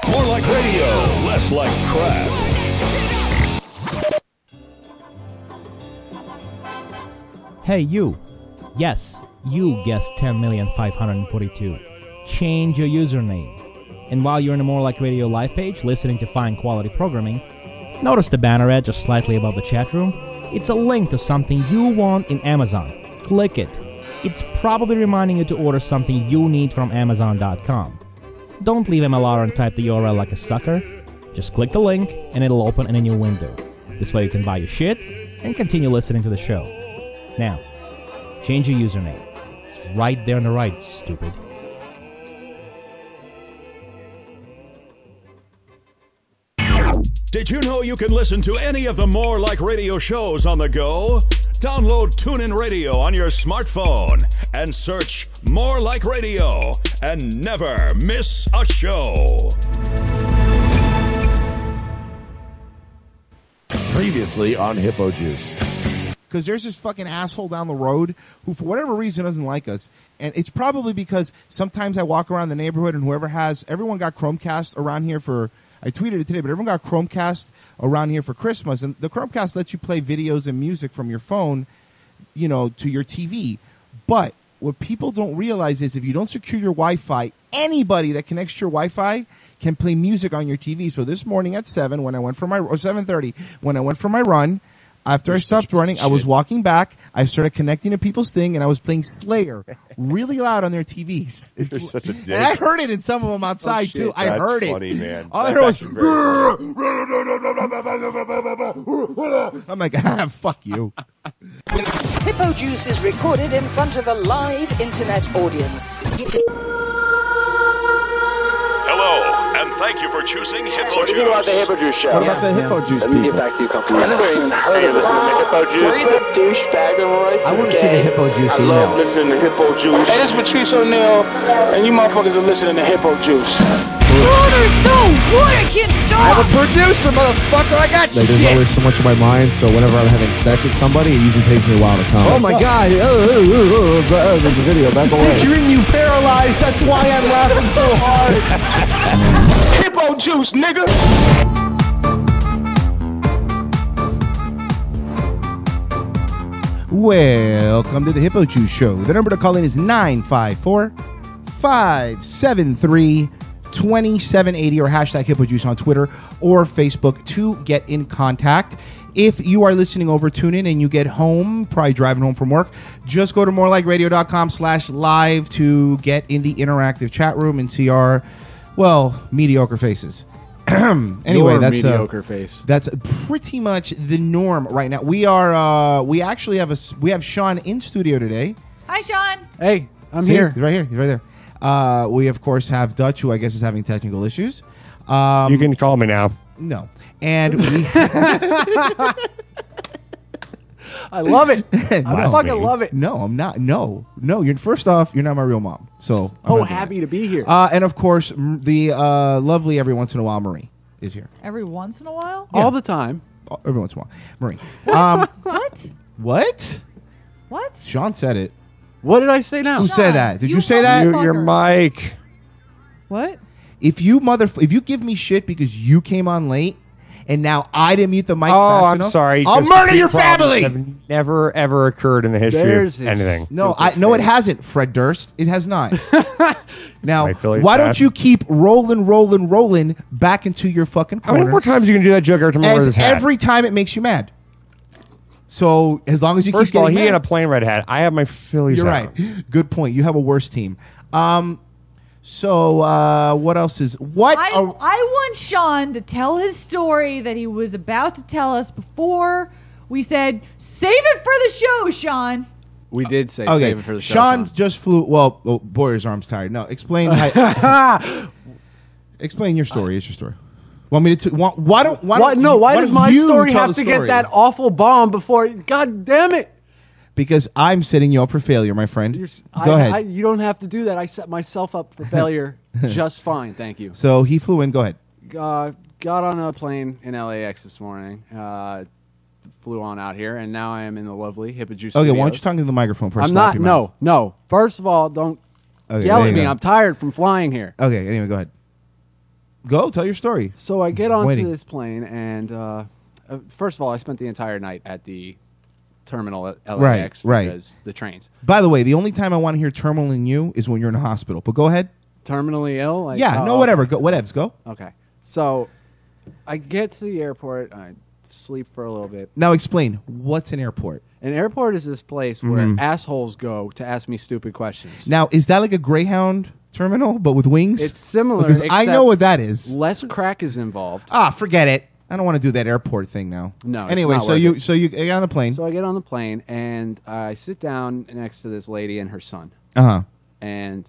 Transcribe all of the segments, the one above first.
More like radio, less like crap. Hey, you. Yes, you guessed 10,542,000. Change your username. And while you're in the More Like Radio live page, listening to fine quality programming, notice the banner ad just slightly above the chat room? It's a link to something you want in Amazon. Click it. It's probably reminding you to order something you need from Amazon.com. Don't leave MLR and type the URL like a sucker. Just click the link and it'll open in a new window. This way you can buy your shit and continue listening to the show. Now, change your username. It's right there on the right, stupid. Did you know you can listen to any of the More Like Radio shows on the go? Download TuneIn Radio on your smartphone and search More Like Radio and never miss a show. Previously on Hippo Juice. Because there's this fucking asshole down the road who, for whatever reason, doesn't like us. And it's probably because sometimes I walk around the neighborhood and everyone got Chromecast around here for, I tweeted it today, but everyone got Chromecast around here for Christmas. And the Chromecast lets you play videos and music from your phone, to your TV. But what people don't realize is if you don't secure your Wi-Fi, anybody that connects to your Wi-Fi can play music on your TV. So this morning at 7:30 when I went for my run, after I stopped running, I was walking back. I started connecting to people's thing, and I was playing Slayer really loud on their TVs. You're such a dick. And I heard it in some of them outside, too. I heard it. Funny, man. All I heard was... I'm like, fuck you. Hippo Juice is recorded in front of a live internet audience. Hello, and thank you for choosing Hippo What do you think about the Juice. Hippo Juice show? What about the Hippo Juice Let me people? get back to you a couple minutes. I never even heard of listening to Hippo Juice. Are you the douchebag of Royce? I want to see the Hippo Juice I love listening to Hippo Juice. Hey, this is Patrice O'Neal, and you motherfuckers are listening to Hippo Juice. Water can stop! I'm a producer, motherfucker. I got Like, there's always so much in my mind, so whenever I'm having sex with somebody, it usually takes me a while to come. Oh my God! There's a video. Back away. Picturing you paralyzed. That's why I'm laughing so hard. Hippo Juice, nigga! Welcome to the Hippo Juice Show. The number to call in is 954-573-2780 or hashtag Hippo Juice on Twitter or Facebook to get in contact. If you are listening over TuneIn and you get home, probably driving home from work, just go to morelikeradio.com/live to get in the interactive chat room and see our, mediocre faces. Anyway, Your that's mediocre face. That's pretty much the norm right now. We are. We actually have Sean in studio today. Hi, Sean. Hey, I'm See? here. He's right here. He's right there. We of course have Dutch, who I guess is having technical issues. You can call me now. No, and we. I love it. I Last fucking name. love it. No, I'm not. No. You're first off, you're not my real mom. So I'm So not doing happy to be here. that. And of course, the lovely every once in a while Marie is here. Every once in a while? All the time. Every once in a while, Marie. What? What? What? Sean said it. What did I say now? Who said that? Did you say that? Your mic. What? If you give me shit because you came on late and now I didn't mute the mic Oh, fast I'm enough, sorry. I'll Just murder these your problems family. have never, ever occurred in the history There's of this- anything. No, it hasn't, Fred Durst. It has not. Now, My Phillies why don't bad. you keep rolling back into your fucking How many corner? more times are you going to do that joke every time I wear As this hat? every time it makes you mad. So as long as you First keep of all, getting he mad, had a plain red hat. I have my Phillies you're hat right. on. Good point. You have a worse team. So what else is what? I want Sean to tell his story that he was about to tell us before we said, save it for the show, Sean. We did say Okay, save it for the show. Sean just flew. Well, boy, his arm's tired. No, explain. Explain your story. It's your story. Want me to? Why don't? Why does my story have to get that awful bomb before? God damn it! Because I'm setting you up for failure, my friend. Go ahead. You don't have to do that. I set myself up for failure just fine. Thank you. So he flew in. Go ahead. Got on a plane in LAX this morning. Flew on out here, and now I am in the lovely Hippo Juice Okay, Studios. why don't you talk to the microphone first? I'm not. No. First of all, don't Okay, yell there at you me. go. I'm tired from flying here. Okay. Anyway, go ahead. Go tell your story. So I get onto waiting. this plane, and first of all, I spent the entire night at the terminal at LAX Right. because the trains. By the way, the only time I want to hear terminal in you is when you're in a hospital. But go ahead. Terminally ill? Like, Yeah, no, whatever. Go, whatevs. Go. Okay. So I get to the airport. I sleep for a little bit. Now explain. What's an airport? An airport is this place where assholes go to ask me stupid questions. Now, is that like a Greyhound terminal, but with wings? It's similar. Because I know except what that is. Less crack is involved. Ah, forget it. I don't want to do that airport thing now. No, it's Anyway, not so worth you it. so you get on the plane. So I get on the plane, and I sit down next to this lady and her son. Uh-huh. And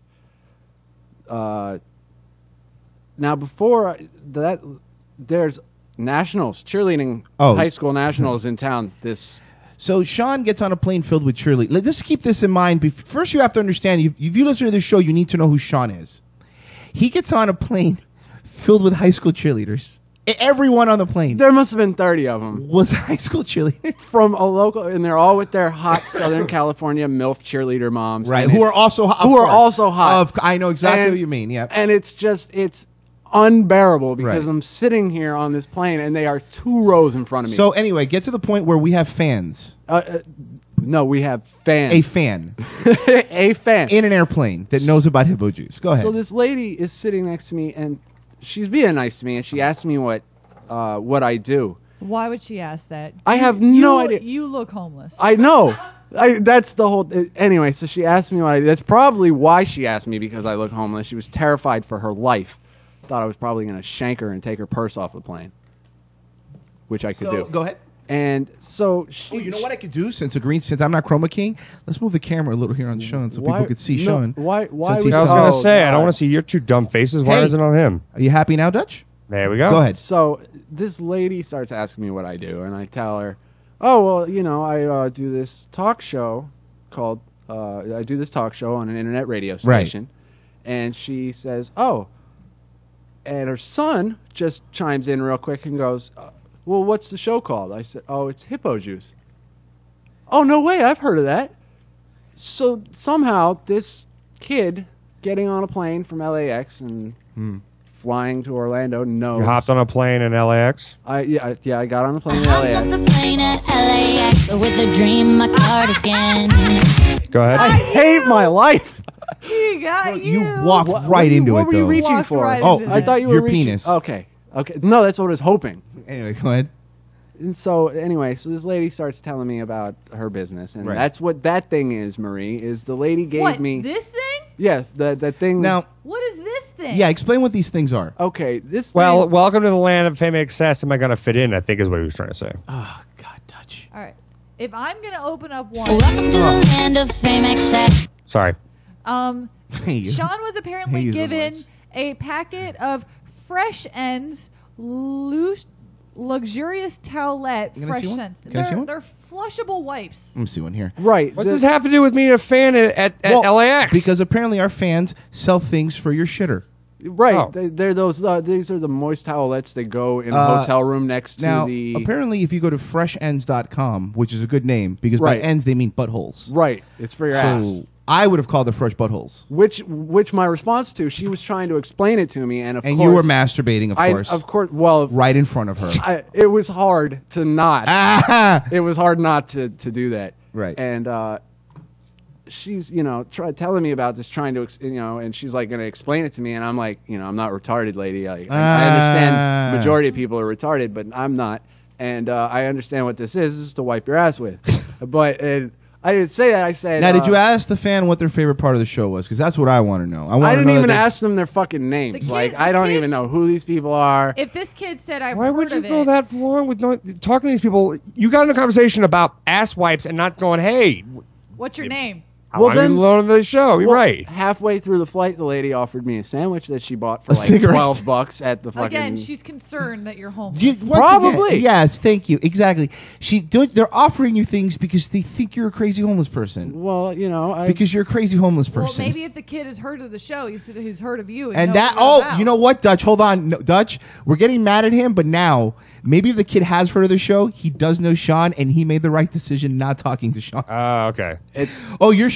now before that, there's nationals, cheerleading, high school nationals in town. So Sean gets on a plane filled with cheerleaders. Let's keep this in mind. First, you have to understand, if you listen to this show, you need to know who Sean is. He gets on a plane filled with high school cheerleaders. Everyone on the plane. There must have been 30 of them. Was high school cheerleaders. From a local, and they're all with their hot Southern California MILF cheerleader moms. Right, and who are also hot. Who are also hot. I know exactly And- what you mean, yeah. And it's unbearable because Right. I'm sitting here on this plane, and they are 2 rows in front of me. So anyway, get to the point where we have fans. No, we have fans. A fan. A fan. In an airplane that knows about hippo juice. Go ahead. So this lady is sitting next to me, and she's being nice to me, and she asked me what I do. Why would she ask that? I have no idea. You look homeless. I know. That's the whole... Anyway, so she asked me what I do. That's probably why she asked me, because I look homeless. She was terrified for her life. Thought I was probably going to shank her and take her purse off the plane, which I could do. Go ahead. And so you know what I could do since I'm not Chroma King? Let's move the camera a little here on Sean so people could see no, Sean. Why Since I he's was talking. going to say, I don't God. want to see your 2 dumb faces. Why Hey. is it on him? Are you happy now, Dutch? There we go. Go ahead. So this lady starts asking me what I do, and I tell her, "Oh, well, you know, I do this talk show called I do this talk show on an internet radio station." And she says, "Oh," and her son just chimes in real quick and goes, "Well, what's the show called?" I said, "Oh, it's Hippo Juice." "Oh, no way! I've heard of that." So somehow this kid getting on a plane from LAX and flying to Orlando knows. You hopped on a plane in LAX? I got on the plane in I LAX. hopped on the plane at LAX with a dream, my cardigan. Go ahead. I hate my life. He got you. You walked right into what it, were you though. reaching Walked for? right Oh, into I that. thought you were Your reaching. penis. Okay. No, that's what I was hoping. Anyway, go ahead. And so anyway, so this lady starts telling me about her business, and Right. that's what that thing is. Marie is the lady gave What, me this thing? Yeah, that thing. Now, What is this thing? yeah, explain what these things are. Okay, this. Well, thing, welcome to the land of fame and excess. Am I going to fit in? I think is what he was trying to say. Oh, God, Dutch. All right. If I'm going to open up one, Welcome to the land of fame excess. Sorry. Hey, you. Sean was apparently Hey, you given a packet of Fresh Ends loose, luxurious towelette You gonna fresh see one? scents. Can I see one? They're flushable wipes. Let me see one here. right. What does this have to do with me, a fan at Well, LAX? Because apparently our fans sell things for your shitter. Right. Oh. They're those. These are the moist towelettes that go in the hotel room next to Now, the. apparently, if you go to freshends.com, which is a good name, because by Right. ends they mean buttholes. Right. It's for your ass. So I would have called the fresh buttholes. Which my response to, she was trying to explain it to me, and of And course you were masturbating, of course. Of course. Well, right in front of her. it was hard to not. Ah! It was hard not to do that. Right. And she's telling me about this, trying to and she's like going to explain it to me, and I'm like, I'm not retarded, lady. I understand majority of people are retarded, but I'm not, and I understand what this is. This is to wipe your ass with. But I didn't say that. I said. Now, did you ask the fan what their favorite part of the show was? Because that's what I want to know. I didn't know even that ask them their fucking names. I don't even know who these people are. If this kid said, I've Why heard would you of go it. that long with talking to these people? You got in a conversation about ass wipes and not going, hey, What's your name? I want you to learn the show. You're Well, right. Halfway through the flight, the lady offered me a sandwich that she bought for A like cigarette. $12 at the fucking. Again, she's concerned that you're homeless. once Probably. again, yes, thank you. Exactly. They're offering you things because they think you're a crazy homeless person. Well, Because you're a crazy homeless Well, person. maybe if the kid has heard of the show, he's heard of you. And knows that, what you're about. you know what, Dutch? Hold on. No, Dutch, we're getting mad at him, but now, maybe if the kid has heard of the show, he does know Sean, and he made the right decision not talking to Sean. Okay. It's Oh, you're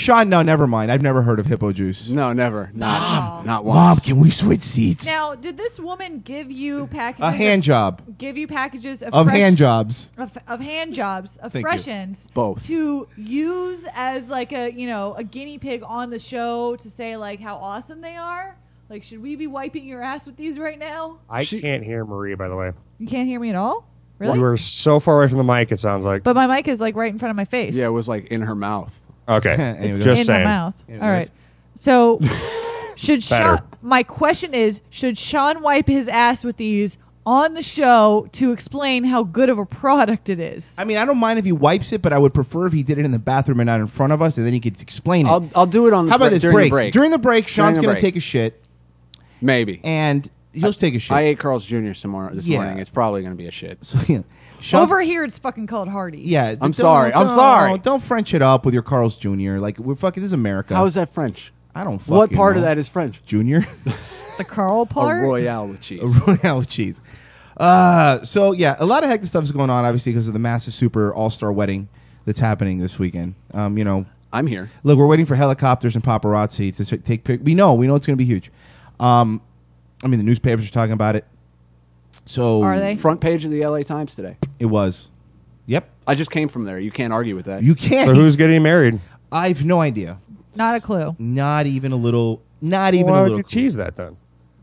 Sean, no, never mind. I've never heard of hippo juice. No, never. Not once. Mom, can we switch seats? Now, did this woman give you packages? A hand job. Give you packages of Of fresh- hand jobs. of hand jobs of Thank you. freshens Both. to use as like a guinea pig on the show to say like how awesome they are. Like, should we be wiping your ass with these right now? I can't hear Marie, by the way. You can't hear me at all? Really? You were so far away from the mic, it sounds like. But my mic is like right in front of my face. Yeah, it was like in her mouth. Okay. Anyway, Just in saying. my mouth. Yeah, All right. So, should Better. Sean? My question is: should Sean wipe his ass with these on the show to explain how good of a product it is? I mean, I don't mind if he wipes it, but I would prefer if he did it in the bathroom and not in front of us, and then he could explain it. I'll do it on the How about break, this during break? the break. During the break, Sean's the going to break. take a shit, Maybe. and he'll just take a shit. I ate Carl's Jr. this Yeah. morning. It's probably going to be a shit. So, yeah. Sean's- Over here, it's fucking called Hardee's. Yeah, I'm sorry. Don't French it up with your Carl's Jr. Like, we're fucking. This is America. How is that French? I don't fucking What part know. of that is French? Junior? The Carl part. A Royale with cheese. A Royale with cheese. So yeah, a lot of hectic stuff is going on, obviously, because of the massive super all-star wedding that's happening this weekend. I'm here. Look, we're waiting for helicopters and paparazzi to take pic. We know it's going to be huge. I mean, the newspapers are talking about it. So Are they? Front page of the LA Times today. It was. Yep. I just came from there. You can't argue with that. You can't. So who's getting married? I've no idea. Not a clue. Not even a little. Not even Why a would little. you tease that then?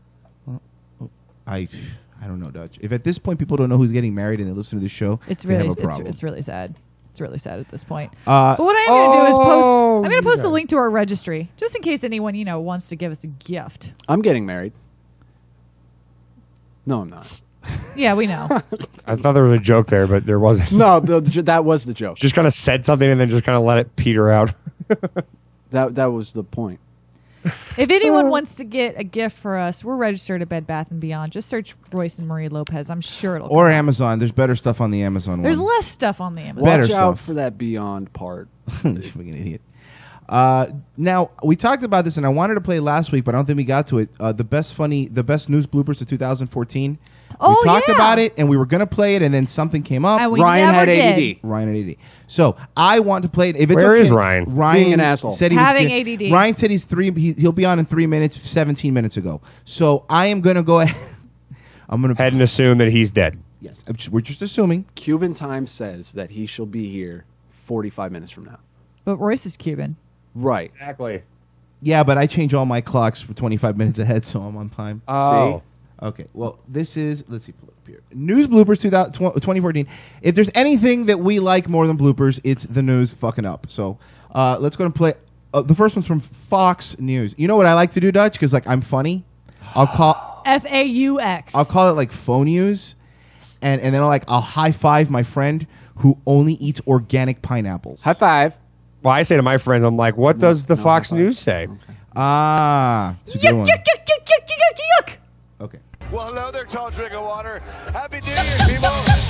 I don't know, Dutch. If at this point people don't know who's getting married and they listen to the show, It's they really have a problem. it's really sad. It's really sad at this point. Uh, But what I am going to do is post. I'm going you to post a guys. link to our registry, just in case anyone wants to give us a gift. I'm getting married. No, I'm not. Yeah, we know. I thought there was a joke there, but there wasn't. No, that was the joke. Just kind of said something and then just kind of let it peter out. That was the point. If anyone wants to get a gift for us, we're registered at Bed Bath & Beyond. Just search Royce and Marie Lopez. I'm sure it'll Or come up. Amazon. There's better stuff on the Amazon There's one. less stuff on the Amazon. Better Watch out stuff. for that Beyond part. Fucking idiot. Now we talked about this, and I wanted to play last week, but I don't think we got to it. The best news bloopers of 2014. Oh, we talked yeah. about it, and we were going to play it, and then something came up. And we Ryan never had did. ADD. Ryan had ADD. So I want to play it. If it's Where okay, is Ryan? Ryan Being an asshole. said he Having was ADD. Ryan said he'll be on in 3 minutes, 17 minutes ago. So I am going to go ahead. I'm going to Head and assume that he's dead. Yes, we're just assuming. Cuban time says that he shall be here 45 minutes from now. But Royce is Cuban. Right. Exactly. Yeah, but I change all my clocks for 25 minutes ahead, so I'm on time. Oh. Okay, well, this is, let's see, pull it up here. News bloopers 2014. If there's anything that we like more than bloopers, it's the news fucking up. So let's go and play. The first one's from Fox News. You know what I like to do, Dutch? Because, like, I'm funny. I'll call FAUX. I'll call it, like, phone news. And then I'll high five my friend who only eats organic pineapples. High five. Well, I say to my friends, I'm like, what does the Fox high five. News say? Ah, it's a good one. Yuck. Okay. Well, hello there, tall drink of water. Happy New Year, people.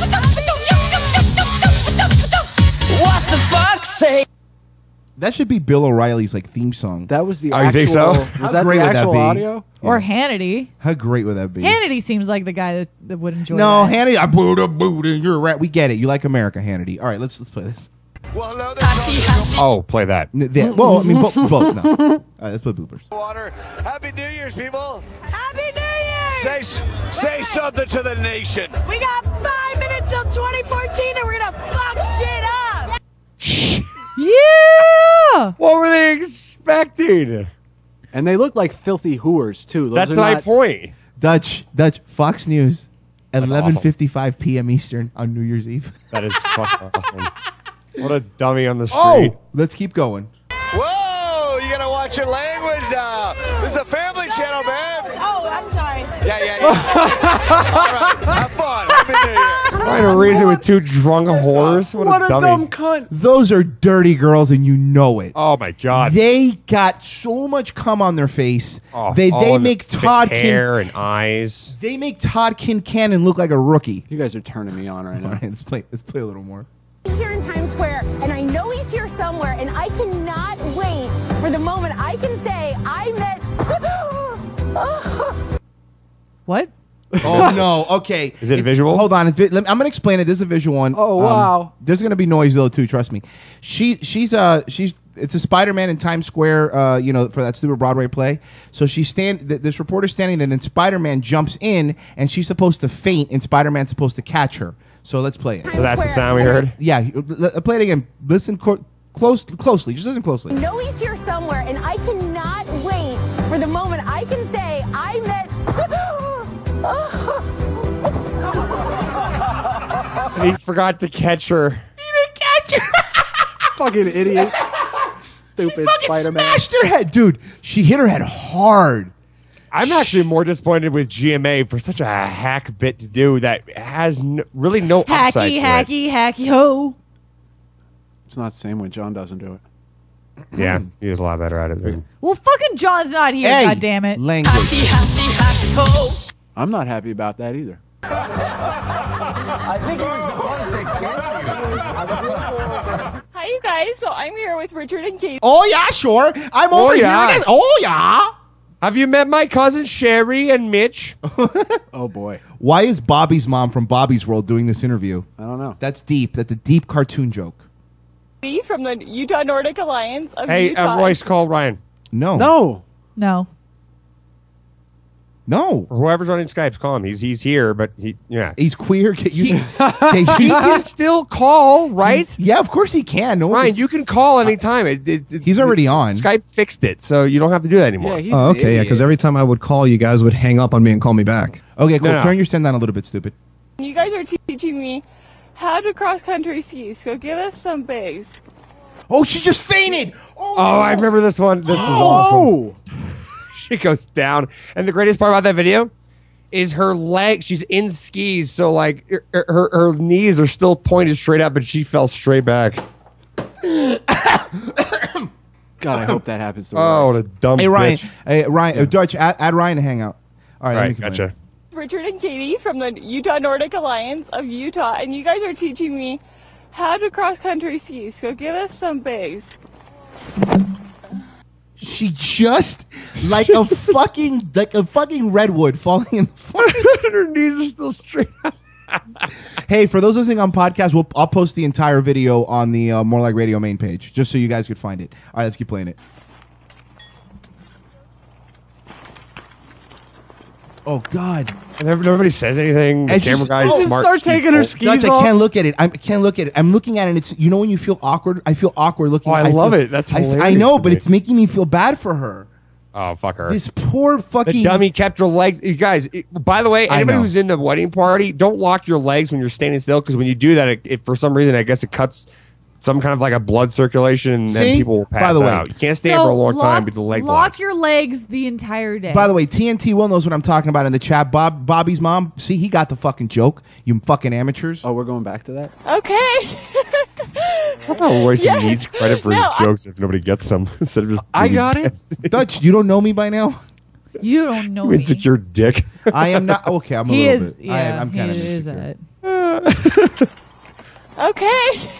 What the fuck say? That should be Bill O'Reilly's, like, theme song. That was the Oh, you actual. think so? Was How that great the would that actual be? audio? Or Hannity. How great would that be? Hannity seems like the guy that would enjoy No, that. Hannity, I put a boot in your rat. We get it. You like America, Hannity. All right, let's play this. Well, hello there, tall drink of Oh, play that. Well, I mean, both. No. All right, let's play bloopers. water. Happy New Year's, people. Happy New Year! Say something to the nation. We got 5 minutes till 2014 and we're going to fuck shit up! Yeah! What were they expecting? And they look like filthy whoors, too. Those That's are my not- point. Dutch, Fox News, That's 11:55 p.m. Eastern on New Year's Eve. That is fucking awesome. What a dummy on the street. Oh, let's keep going. Whoa, you gotta watch your language now. This is a family channel, man. Oh, I'm sorry. Yeah. All right, have fun. Happy New Year. Trying to reason with two drunk whores. What a dummy. dumb cunt. Those are dirty girls, and you know it. Oh my god. They got so much cum on their face. Oh, they all in the make thick Todd hair and eyes. They make Todd Kincannon look like a rookie. You guys are turning me on right All now. right, let's play a little more. He's here in Times Square, and I know he's here somewhere, and I cannot wait for the moment I can say I met. What? Oh no! Okay, Is it visual? Hold on, I'm going to explain it. This is a visual one. Oh, wow. There's going to be noise though too. Trust me. She's it's a Spider-Man in Times Square, for that stupid Broadway play. So this reporter's standing there, and then Spider-Man jumps in, and she's supposed to faint, and Spider-Man's supposed to catch her. So let's play it. So that's the sound we heard? Yeah, play it again. Listen closely. Just listen closely. I know he's here somewhere, and I cannot wait for the moment I can say I met... And he forgot to catch her. He didn't catch her. Fucking idiot. Stupid Spider-Man. Smashed her head. Dude, she hit her head hard. I'm actually more disappointed with GMA for such a hack bit to do that has really no upside to it. Hacky, ho. It's not the same when John doesn't do it. Yeah, he was a lot better at it. Than... Well, fucking John's not here, Hey, goddammit. Language. I'm not happy about that either. I think he was supposed to get you. Hi, you guys. So I'm here with Richard and Katie. Oh, yeah, sure. I'm over here. Oh, yeah. Have you met my cousin Sherry and Mitch? Oh, boy. Why is Bobby's mom from Bobby's World doing this interview? I don't know. That's deep. That's a deep cartoon joke. From the Utah Nordic Alliance of Hey, Utah. Royce, call Ryan. No. No. Or whoever's running Skype's call him. He's here, but he's queer. He can still call, right? Yeah, of course he can. No, Ryan, you can call anytime. He's already on. Skype fixed it, so you don't have to do that anymore. Oh, okay, yeah, because every time I would call, you guys would hang up on me and call me back. Okay, cool. No. Turn your send down a little bit, stupid. You guys are teaching me how to cross-country ski, so give us some bass. Oh, she just fainted. Oh, I remember this one. This is awesome. She goes down, and the greatest part about that video is her leg. She's in skis, so like her knees are still pointed straight up, and she fell straight back. God, I hope that happens to Oh, us. what a dumb Hey, Ryan. bitch. Hey, Ryan. Dutch, add Ryan to hang out. All right, let me come in. Gotcha. Richard and Katie from the Utah Nordic Alliance of Utah, and you guys are teaching me how to cross-country ski, so give us some bass. She just like a fucking redwood falling in the fucking. Her knees are still straight up. Hey, for those listening on podcast, I'll post the entire video on the More Like Radio main page, just so you guys could find it. All right, let's keep playing it. Oh God! And nobody says anything. The camera guy's smart. Start taking her skis Dutch, off. I can't look at it. I can't look at it. I'm looking at it. And it's when you feel awkward. I feel awkward looking. Oh, I love it. That's hilarious I know, to but me. it's making me feel bad for her. Oh, fuck her. This poor fucking The dummy kept her legs. You guys, by the way, I anybody know. who's in the wedding party, don't lock your legs when you're standing still, because when you do that, it for some reason, I guess it cuts some kind of like a blood circulation, and then See? people will pass By the way- out. You can't stand for a long time with the legs lock locked. your legs the entire day. By the way, TNT Will knows what I'm talking about in the chat. Bobby's mom. See, he got the fucking joke. You fucking amateurs. Oh, we're going back to that? Okay. That's how Royce Yes. needs credit for No, his jokes if nobody gets them. Instead of just I being got it. pissed. Dutch, you don't know me by now. you don't know You me. insecure dick. I am not. Okay, I'm a He little is. bit. Yeah, I'm kind of he is insecure. that. Okay.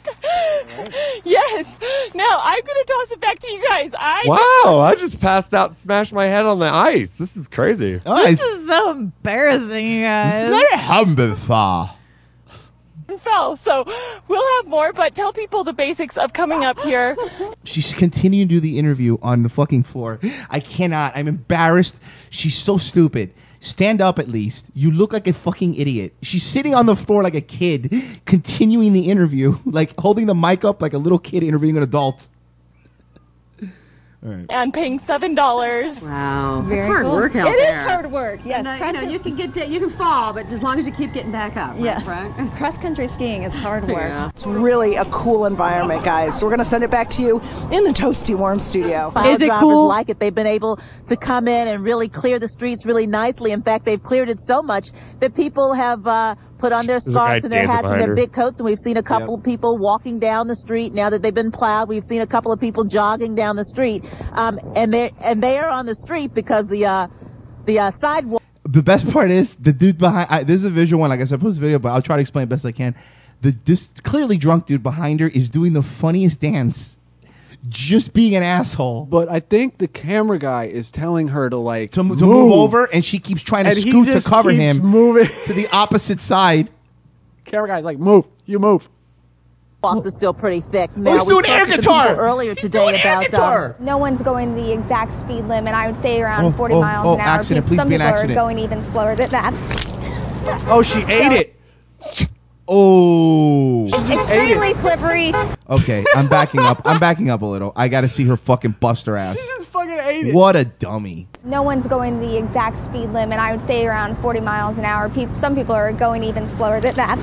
Yes. Now I'm gonna toss it back to you guys. Wow, I just passed out and smashed my head on the ice. This is crazy. Oh, This it's is so embarrassing, you guys. not a humble far. fell. So we'll have more, but tell people the basics of coming up here. She's continuing to do the interview on the fucking floor. I cannot. I'm embarrassed. She's so stupid. Stand up at least. You look like a fucking idiot. She's sitting on the floor like a kid, continuing the interview, like holding the mic up like a little kid interviewing an adult. All right. And paying $7. Wow, Very it's hard cool. work out It is there. hard work, yes. And, you can you can fall, but as long as you keep getting back up. Yeah. Right? Cross-country skiing is hard work. Yeah. It's really a cool environment, guys. So we're going to send it back to you in the Toasty Warm studio. Is it drivers cool? like it. They've been able to come in and really clear the streets really nicely. In fact, they've cleared it so much that people have put on their There's a guy scarves and their dancing hats and behind their her. big coats, and we've seen a couple of people walking down the street now that they've been plowed. We've seen a couple of people jogging down the street, and they are on the street because the sidewalk. The best part is the dude behind. This is a visual one. Like I said, I post a video, but I'll try to explain it best I can. This clearly drunk dude behind her is doing the funniest dance, just being an asshole. But I think the camera guy is telling her to move over, and she keeps trying to And he scoot to just cover keeps him moving to the opposite side. Camera guy's like, move, you move. Box is still pretty thick. he's Now, we doing spoke air to some guitar. people earlier He's today doing air about guitar. No one's going the exact speed limit. I would say around 40 oh, miles oh, an hour. accident. Please Some be an people accident. are going even slower than that. Oh, she ate it. Oh. Extremely slippery. Okay, I'm backing up. I'm backing up a little. I got to see her fucking bust her ass. She just fucking ate it. What a dummy. No one's going the exact speed limit. I would say around 40 miles an hour. Some people are going even slower than that.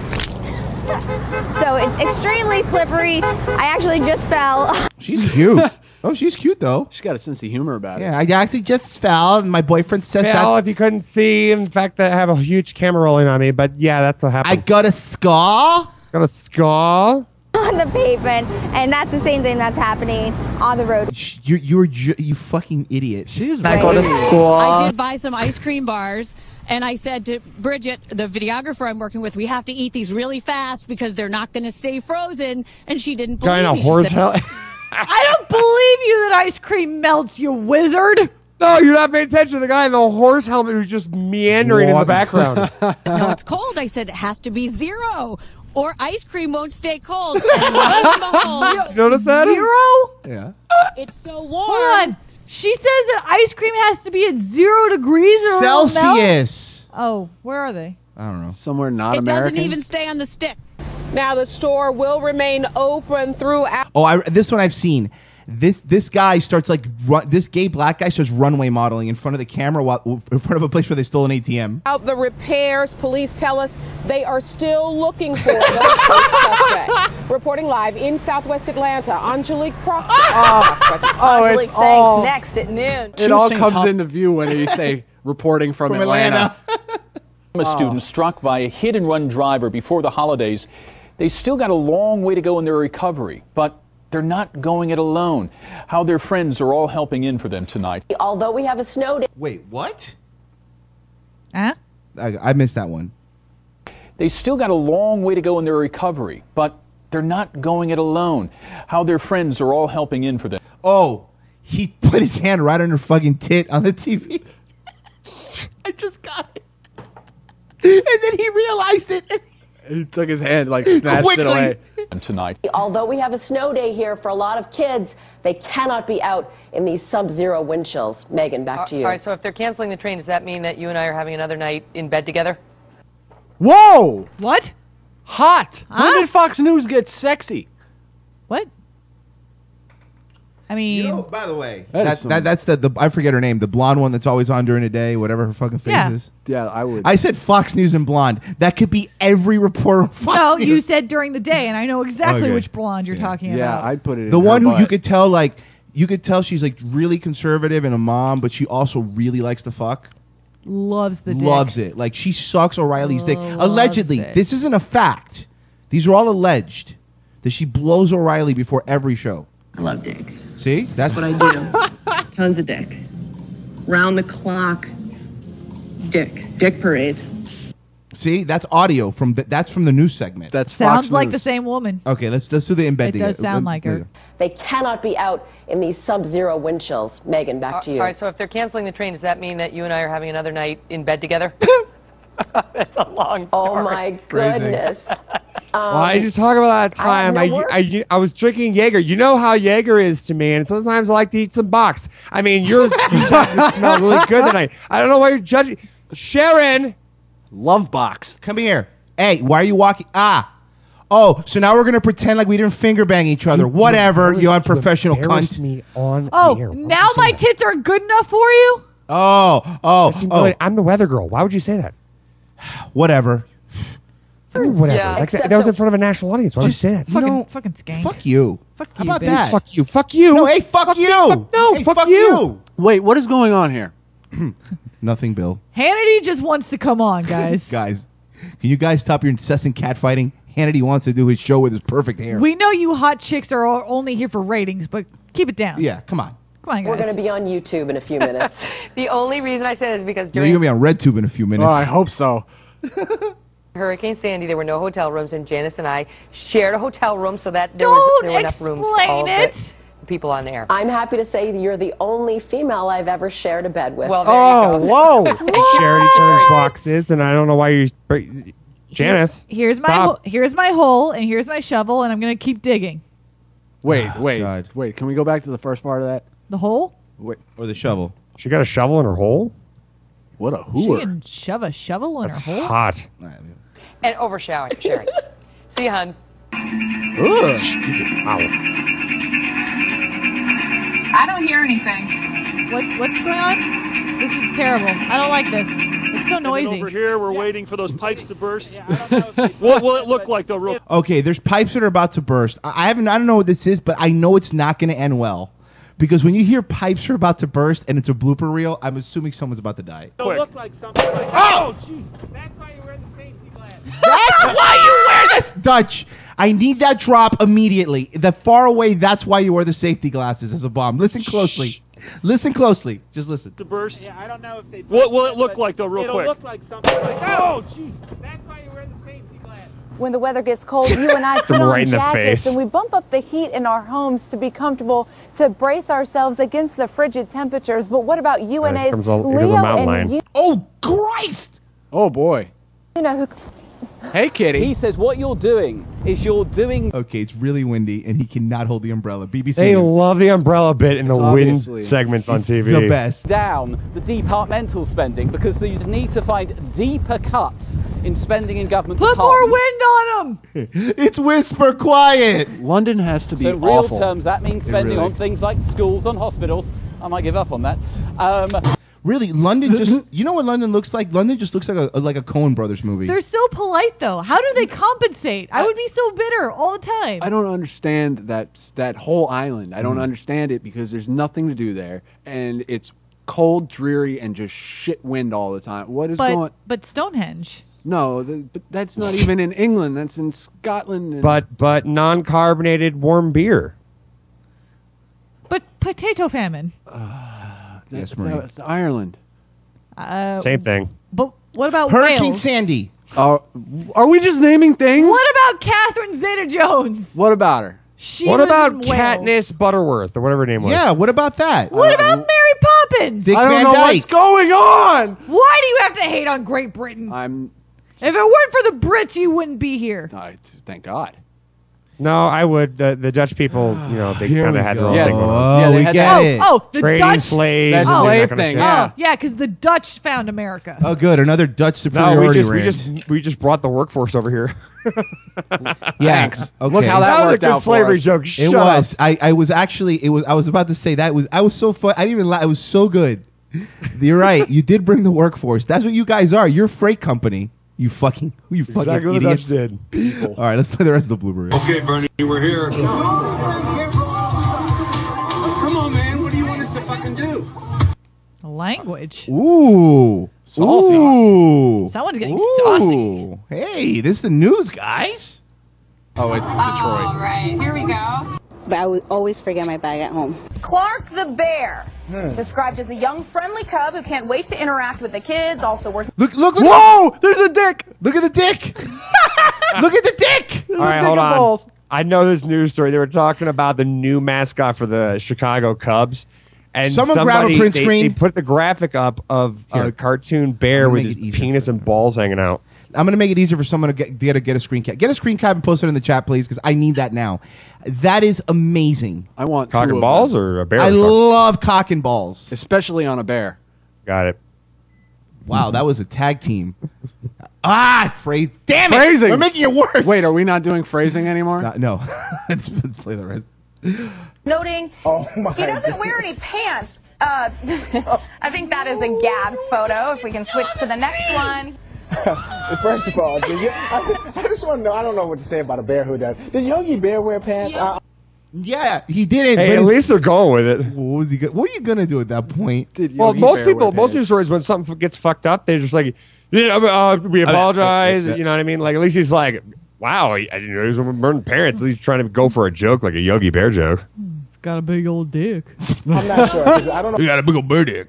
So it's extremely slippery. I actually just fell. She's cute. Oh, she's cute though. She's got a sense of humor about it. Yeah, I actually just fell, and my boyfriend said Fell that's. if you couldn't see. In fact, I have a huge camera rolling on me, but yeah, that's what happened. I got a scar. Got a scar. On the pavement, and that's the same thing that's happening on the road. You fucking idiot. She's I go to school. I did buy some ice cream bars, and I said to Bridget, the videographer I'm working with, we have to eat these really fast because they're not going to stay frozen. And she didn't believe Guy in a me. She horse said, hell. I don't believe you that ice cream melts, you wizard. No, you're not paying attention to the guy in the horse helmet who's just meandering in the background. No, it's cold. I said it has to be 0, or ice cream won't stay cold. And lo and behold, Notice that? 0? Yeah. it's so warm. Hold on. She says that ice cream has to be at 0 degrees or it'll melt? Celsius. Oh, where are they? I don't know. Somewhere not It American. doesn't even stay on the stick. Now the store will remain open throughout. Oh, this one I've seen. This guy starts this gay black guy starts runway modeling in front of the camera in front of a place where they stole an ATM. The repairs, police tell us they are still looking for the suspect. Reporting live in Southwest Atlanta, Angelique Proctor. Angelique, Thanks. all- Next at noon. It all comes into view when you say reporting from Atlanta. A student struck by a hit-and-run driver before the holidays. They still got a long way to go in their recovery, but they're not going it alone. How their friends are all helping in for them tonight. Although we have a snow day. Wait, what? Huh? I missed that one. They still got a long way to go in their recovery, but they're not going it alone. How their friends are all helping in for them. Oh, he put his hand right on her fucking tit on the TV. I just got it. And then he realized it. He took his hand, snatched it away. And tonight. Although we have a snow day here for a lot of kids, they cannot be out in these sub-zero wind chills. Megan, back to you. All right, so if they're canceling the train, does that mean that you and I are having another night in bed together? Whoa! What? Hot. When did Fox News get sexy? What? I mean, by the way, That's that's the I forget her name, the blonde one that's always on during the day, whatever her fucking face Yeah. is. Yeah, I would. I said Fox News and blonde. That could be every reporter on Fox no, News. you said during the day, and I know exactly Okay. which blonde you're talking about. I'd put it the in one her who you butt. could tell she's really conservative and a mom, but she also really likes to fuck. Loves the dick. Loves it. Like she sucks O'Reilly's dick. Loves Allegedly. it. This isn't a fact. These are all alleged that she blows O'Reilly before every show. I love dick. See? That's what I do. Tons of dick. Round the clock. Dick. Dick parade. See? That's audio from that's from the news segment. That's Sounds like the same woman. Okay, let's do the embed It together. does sound like her. They cannot be out in these sub-zero wind chills. Megan, back to you. All right, so if they're canceling the train, does that mean that you and I are having another night in bed together? That's a long story. Oh my goodness. Why did you talk about that time? I have no I was drinking Jaeger. You know how Jaeger is to me, and sometimes I like to eat some box. I mean, yours smell really good tonight. I don't know why you're judging. Sharon! Love box. Come here. Hey, why are you walking? Oh, so now we're going to pretend like we didn't finger bang each other. Whatever, you unprofessional cunt. Me on Oh, air. now my tits aren't good enough for you? Oh. I'm the weather girl. Why would you say that? Whatever. I mean, whatever. Yeah. Like that was in front of a national audience. Why would you say that? Fucking skank. Fuck you. Fuck How you, about bitch. that? Fuck you. Fuck you. No, hey, fuck you. No, Hey, fuck you. Wait, what is going on here? Nothing, Bill. Hannity just wants to come on, guys. Guys, can you guys stop your incessant catfighting? Hannity wants to do his show with his perfect hair. We know you hot chicks are only here for ratings, but keep it down. Yeah, come on. Come on, guys. We're going to be on YouTube in a few minutes. The only reason I say that is because You're during going to be on RedTube in a few minutes. Oh, I hope so. Hurricane Sandy, there were no hotel rooms, and Janice and I shared a hotel room so that there Don't were enough rooms for all explain of it. the people on air. I'm happy to say you're the only female I've ever shared a bed with. Well, there you go. Whoa. We shared each other's boxes, and I don't know why you. Janice, Here's stop. my hole, and here's my shovel, and I'm gonna keep digging. Wait. Can we go back to the first part of that? The hole? Wait. Or the shovel. She got a shovel in her hole? What a She hooer. can shove a shovel in her hole. Hot. And over Sherry. See you, hun. Wow. I don't hear anything. What's going on? This is terrible. I don't like this. It's so noisy. Over here, we're waiting for those pipes to burst. What will it look like, though? Real Okay, there's pipes that are about to burst. I don't know what this is, but I know it's not going to end well. Because when you hear pipes are about to burst and it's a blooper reel, I'm assuming someone's about to die. It'll look like something like jeez. That's why you wear the safety glass. That's why you wear this, Dutch. I need that drop immediately. The far away. That's why you wear the safety glasses as a bomb. Listen closely. Listen closely. Just listen. To burst. Yeah, I don't know if they. What will it look like, though, real quick? It'll look like something like jeez. That's why you wear the safety glass. When the weather gets cold, you and I put on right in the jackets face. and we bump up the heat in our homes to be comfortable, to brace ourselves against the frigid temperatures. But what about UNA's comes a Leo mountain and lion. you? Oh, Christ! Oh, boy. You know who? Hey, kitty. He says what you're doing is you're doing. Okay, it's really windy and he cannot hold the umbrella. BBC They News. love the umbrella bit in the wind obviously- segments on It's TV. the best. Down the departmental spending because you need to find deeper cuts in spending in government Put more departments. wind on them. It's whisper quiet. London has to be So in real awful. terms, that means spending really- on things like schools, on hospitals. I might give up on that. Really, London just, you know what London looks like? London just looks like a Coen Brothers movie. They're so polite, though. How do they compensate? I would be so bitter all the time. I don't understand that whole island. I don't understand it because there's nothing to do there, and it's cold, dreary, and just shit wind all the time. What is going? But Stonehenge. No, but that's not even in England. That's in Scotland. And But non-carbonated warm beer. But potato famine. that's Ireland. Same thing. But what about Hurricane Wales? Sandy. Are we just naming things? What about Catherine Zeta-Jones? What about her? She What was about in Wales. Katniss Butterworth or whatever her name was? Yeah, what about that? What about Mary Poppins? Dick I don't Van know Dyke. what's going on. Why do you have to hate on Great Britain? If it weren't for the Brits, you wouldn't be here. Thank God. No, I would. The Dutch people, they Here kind we of had go. their own Yeah. thing going on. Oh, Yeah, they we had get that. it. Oh, the Trading Dutch. slaves. That's and a that slave kind of thing, shit. yeah. Oh, yeah, because the Dutch found America. Oh, good. Another Dutch No, superiority we just brought the workforce over here. Yeah. Thanks. Okay. Look how that was a worked good out for slavery us. joke. It Shut was. up. I was actually. It was. I was about to say that was. I was so fun. I didn't even lie. It was so good. You're right. You did bring the workforce. That's what you guys are. You're a freight company. You fucking Exactly what the idiots. Dutch did. All right, let's play the rest of the blueberry. Okay, Bernie, we're here. Come on, man. What do you want us to fucking do? Language. Ooh, Salty. Ooh. Someone's getting Ooh. saucy. Hey, this is the news, guys. Oh, it's Detroit. All right, here we go. But I would always forget my bag at home. Clark the bear, described as a young, friendly cub who can't wait to interact with the kids. Also worth. Look! Whoa! There's a dick. Look at the dick. Look at the dick. All right, hold on. I know this news story. They were talking about the new mascot for the Chicago Cubs. And Someone grab a print screen. They put the graphic up of a cartoon bear with his penis and balls hanging out. I'm going to make it easier for someone to get a screen cap. Get a screen cap and post it in the chat, please, because I need that now. That is amazing. I want Cock two and of balls them. or a bear? I love cock and balls. Especially on a bear. Got it. Wow, that was a tag team. Phrase. Damn it. Phrasing. We're making it worse. Wait, are we not doing phrasing anymore? No. let's play the rest. Noting he doesn't wear any pants. I think that is a gag photo. If we can switch to the next one. First of all, I just want to know, I don't know what to say about a bear who does. Did Yogi Bear wear pants? Yeah, he did it. Hey, but at least they're going with it. What was he? What are you gonna do at that point? Well, most news stories, when something gets fucked up, they're just like, we apologize. You know what I mean? Like, at least he's like, wow, I didn't know he was burning parents. At least trying to go for a joke, like a Yogi Bear joke. It's got a big old dick. I'm not sure. 'Cause I don't know. You got a big old bear dick.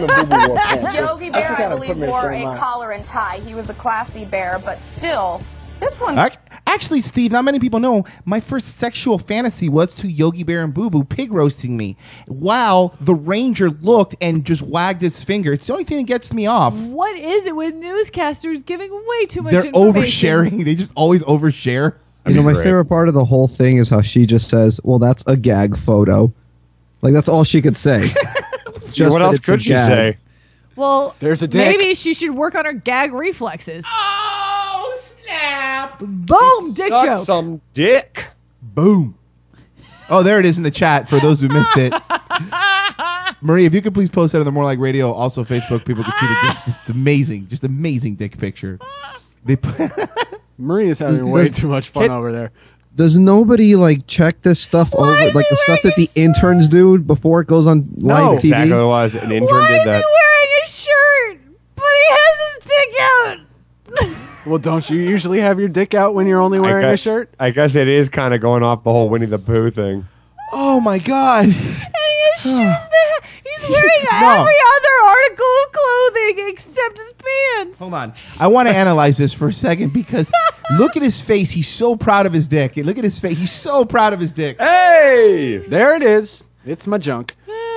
Yogi Bear, I believe, wore a collar and tie. He was a classy bear, but still, This one. Actually, Steve, not many people know my first sexual fantasy was to Yogi Bear and Boo Boo pig roasting me while the ranger looked and just wagged his finger. It's the only thing that gets me off. What is it with newscasters giving way too much They're information? oversharing. They just always overshare. You know, my favorite part of the whole thing is how she just says, well, that's a gag photo. Like, that's all she could say. Just what else could she say? Well, there's a dick. Maybe she should work on her gag reflexes. Oh, snap. Boom, dick Suck joke. some dick. Boom. Oh, there it is in the chat for those who missed it. Marie, if you could please post that on the More Like Radio, also Facebook, people can see this amazing, just amazing dick picture. Marie is having way too much fun over there. Does nobody like check this stuff over, like the stuff that the interns do before it goes on live That's TV? exactly what it was. An intern Why did is that. he wearing a shirt, but he has his dick out? Well, don't you usually have your dick out when you're only wearing a shirt? I guess it is kind of going off the whole Winnie the Pooh thing. Oh my God. And he has shoes now. He's wearing every other article of clothing except his pants. Hold on. I want to analyze this for a second because look at his face. He's so proud of his dick. Look at his face. He's so proud of his dick. Hey! There it is. It's my junk.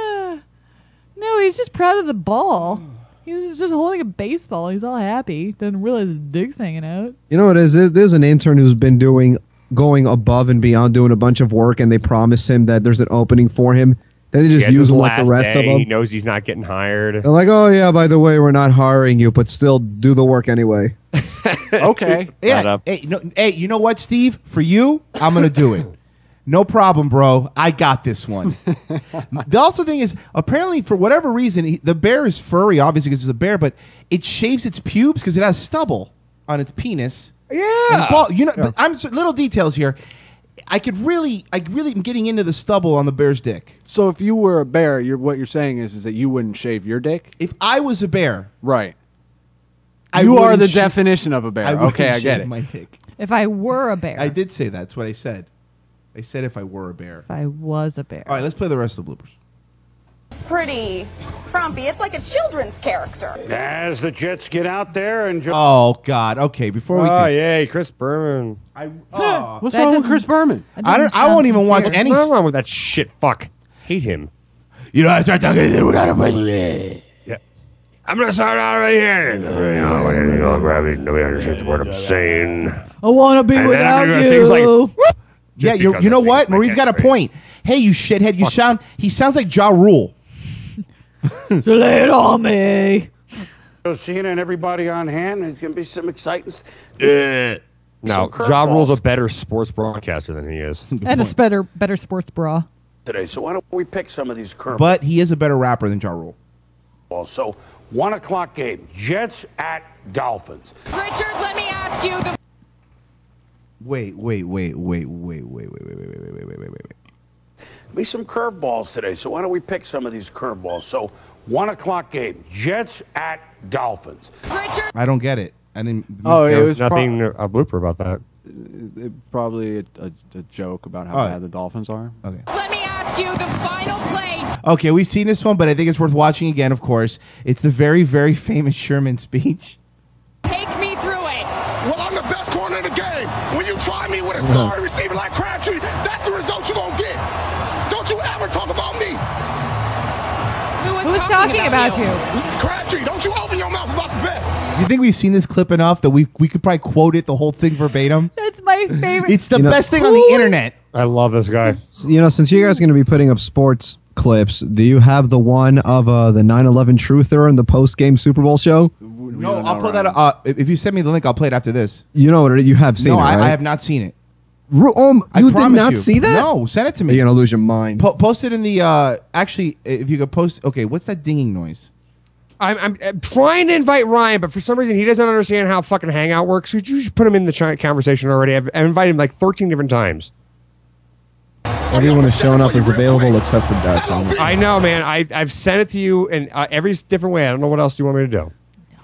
No, he's just proud of the ball. He's just holding a baseball. He's all happy. Doesn't realize his dick's hanging out. You know what it is? There's an intern who's been going above and beyond, doing a bunch of work, and they promise him that there's an opening for him. Then they just use him like the rest of them. He knows he's not getting hired. They're like, oh, yeah, by the way, we're not hiring you, but still do the work anyway. Okay. Yeah. Hey, you know what, Steve? For you, I'm going to do it. No problem, bro. I got this one. The also thing is, apparently, for whatever reason, the bear is furry, obviously, because it's a bear, but it shaves its pubes because it has stubble on its penis. Yeah. But I'm little details here. I really am getting into the stubble on the bear's dick. So if you were a bear, what you're saying is that you wouldn't shave your dick? If I was a bear. Right. I You are wouldn't the shave- definition of a bear. Okay, I get it. My dick. If I were a bear. I did say that. That's what I said. I said if I were a bear. If I was a bear. All right, let's play the rest of the bloopers. Pretty frumpy. It's like a children's character. As the Jets get out there and Oh God! Okay, before we. Oh yay, Chris Berman. What's wrong with Chris Berman? I won't even watch any. What's wrong with that shit? Fuck, hate him. You know, I start talking without a president. Yeah, I'm gonna start out right here. Nobody understands what I'm saying. I want to be And then without I'm gonna you. do things like, whoop, Yeah, just you because know I think what? it's my Marie's got a catchphrase. point. Hey, you shithead! He sounds like Ja Rule. So lay it on me. Cena and everybody on hand. It's going to be some exciting. No, Some Ja Rule's a curveballs. better sports broadcaster than he is. And a better sports bra. Today, so why don't we pick some of these curveballs? But he is a better rapper than Ja Rule. So 1 o'clock game, Jets at Dolphins. Richard, let me ask you the Wait. Be some curveballs today, so why don't we pick some of these curveballs? So 1 o'clock game, Jets at Dolphins. Richard. I don't get it. I didn't. Oh, There it was was nothing a blooper about that. probably a joke about how Oh. bad the Dolphins are. Okay. Let me ask you the final play. Okay, we've seen this one, but I think it's worth watching again. Of course, it's the very, very famous Sherman speech. Take me through it. Well, I'm the best corner in the game. When you try me with a sorry receiver like Crabtree, that's the result you're going to get. Don't you ever talk about me. Who's talking about you? Crabtree, don't you open your mouth about the best. You think we've seen this clip enough that we could probably quote it, the whole thing verbatim? That's my favorite. It's the best thing on the internet. I love this guy. You know, since you guys are going to be putting up sports clips, do you have the one of the 9/11 truther in the post-game Super Bowl show? No, I'll put that. If you send me the link, I'll play it after this. You know what? You have seen No, it, right? I have not seen it. You did promise not you. see that? No, send it to me. You're going to lose your mind. Post it in the. Actually, if you could post. Okay, what's that dinging noise? I'm trying to invite Ryan, but for some reason he doesn't understand how fucking Hangout works. Could you just put him in the conversation already? I've invited him like 13 different times. Everyone is showing up as available except for Dutch. I know, man. I've sent it to you in every different way. I don't know what else you want me to do.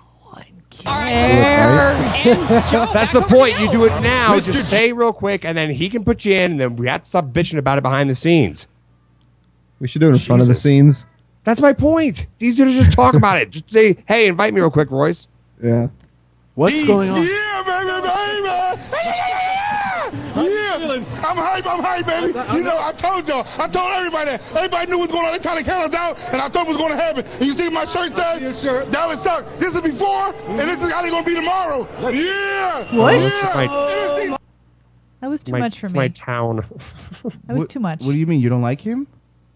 That's the point. You do it now. Just say real quick, and then he can put you in, and then we have to stop bitching about it behind the scenes. We should do it in front of the scenes. That's my point. It's easier to just talk about it. Just say, hey, invite me real quick, Royce. Yeah. What's going on? Yeah, man. Yeah, I'm hype, baby. You know, I told y'all. I told everybody that. Everybody knew what was going on. They tried to count us out, and I thought it was going to happen. And you see my shirt tag? Dallas suck. This is before, and this is how they're going to be tomorrow. Yeah. What? Yeah. That was too much for it's me. my town. That was too much. What do you mean? You don't like him?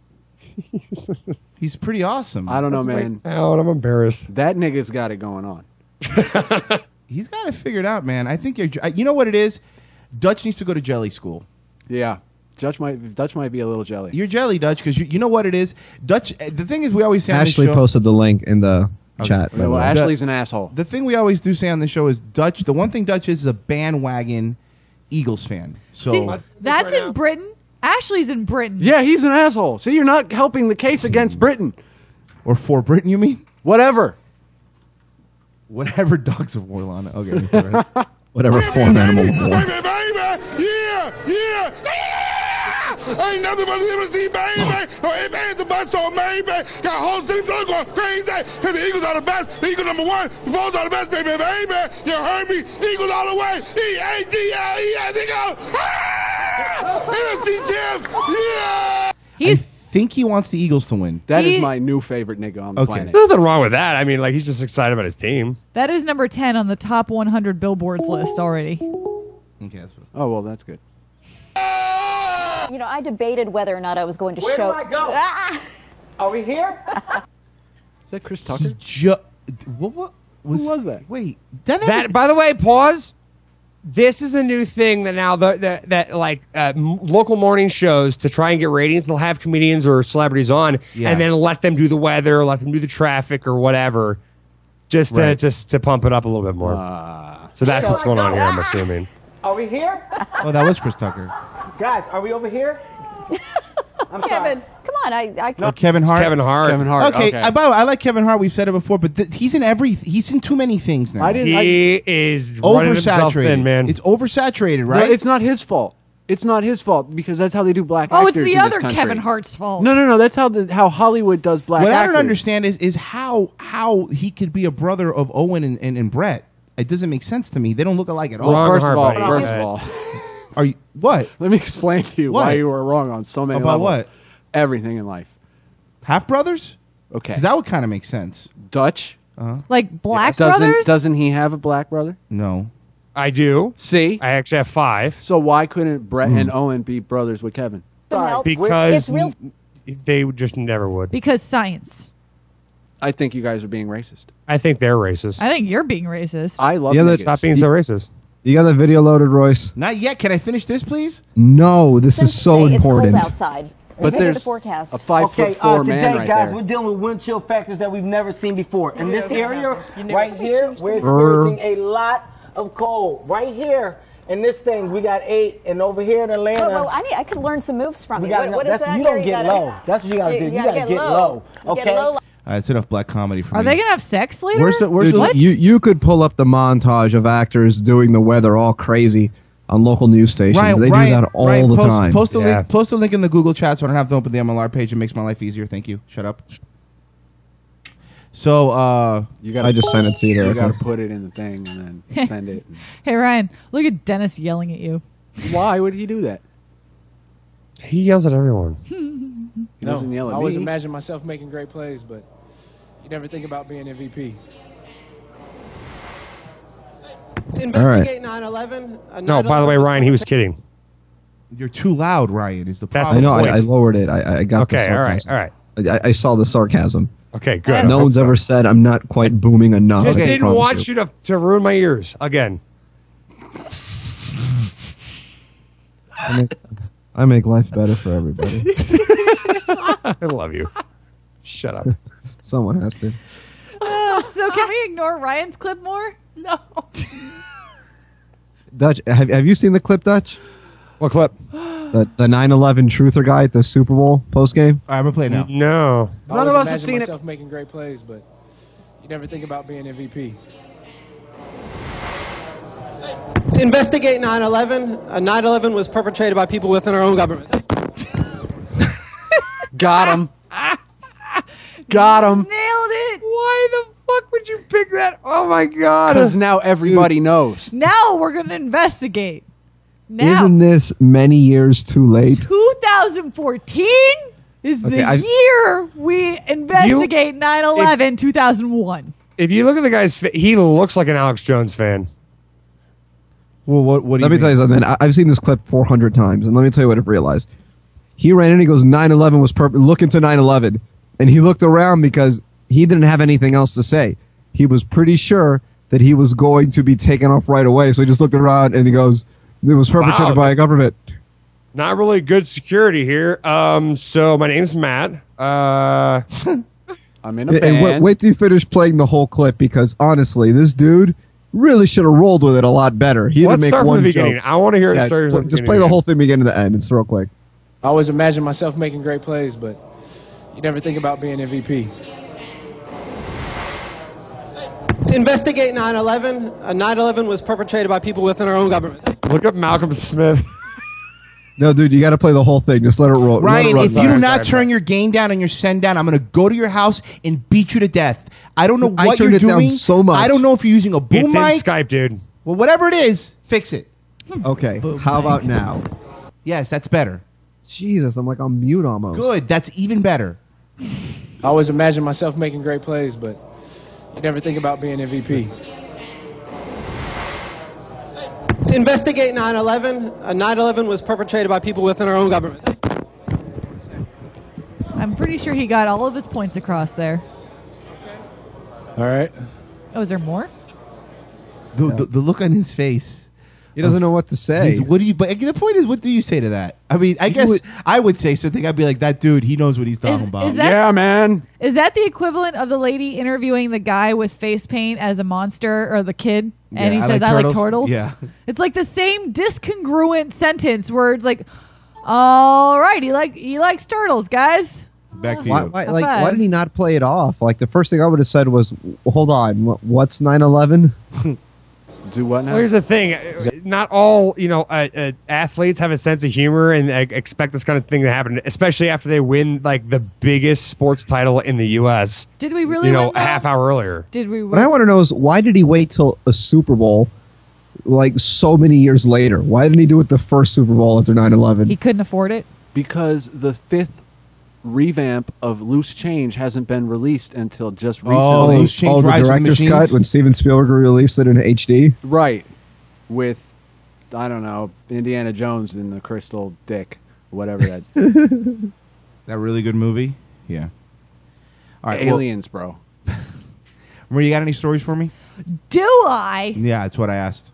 He's pretty awesome. I don't know, That's my man. town. I'm embarrassed. That nigga's got it going on. He's got it figured out, man. I think you know what it is? Dutch needs to go to jelly school. Yeah. Dutch might be a little jelly. You're jelly, Dutch, because you know what it is? Dutch, the thing is we always say Ashley on the show, posted the link in the chat. Well, Ashley's an asshole. The thing we always do say on the show is Dutch, the one thing Dutch is a bandwagon Eagles fan. So See, that's in Britain. Ashley's in Britain. Yeah, he's an asshole. See, you're not helping the case against Britain. Or for Britain, you mean? Whatever. Whatever Dogs of War, Lana. Okay. Whatever form animal of war. Yeah. Ain't nothing but liberty, baby. No, it ain't the best on baby. Got a whole city going crazy. Cause the Eagles are the best. The Eagles number one. The Bulls are the best, baby. You heard me? Eagles all the way. E-A-G-L-E-S. NFC champs. Yeah. I think he wants the Eagles to win. That is my new favorite nigga on the planet. There's nothing wrong with that. I mean, like, he's just excited about his team. That is number 10 on the top 100 billboards list already. Okay, that's what. Oh, well, that's good. You know, I debated whether or not I was going to Where show. do I go? Are we here? Is that Chris Tucker? What was, Who was that? Wait, That, by the way, pause. This is a new thing that now local morning shows to try and get ratings. They'll have comedians or celebrities on, and then let them do the weather, let them do the traffic or whatever, just to pump it up a little bit more. So that's what's going on here. I'm assuming. Are we here? Oh, that was Chris Tucker. Guys, are we over here? I'm Kevin, come on. Oh, Kevin Hart. Kevin Hart. Okay, by the way, I like Kevin Hart. We've said it before, but he's in too many things now. He is running himself oversaturated, thin, man. It's oversaturated, right? No, it's not his fault. It's not his fault because that's how they do black Oh, actors it's the in this other country. Kevin Hart's fault. No. That's how Hollywood does black What actors. I don't understand is how he could be a brother of Owen and Brett. It doesn't make sense to me. They don't look alike at all. First of all, are you what? Let me explain to you What? why you were wrong on so many About levels. what? Everything in life. Half brothers? Okay. Because that would kind of make sense. Dutch. Like black doesn't brothers? doesn't he have a black brother? No. I do. See? I actually have 5. So why couldn't Brett and Owen be brothers with Kevin? Because they just never would. Because science. I think you guys are being racist. I think they're racist. I think you're being racist. I love Yeah, niggas. Stop being so racist. You got the video loaded, Royce? Not yet. Can I finish this, please? No, this is so Today, important. It's cold outside. But Look at there's the forecast. a 5'4" today, man right guys, there. we're dealing with wind chill factors that we've never seen before. In this area, right here, we're experiencing a lot of cold. Right here, in this thing, we got 8, and over here in Atlanta, Whoa, I could learn some moves from we you. got What is that? you don't get low. That's what you gotta do. You gotta get low. Okay. It's enough black comedy for Are me. they going to have sex later? Dude, what? you could pull up the montage of actors doing the weather all crazy on local news stations. They do that all the time. Post a link in the Google chat so I don't have to open the MLR page. It makes my life easier. Thank you. Shut up. So I just sent it to you there. You got to put it in the thing and then send it. Hey, Ryan, look at Dennis yelling at you. Why would he do that? He yells at everyone. He doesn't yell at I always me. imagine myself making great plays, but you never think about being MVP. Investigate 9/11. No, by the way, Ryan, he was kidding. You're too loud, Ryan. Is the That's problem? I know. I lowered it. I got the Okay, sarcasm. all right. I saw the sarcasm. Okay, good. No one's ever said I'm not quite booming enough. Just I didn't promise want you to ruin my ears again. I make life better for everybody. I love you. Shut up. Someone has to. So can we ignore Ryan's clip more? No. Dutch, have you seen the clip, Dutch? What clip? The 9/11 truther guy at the Super Bowl post game. I'm gonna play now. No. I None of us have imagine seen it. myself making great plays, but you never think about being MVP. Investigate 9/11. 9/11 was perpetrated by people within our own government. Got him. Got him. Nailed it. Why the fuck would would you pick that? Oh my god! Because now everybody knows. Now we're going to investigate. Now, Isn't this many years too late? 2014 is the Okay, year we investigate 9/11. 2001. If you look at the guy's face, he looks like an Alex Jones fan. Well, what do you Let me tell you something. I've seen this clip 400 times, and let me tell you what I've realized. He ran in and he goes, 9/11 was perfect. Look into 9/11. And he looked around because he didn't have anything else to say. He was pretty sure that he was going to be taken off right away. So he just looked around and he goes, it was perpetrated by a government. Not really good security here. So my name's Matt. I'm in a And band. wait till you finish playing the whole clip, because honestly, this dude really should have rolled with it a lot better. He Let's didn't make start from one the beginning. joke. I want to hear it start from the Just beginning play the again. whole thing beginning to the end. It's real quick. I always imagine myself making great plays, but you never think about being MVP. Investigate 9/11. 9/11 was perpetrated by people within our own government. Look up Malcolm Smith. No, dude, you got to play the whole thing. Just let it roll. let it Ryan, run. if you do not turn your game down and your send down, I'm going to go to your house and beat you to death. I don't know I what you're turned it down doing. so much. I don't know if you're using a boom It's mic. in Skype, dude. Well, whatever it is, fix it. Okay, how about now? Yes, that's better. Jesus, I'm like on mute almost. Good, that's even better. I always imagine myself making great plays, but you never think about being MVP. Investigate 9/11. 9/11 was perpetrated by people within our own government. I'm pretty sure he got all of his points across there. All right. Oh, is there more? The look on his face. He doesn't know what to say. What do you? But the point is, what do you say to that? I mean, I guess I would say something. I'd be like, "That dude, he knows what he's talking about." is that- Yeah, man. Is that the equivalent of the lady interviewing the guy with face paint as a monster or the kid? And Yeah, he I says, like I like turtles." turtles? Yeah. It's like the same discongruent sentence where it's like, all right, he likes turtles, guys. Back to Why, you. why did he not play it off? Like, the first thing I would have said was, hold on, what's 9/11? Do what now? Well, here's the thing. Not all, athletes have a sense of humor and expect this kind of thing to happen, especially after they win, like, the biggest sports title in the U.S. Did we really win, a though? half hour earlier. Did we What I want to know is, why did he wait till a Super Bowl, like, so many years later? Why didn't he do it the first Super Bowl after 9/11? He couldn't afford it? Because the 5th revamp of Loose Change hasn't been released until just recently. The director's cut when Steven Spielberg released it in HD? Right. With, I don't know, Indiana Jones in the crystal dick, whatever that. That really good movie. Yeah. All right. Aliens, bro. Maria, you got any stories for me? Do I? Yeah, that's what I asked.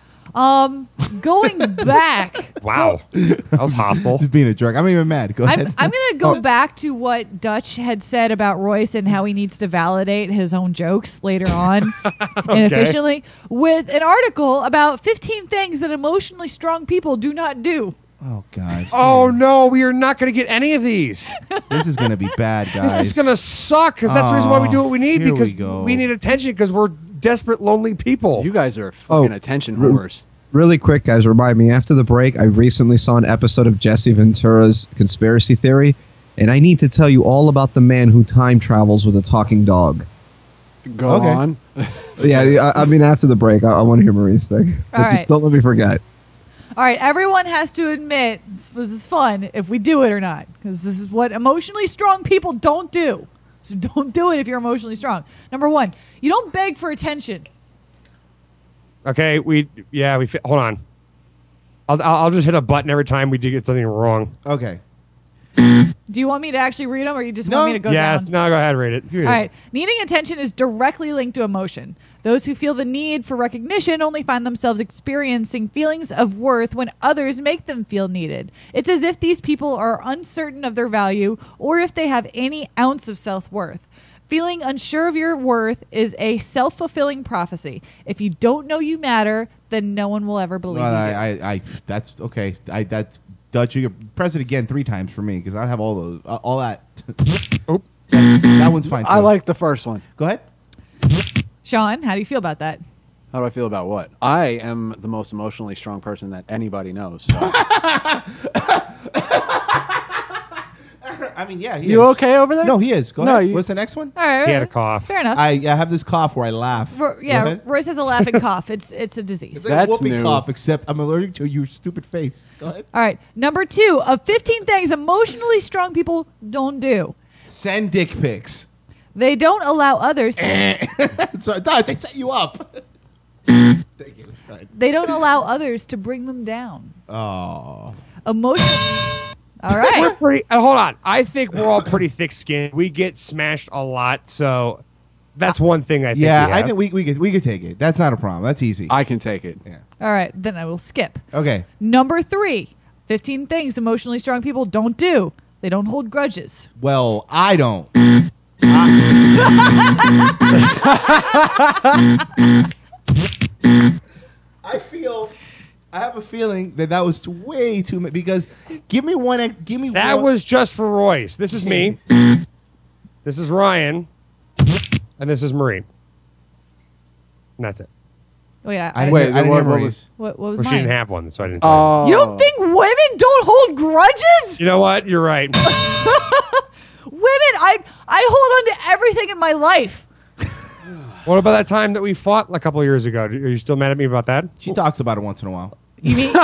Going back. Wow. That was hostile. Just being a jerk. I'm even mad. Go ahead. I'm going to go back to what Dutch had said about Royce and how he needs to validate his own jokes later on inefficiently with an article about 15 things that emotionally strong people do not do. Oh, God. Oh, no, we are not going to get any of these. This is going to be bad, guys. This is going to suck because that's the reason why we do what we need, Here because we go. we need attention because we're desperate, lonely people. You guys are fucking attention whores. Really quick, guys, remind me, after the break, I recently saw an episode of Jesse Ventura's Conspiracy Theory, and I need to tell you all about the man who time travels with a talking dog. Go on. Yeah, I mean, after the break, I want to hear Marie's thing. But All just right. don't let me forget. All right, everyone has to admit this is fun if we do it or not, because this is what emotionally strong people don't do. So don't do it if you're emotionally strong. Number one, you don't beg for attention. Okay, hold on. I'll just hit a button every time we do get something wrong. Okay. Do you want me to actually read them, or you just want me to go Yes, down? no, go ahead, read it. All right. Needing attention is directly linked to emotion. Those who feel the need for recognition only find themselves experiencing feelings of worth when others make them feel needed. It's as if these people are uncertain of their value or if they have any ounce of self-worth. Feeling unsure of your worth is a self-fulfilling prophecy. If you don't know you matter, then no one will ever believe Well, you. that's okay. That's Dutch. You can press it again 3 times for me because I have all those, all that. Oh, that one's fine. Too. I like the first one. Go ahead. Sean, how do you feel about that? How do I feel about what? I am the most emotionally strong person that anybody knows. So. I mean, yeah, he You is. okay over there? No, he is. Go No, ahead. you- What's the next one? All right. He had a cough. Fair enough. I have this cough where I laugh. Go Yeah, ahead. Royce has a laughing cough. It's a disease. It's like a whoopee cough, except I'm allergic to your stupid face. Go ahead. All right. Number 2 of 15 things emotionally strong people don't do. Send dick pics. They don't allow others to. Sorry, I set you up. They don't allow others to bring them down. Oh. Emotion. All right. We're pretty. Hold on. I think we're all pretty thick-skinned. We get smashed a lot, so that's one thing I think. Yeah, we I have. think we could take it. That's not a problem. That's easy. I can take it. Yeah. All right. Then I will skip. Okay. Number 3. 15 things emotionally strong people don't do. They don't hold grudges. Well, I don't. I have a feeling that was way too much because give me one. That was just for Royce. This is me. This is Ryan, and this is Marie. And that's it. Oh yeah. I didn't hear Marie's. What was Well, she mine? didn't have one, so I didn't. tell You don't think women don't hold grudges? you. You know what? You're right. Women, I hold on to everything in my life. What about that time that we fought a couple of years ago? Are you still mad at me about that? She talks about it once in a while. You mean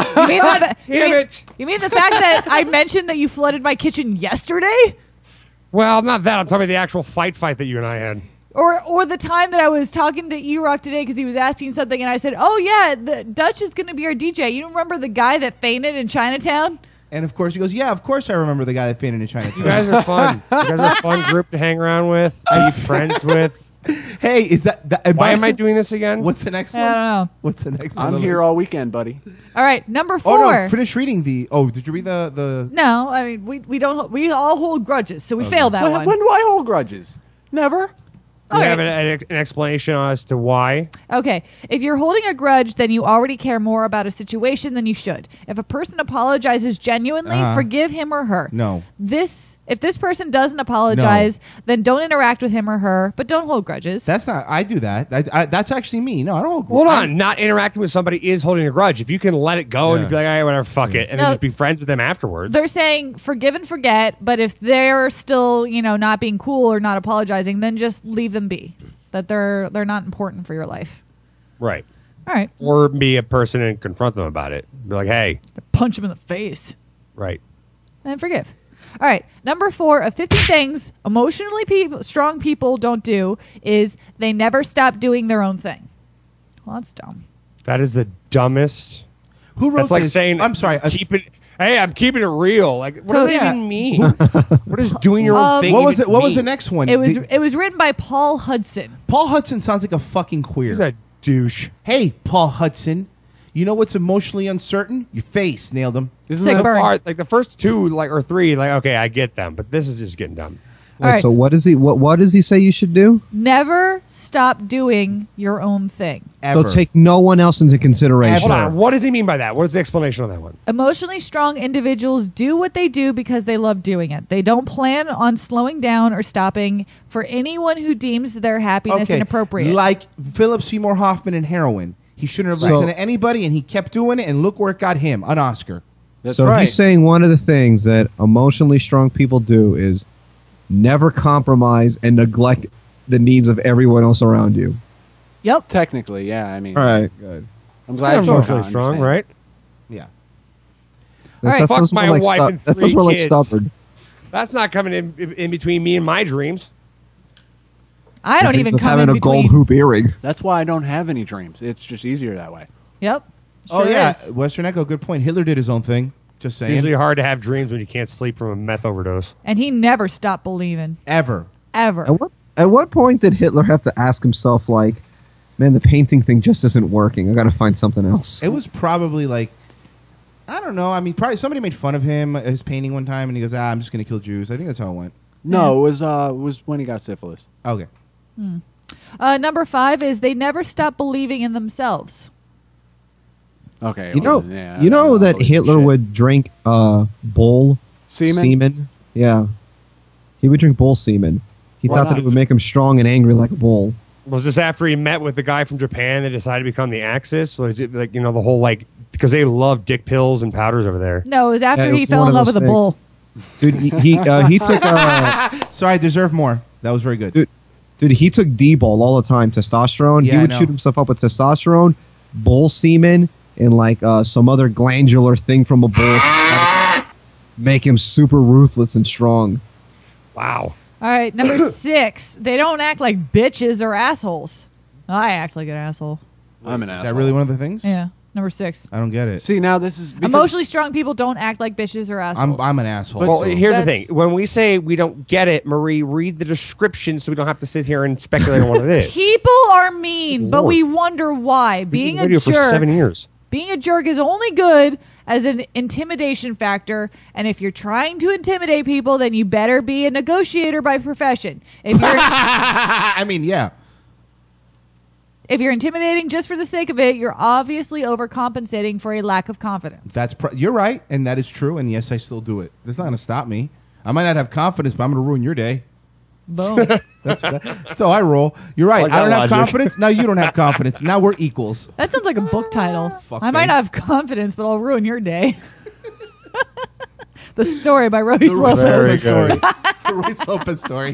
you mean the fact that I mentioned that you flooded my kitchen yesterday? Well, not that. I'm talking about the actual fight that you and I had. Or the time that I was talking to E-Rock today because he was asking something and I said, oh yeah, the Dutch is going to be our DJ. You remember the guy that fainted in Chinatown? And of course he goes, yeah, of course I remember the guy that fainted in Chinatown. You guys are fun. You guys are a fun group to hang around with, be friends with. Hey, is that why am I doing this again? What's the next one? I don't know. What's the next one? I'm here all weekend, buddy. All right, number 4. Oh no, finish reading the. Oh, did you read the? No, I mean we all hold grudges, so we failed that one. When do I hold grudges? Never. Do you have an explanation as to why? Okay, if you're holding a grudge, then you already care more about a situation than you should. If a person apologizes genuinely, forgive him or her. No. If this person doesn't apologize, then don't interact with him or her, but don't hold grudges. That's not. I do that. That's actually me. No, I don't. Hold on. Not interacting with somebody is holding a grudge. If you can let it go and be like, all right, whatever, fuck it, and then just be friends with them afterwards. They're saying forgive and forget, but if they're still, not being cool or not apologizing, then just leave them be. That they're not important for your life. Right. All right. Or be a person and confront them about it. Be like, hey. Punch them in the face. Right. And forgive. All right. Number 4 of 50 things emotionally strong people don't do is they never stop doing their own thing. Well, that's dumb. That is the dumbest. Who wrote That's like this? saying, I'm sorry. Keep it. Hey, I'm keeping it real. Like, what does that even mean? What is doing your own thing? What was it? even What was mean? the next one? It was written by Paul Hudson. Paul Hudson sounds like a fucking queer. He's a douche. Hey, Paul Hudson. You know what's emotionally uncertain? Your face. Nailed him. Isn't that hard? Like the first 2, or 3, okay, I get them, but this is just getting dumb. Wait, All right. so what does he say you should do? Never stop doing your own thing. So take no one else into consideration. Hold on. What does he mean by that? What is the explanation on that one? Emotionally strong individuals do what they do because they love doing it. They don't plan on slowing down or stopping for anyone who deems their happiness inappropriate. Like Philip Seymour Hoffman in Heroin. He shouldn't have listened to anybody, and he kept doing it, and look where it got him, an Oscar. He's saying one of the things that emotionally strong people do is never compromise and neglect the needs of everyone else around you. Yep. Technically, yeah. I mean, all right, good. I'm glad you're emotionally strong, right? Yeah. That sounds more like that sounds more like stubborn. That's not coming in between me and my dreams. I don't even come having in a between. gold hoop earring. That's why I don't have any dreams. It's just easier that way. Yep. Oh Sure yeah, is. Western Echo. Good point. Hitler did his own thing. Just It's saying. usually hard to have dreams when you can't sleep from a meth overdose. And he never stopped believing. Ever. At what point did Hitler have to ask himself, like, man, the painting thing just isn't working. I got to find something else. It was probably like, I don't know. I mean, probably somebody made fun of him, his painting one time, and he goes, I'm just going to kill Jews. I think that's how it went. No, it was when he got syphilis. Okay. Number 5 is they never stop believing in themselves. Okay. You know, well, yeah, you I know don't that Hitler shit. would drink bull Semen? Yeah, he would drink bull semen. He Why thought that not? it would make him strong and angry like a bull. Was this after he met with the guy from Japan that decided to become the Axis? Was it like, the whole because they love dick pills and powders over there? No, it was after Yeah, it he was fell one in of love with those a bull. Dude, he took. Sorry, I deserve more. That was very good. Dude, he took D-ball all the time, testosterone. Yeah, he I would know. shoot himself up with testosterone, bull semen, and like some other glandular thing from a bull. Make him super ruthless and strong. Wow. All right, number 6. They don't act like bitches or assholes. I act like an asshole. I'm an Is asshole. that really one of the things? Yeah, number 6. I don't get it. See, now this is because Emotionally strong people don't act like bitches or assholes. I'm an asshole. Well, so- here's the thing. When we say we don't get it, Marie, read the description so we don't have to sit here and speculate on what it is. People are mean, but Lord. we wonder why. Being a radio for jerk 7 years. Being a jerk is only good as an intimidation factor, and if you're trying to intimidate people, then you better be a negotiator by profession. If you're I mean, yeah. if you're intimidating just for the sake of it, you're obviously overcompensating for a lack of confidence. You're right, and that is true. And yes, I still do it. That's not going to stop me. I might not have confidence, but I'm going to ruin your day. Boom. That's how I roll. You're right. Like I don't that have logic. confidence. Now you don't have confidence. Now we're equals. That sounds like a book title. Fuck I might face. not have confidence, but I'll ruin your day. The story by Royce The Royce Lopez. Lopez story. The Royce Lopez story.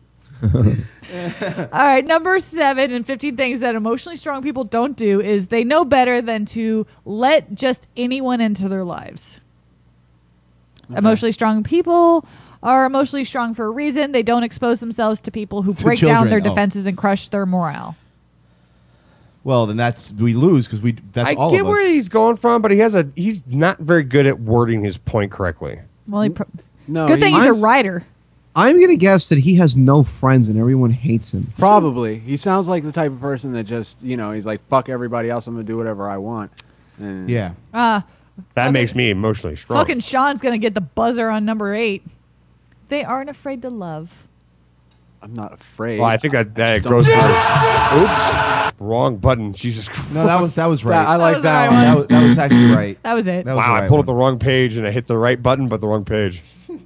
All right, number 7 and 15 things that emotionally strong people don't do is they know better than to let just anyone into their lives. Emotionally strong people are emotionally strong for a reason. They don't expose themselves to people who To break down children, their oh. defenses and crush their morale. Well, then we lose because that's I all get of us. where he's going from, but he's not very good at wording his point correctly. Well, No, good thing he's a I'm- writer. I'm going to guess that he has no friends and everyone hates him. Probably. He sounds like the type of person that just, he's like, fuck everybody else. I'm going to do whatever I want. And Yeah. That makes me emotionally strong. Fucking Sean's going to get the buzzer on number 8. They aren't afraid to love. I'm not afraid. Well, I think that just goes don't- for. Oops. Wrong button. Jesus Christ. No, that was right. I like that That one. That was actually right. That was it. That was Wow, the I right pulled one. up the wrong page and I hit the right button, but the wrong page.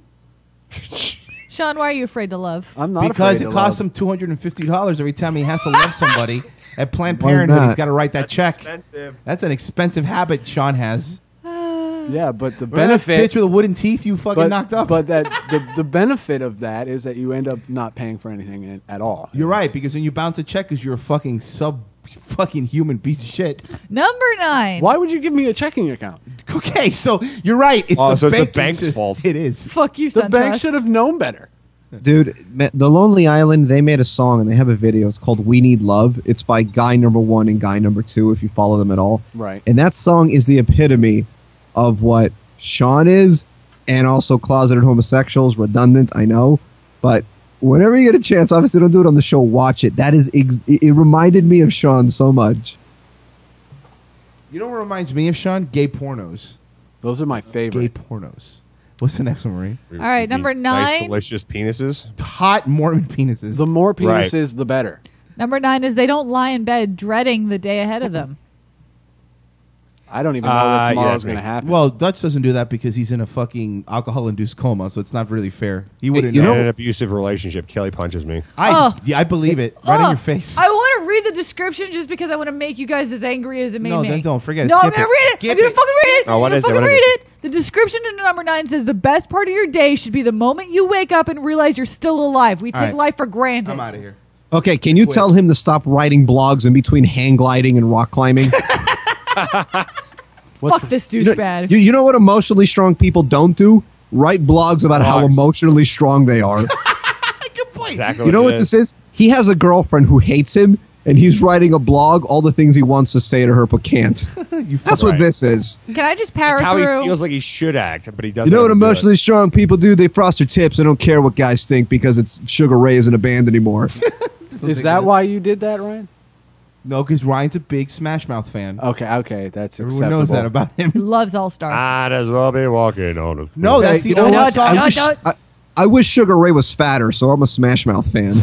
Sean, why are you afraid to love? I'm not Because afraid it to costs love. him $250 every time he has to love somebody. At Planned Why Parenthood, not? he's got to write that check. Expensive. That's an expensive habit Sean has. Yeah, but the Remember that benefit. bitch with the wooden teeth you fucking knocked off? But that the benefit of that is that you end up not paying for anything at all. You're right, because when you bounce a check because you're a fucking fucking human piece of shit. Number 9. Why would you give me a checking account? Okay, so you're right. It's Oh, the so it's the bank's bank's fault. It is. Fuck you, The bank SunTrust. should have known better. Dude, The Lonely Island, they made a song and they have a video. It's called We Need Love. It's by guy number 1 and guy number 2, if you follow them at all. Right. And that song is the epitome of what Sean is and also closeted homosexuals. Redundant, I know. But whenever you get a chance, obviously don't do it on the show, watch it. That is, it reminded me of Sean so much. You know what reminds me of Sean? Gay pornos. Those are my Gay favorite. pornos. What's the next one, Marie? All right, number 9. Nice, delicious penises. Hot Mormon penises. The more Right. penises, the better. Number 9 is they don't lie in bed dreading the day ahead of them. I don't even know that Yeah, tomorrow's that's going to me. happen. Well, Dutch doesn't do that because he's in a fucking alcohol-induced coma, so it's not really fair. He wouldn't In know. an abusive relationship, Kelly punches me. I believe it. Right in Oh, your face. I want to read the description just because I want to make you guys as angry as it made No, me. then don't forget it. No, I'm Skip going to it. read it. Skip I'm going it. to fucking read it. Oh, what I'm is it? gonna What fucking is read it. The description in number 9 says the best part of your day should be the moment you wake up and realize you're still alive. We All take right. life for granted. I'm out of here. Okay, can you tell him to stop writing blogs in between hang gliding and rock climbing? Fuck this douchebag. You know what emotionally strong people don't do? Write blogs about how emotionally strong they are. Exactly. You know what this is? He has a girlfriend who hates him, and he's writing a blog, all the things he wants to say to her but can't. That's what Right. this is. Can I just power It's how through? he feels like he should act, but he doesn't. You know what ever do it. emotionally strong people do? They frost their tips and don't care what guys think because it's Sugar Ray isn't a band anymore. Is that why you did that, Ryan? No, because Ryan's a big Smash Mouth fan. Okay, that's Everyone knows that about him. Loves All Star. Might as well be walking on a. No, that's the You know only what? song. I wish Sugar Ray was fatter, so I'm a Smash Mouth fan.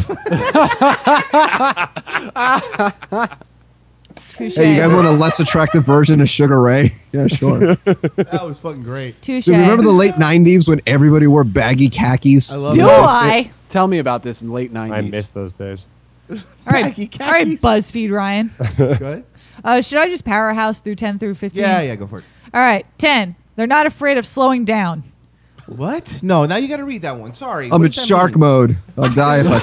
Touche. Hey, you guys want a less attractive version of Sugar Ray? Yeah, sure. That was fucking great. Touche. Dude, remember the late 90s when everybody wore baggy khakis? I love Do that. I? Tell me about this in late 90s. I miss those days. All right, Baggy all right, khakis. BuzzFeed Ryan. Good? Should I just powerhouse through 10 through 15? Yeah, go for it. All right, 10. They're not afraid of slowing down. What? No, now you got to read that one. Sorry. I'm What in does that shark mean? mode. I'll die if I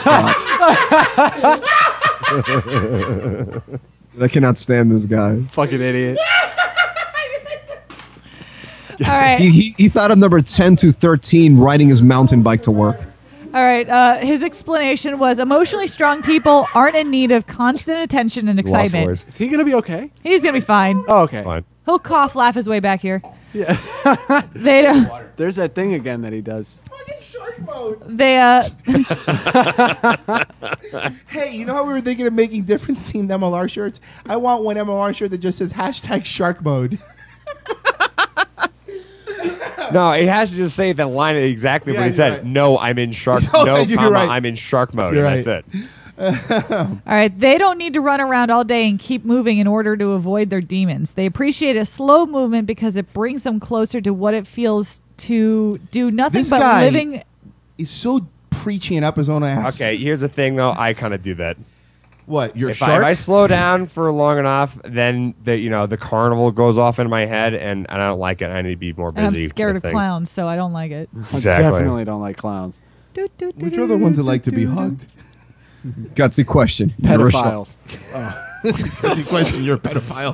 stop. I cannot stand this guy. Fucking idiot. All right. He thought of number 10 to 13 riding his mountain bike to work. All right. His explanation was emotionally strong people aren't in need of constant attention and excitement. Is he going to be okay? He's going to be fine. Oh, okay. Fine. He'll cough, laugh his way back here. Yeah. They don't. There's that thing again that he does. They Hey, you know how we were thinking of making different themed MLR shirts? I want one MLR shirt that just says #shark mode. No, it has to just say that line exactly Yeah, what he you're said. right. No, I'm in shark. No, No, you're comma, right. I'm in shark mode. You're and right. That's it. All right, they don't need to run around all day and keep moving in order to avoid their demons. They appreciate a slow movement because it brings them closer to what it feels to do nothing This but guy living. is so preaching up his own ass. Okay, here's the thing, though. I kind of do that. What? You're If shark? I slow down for long enough, then the carnival goes off in my head, and I don't like it. I need to be more busy. And I'm scared with of things. clowns, so I don't like it. Exactly. I definitely don't like clowns. Which are the ones that like to be hugged? Gutsy question. Pedophiles. Gutsy question. You're a pedophile.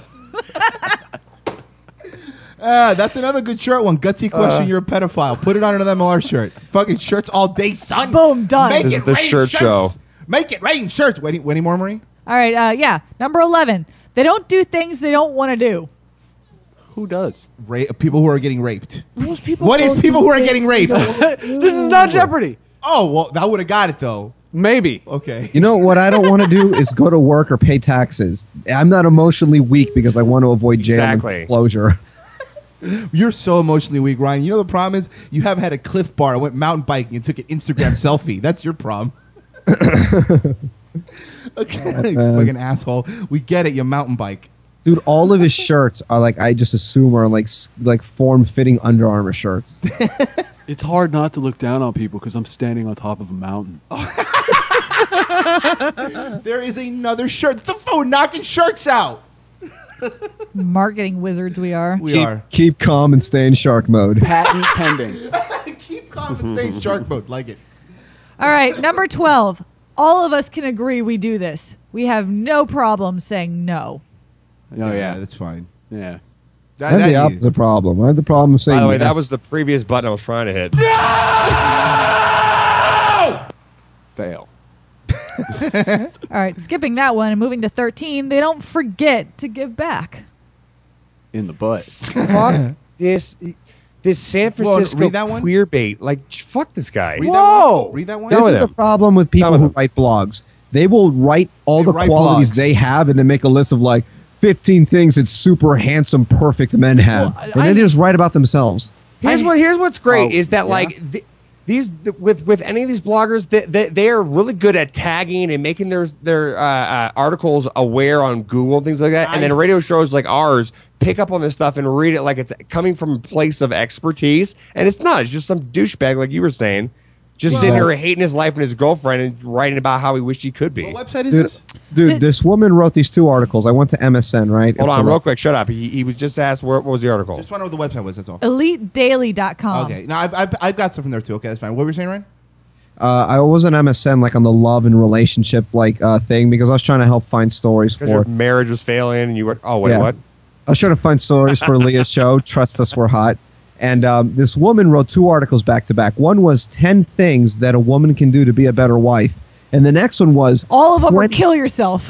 That's another good shirt one. Gutsy question. You're a pedophile. Put it on another MLR shirt. Fucking shirts all day, son. Boom, done. Make This it is the rain shirt shirts. show. Make it rain shirts. Any more, Marie? All right, yeah. Number 11. They don't do things they don't want to do. Who does? People who are getting raped. Most people. What is don't people do who are things getting they raped? don't wanna do. This is not Jeopardy. Oh, well, that would have got it, though. Maybe. Okay. You know what I don't want to do is go to work or pay taxes. I'm not emotionally weak because I want to avoid jail Exactly. and closure. You're so emotionally weak, Ryan. You know the problem is you haven't had a Cliff Bar, went mountain biking, and took an Instagram selfie. That's your problem. Okay, like an asshole. We get it. You mountain bike. Dude, all of his shirts are like, I just assume are like form-fitting Under Armour shirts. It's hard not to look down on people because I'm standing on top of a mountain. There is another shirt. The phone knocking shirts out. Marketing wizards we are. Keep calm and stay in shark mode. Patent pending. Keep calm and stay in shark mode. Like it. All right, number 12. All of us can agree we do this. We have no problem saying no. Oh, yeah. That's fine. Yeah. I have the opposite problem. I have the problem of saying By the way, that yes. was the previous button I was trying to hit. Fail. All right, skipping that one and moving to 13. They don't forget to give back. In the butt. Fuck this San Francisco read that one? queer bait. Like, fuck this guy. Read that one. Read that one. This is the problem with people who write blogs. They will write all the write qualities blogs. they have and then make a list of like 15 things that super handsome, perfect men have. And then they just write about themselves. Here's what's great is that yeah? like with any of these bloggers, they are really good at tagging and making their articles aware on Google and things like that. And then radio shows like ours pick up on this stuff and read it like it's coming from a place of expertise, and it's not. It's just some douchebag, like you were saying, just sitting here hating his life and his girlfriend and writing about how he wished he could be. What website is this? Dude, this woman wrote these 2 articles. I went to MSN, right? Hold It's on, a- real quick. Shut up. He was just asked what was the article. Just want to know what the website was. That's all. EliteDaily.com. Okay. No, I've got stuff from there too. Okay, that's fine. What were you saying, Ryan? I was on MSN, like on the love and relationship thing, because I was trying to help find stories Because your for. marriage was failing and you were what? I was trying to find stories for Leah's show. Trust Us, We're Hot. And this woman wrote 2 articles back to back. One was 10 things that a woman can do to be a better wife. And the next one was All of them are kill yourself.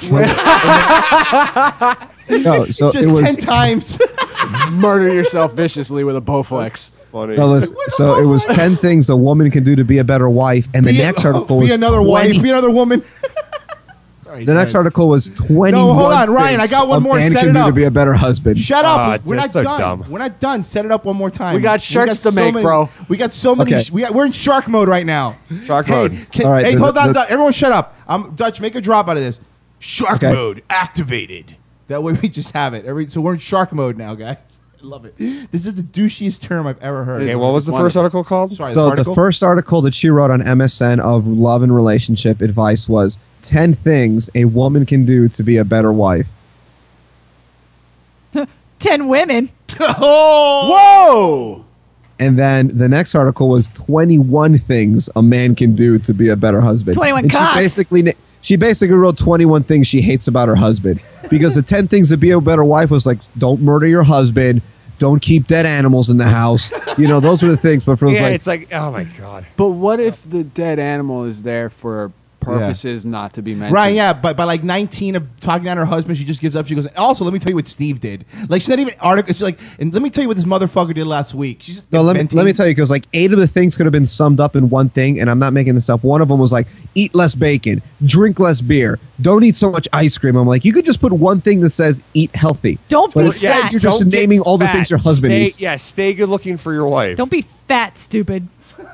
no, so Just it was 10 times. Murder yourself viciously with a Bowflex. Funny. no, so it was 10 things a woman can do to be a better wife. And the next article was be another 20 wife. Be another woman. Sorry. The next article was 21 No, hold on, Ryan, I things got one a more. man Set can it do up. to be a better husband. Shut up. We're not that's so done. dumb. We're not done. Set it up one more time. We got shirts to make, bro. We got so many. Okay. We're in shark mode right now. Shark Hey, mode. All right, hey, the- hold on. the- Everyone shut up. Dutch, make a drop out of this. Shark Okay. mode activated. That way we just have it. So we're in shark mode now, guys. I love it. This is the douchiest term I've ever heard. Okay, what was the Wonderful. first article called? Sorry, So article? the first article that she wrote on MSN of love and relationship advice was 10 things a woman can do to be a better wife. 10 women. Oh! Whoa! And then the next article was 21 things a man can do to be a better husband. 21 and cocks. She basically wrote 21 things she hates about her husband. Because the 10 things to be a better wife was like, don't murder your husband, don't keep dead animals in the house. You know, those were the things. But for Yeah, like, it's like, oh my God. But what if the dead animal is there for purposes not to be mentioned? Right, yeah, but by like 19 of talking down her husband, she just gives up. She goes, also, let me tell you what Steve did. Like, she's not even article. She's like, and let me tell you what this motherfucker did last week. She's just no, let me tell you, because like 8 of the things could have been summed up in one thing, and I'm not making this up. One of them was like, eat less bacon, drink less beer, don't eat so much ice cream. I'm like, you could just put one thing that says eat healthy. Don't but be instead, fat. you're just Don't get naming all the fat. things your husband Stay- eats. Yeah, stay good looking for your wife. Don't be fat, stupid.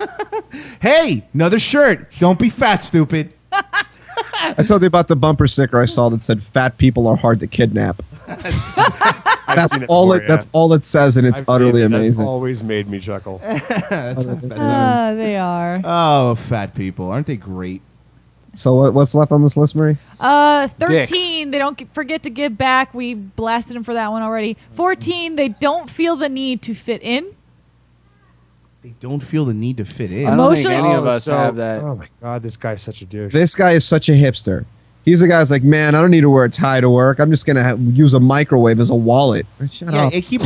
Hey, another shirt. Don't be fat, stupid. I told you about the bumper sticker I saw that said "Fat people are hard to kidnap." That's seen it all. before, yeah. That's all it says, and it's I've seen utterly it. That's amazing. always made me chuckle. They are. Oh, fat people. Aren't they great? So what's left on this list, Marie? 13, they don't forget to give back. We blasted them for that one already. 14, they don't feel the need to fit in. They don't feel the need to fit in. I don't think Emotionally- any of us have that. Oh my God, this guy's such a douche. This guy is such a hipster. He's the guy who's like, man, I don't need to wear a tie to work. I'm just gonna use a microwave as a wallet. Shut Yeah, up. keep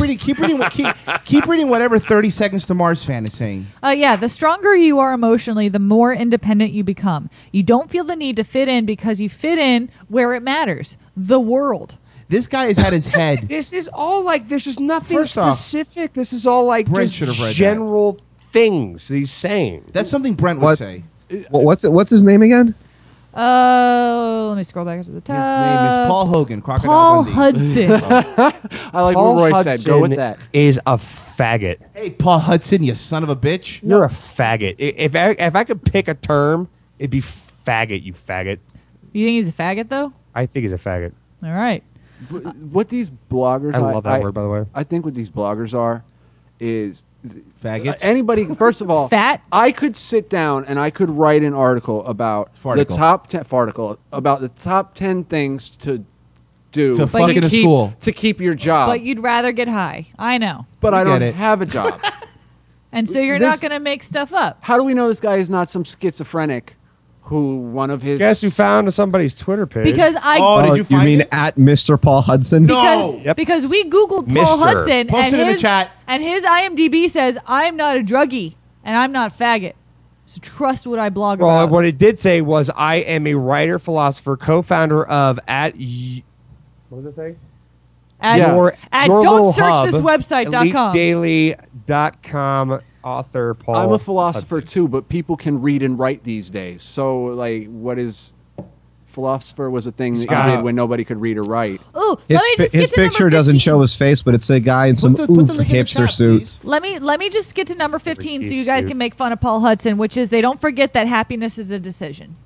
reading whatever 30 Seconds to Mars fan is saying. Yeah, the stronger you are emotionally, the more independent you become. You don't feel the need to fit in because you fit in where it matters, the world. This guy has had his head. This is all like, this is nothing First off, specific. This is all like Brent just should have read that. general things he's saying. That's something Brent would What? say. What's his name again? Let me scroll back to the top. His name is Paul Hogan, Crocodile Paul Dundee. Hudson. I like Paul what Roy Hudson said. Go with that. is a faggot. Hey, Paul Hudson, you son of a bitch. You're a faggot. If I could pick a term, it'd be faggot, you faggot. You think he's a faggot, though? I think he's a faggot. All right. What these bloggers... I love that word, by the way. I think what these bloggers are is... Faggots? Anybody, first of all, Fat? I could sit down and I could write an article about the Farticle. top 10 farticle about the top 10 things to do To fuck in a keep, school. to keep your job. But you'd rather get high. I know. But I get don't it. have a job. And so you're This- not going to make stuff up. How do we know this guy is not some schizophrenic who one of his Guess who found somebody's Twitter page? Because I... Oh, did you find mean it? at Mr. Paul Hudson? No. Yep. Because we Googled Mr. Paul Hudson Post and it in the his, chat. and his IMDb says, I'm not a druggie and I'm not faggot. So trust what I blog Well, about. what it did say was, I am a writer, philosopher, co-faunder of what does it say? At, Your don't little search hub, this website.com. EliteDaily.com author Paul I'm a philosopher Hudson. too, but people can read and write these days. So like what is philosopher was a thing that you Scott. did when nobody could read or write. Ooh, His, let me just his get to number picture doesn't 15. show his face, but it's a guy in some Put the link in the hipster chat, suit. please. Let me just get to number 15 so Freaky you guys suit. can make fun of Paul Hudson, which is they don't forget that happiness is a decision.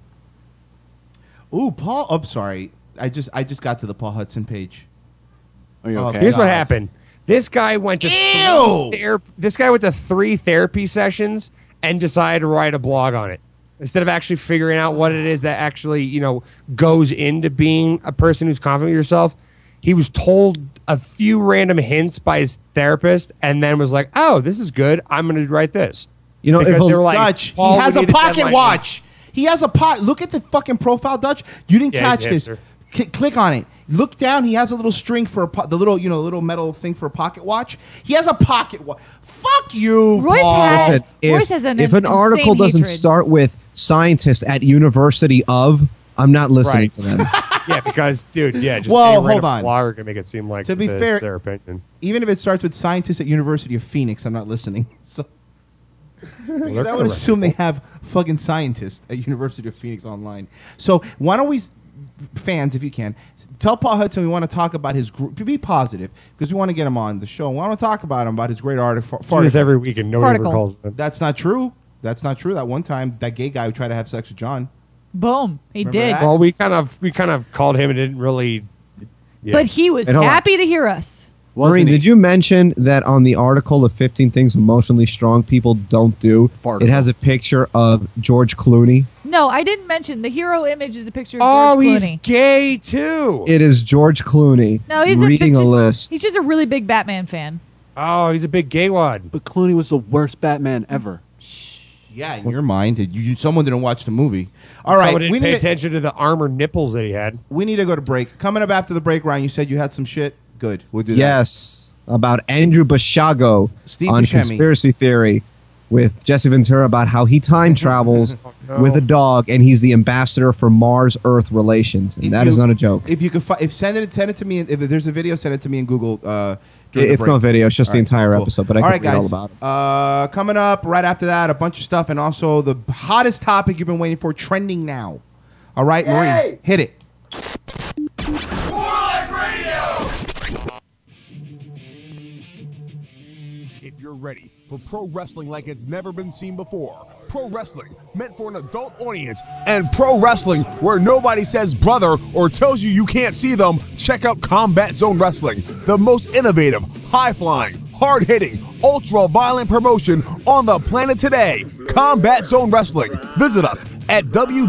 Ooh, Paul. Oh, sorry. I just got to the Paul Hudson page. Are you Oh, okay? Here's what God. happened. This guy went to Ew! this guy went to 3 therapy sessions and decided to write a blog on it. Instead of actually figuring out what it is that actually, goes into being a person who's confident in yourself, he was told a few random hints by his therapist and then was like, "Oh, this is good. I'm going to write this." You know, Because if they were like, Dutch, Paul, he we has a need pocket deadline. watch. He has a pot. Look at the fucking profile, Dutch. You didn't Yeah, catch he's this. hipster. Click on it. Look down. He has a little string for the little metal thing for a pocket watch. He has a pocket watch. Fuck you, Royce Paul. had- Listen, Royce has an if an insane article doesn't hatred. start with scientist at University of, I'm not listening Right. to them. Yeah, because dude, just Well, a random hold on. blogger can make it seem like To be it's fair- their opinion. Even if it starts with scientists at University of Phoenix, I'm not listening. So. Because I would assume they have fucking scientists at University of Phoenix online. So why don't we, fans, if you can, tell Paul Hudson we want to talk about his group. Be positive because we want to get him on the show. We want to talk about him, about his great article. Do this every week and nobody ever Farticle. calls it. That's not true. That's not true. That one time, that gay guy who tried to have sex with John. Boom. He Remember did. that? Well, we kind of called him and didn't really. Yeah. But he was And hold on. happy to hear us. Maureen, did you mention that on the article of 15 things emotionally strong people don't do, Farticle. it has a picture of George Clooney? No, I didn't mention the hero image is a picture of Oh, George he's Clooney. gay too. It is George Clooney No, he's reading a list. He's just a really big Batman fan. Oh, he's a big gay wad. But Clooney was the worst Batman ever. Yeah, in your mind, someone didn't watch the movie. All right, Someone didn't pay attention to the armor nipples that he had. We need to go to break. Coming up after the break, Ryan, you said you had some shit. Good, we'll do that. Yes, about Andrew Bashago Steve on Buscemi. Conspiracy Theory with Jesse Ventura about how he time travels with a dog and he's the ambassador for Mars-Earth relations, and that is not a joke. If you could, send it to me. If there's a video, send it to me in Google. It's not video; it's just the entire episode. But I can read guys. all about it. Coming up right after that, a bunch of stuff, and also the hottest topic you've been waiting for, trending now. All right, Marie, hit it. If you're ready for pro wrestling like it's never been seen before, pro wrestling meant for an adult audience, and pro wrestling where nobody says brother or tells you can't see them, check out Combat Zone Wrestling, the most innovative, high-flying, hard-hitting, ultra-violent promotion on the planet today. Combat Zone Wrestling. Visit us at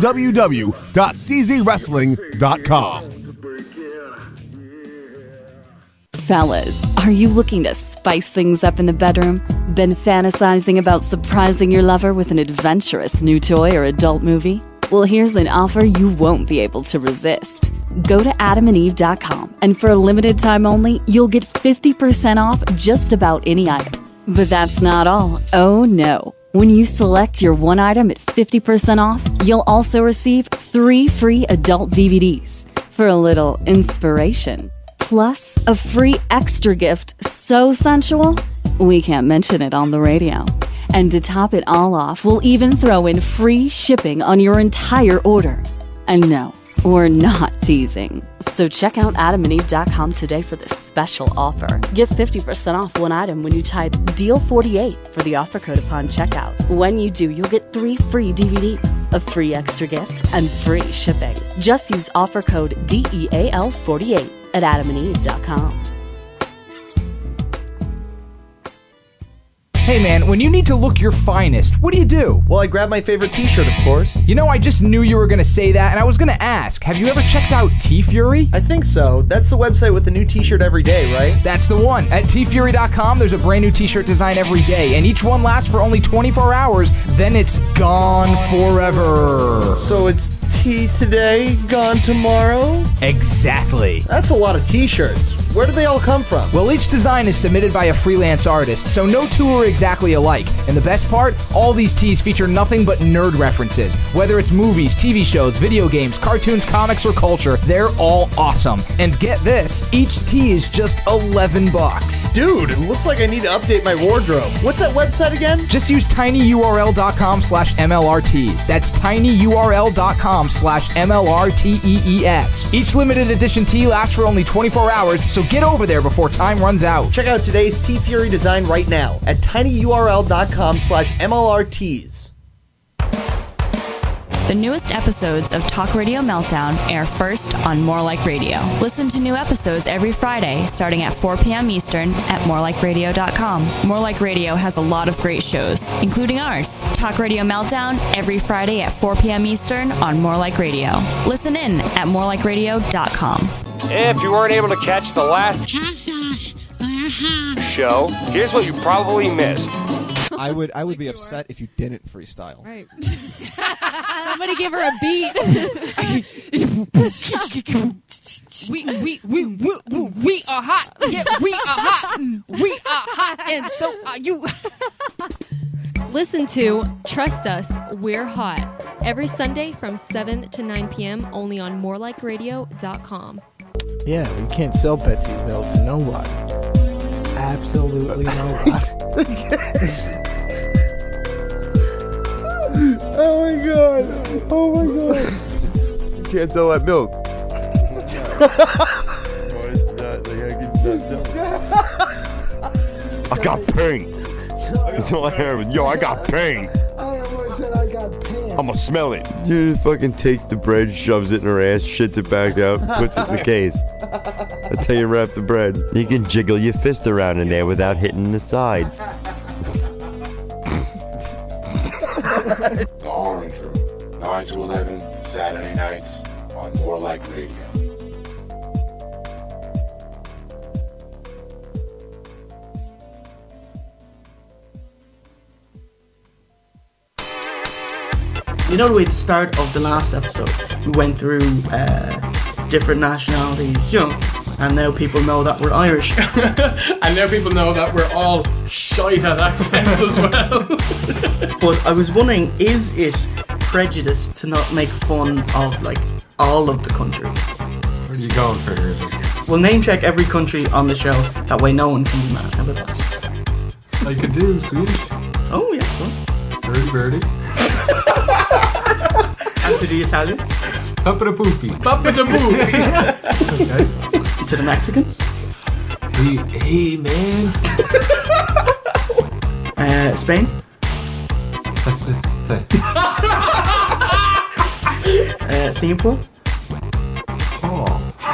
www.czwrestling.com. Fellas, are you looking to spice things up in the bedroom? Been fantasizing about surprising your lover with an adventurous new toy or adult movie? Well, here's an offer you won't be able to resist. Go to adamandeve.com, and for a limited time only, you'll get 50% off just about any item. But that's not all. Oh no. When you select your one item at 50% off, you'll also receive 3 free adult DVDs for a little inspiration. Plus, a free extra gift so sensual, we can't mention it on the radio. And to top it all off, we'll even throw in free shipping on your entire order. And no, we're not teasing. So check out adamandeve.com today for this special offer. Get 50% off one item when you type DEAL48 for the offer code upon checkout. When you do, you'll get 3 free DVDs, a free extra gift, and free shipping. Just use offer code DEAL48 at adamandeve.com. Hey man, when you need to look your finest, what do? Well, I grab my favorite t-shirt, of course. You know, I just knew you were going to say that, and I was going to ask, have you ever checked out T-Fury? I think so. That's the website with the new t-shirt every day, right? That's the one. At tfury.com, there's a brand new t-shirt design every day, and each one lasts for only 24 hours, then it's gone forever. So it's T today, gone tomorrow? Exactly. That's a lot of t-shirts. Where do they all come from? Well, each design is submitted by a freelance artist, so no two are exactly alike. And the best part, all these tees feature nothing but nerd references. Whether it's movies, TV shows, video games, cartoons, comics, or culture, they're all awesome. And get this, each tee is just $11. Dude, it looks like I need to update my wardrobe. What's that website again? Just use tinyurl.com/MLRtees. That's tinyurl.com/MLRTEES. Each limited edition tee lasts for only 24 hours, so get over there before time runs out. Check out today's T-Fury design right now at tinyurl.com/MLRtees. The newest episodes of Talk Radio Meltdown air first on More Like Radio. Listen to new episodes every Friday starting at 4 p.m. Eastern at morelikeradio.com. More Like Radio has a lot of great shows, including ours. Talk Radio Meltdown every Friday at 4 p.m. Eastern on More Like Radio. Listen in at morelikeradio.com. If you weren't able to catch the last show, here's what you probably missed. I would be upset if you didn't freestyle. Right. Somebody give her a beat. we are hot. Yeah, we are hot. We are hot, and so are you. Listen to Trust Us, We're Hot every Sunday from 7 to 9 p.m. only on morelikeradio.com. Yeah, you can't sell Betsy's milk to nobody. Absolutely nobody. Oh my god! Oh my god! You can't sell that milk. I got pain. That's all I heard. Yo, I got pain. I'ma smell it. Dude fucking takes the bread, shoves it in her ass, shits it back out, puts it in the case. That's how you wrap the bread. You can jiggle your fist around in there without hitting the sides. The Orange Room, 9 to 11, Saturday nights on More Like Radio. You know the way at the start of the last episode, we went through different nationalities, you know, and now people know that we're Irish. And now people know that we're all shite at accents as well. But I was wondering, is it prejudice to not make fun of, like, all of the countries? Where are you going for here? We'll name check every country on the show, that way no one can be mad. How about that? I could do Swedish. Oh, yeah, cool. Birdie. And to the Italians? Papa poopy. Papa the poopy. Okay. To the Mexicans? Hey man. Spain? Singapore? Oh.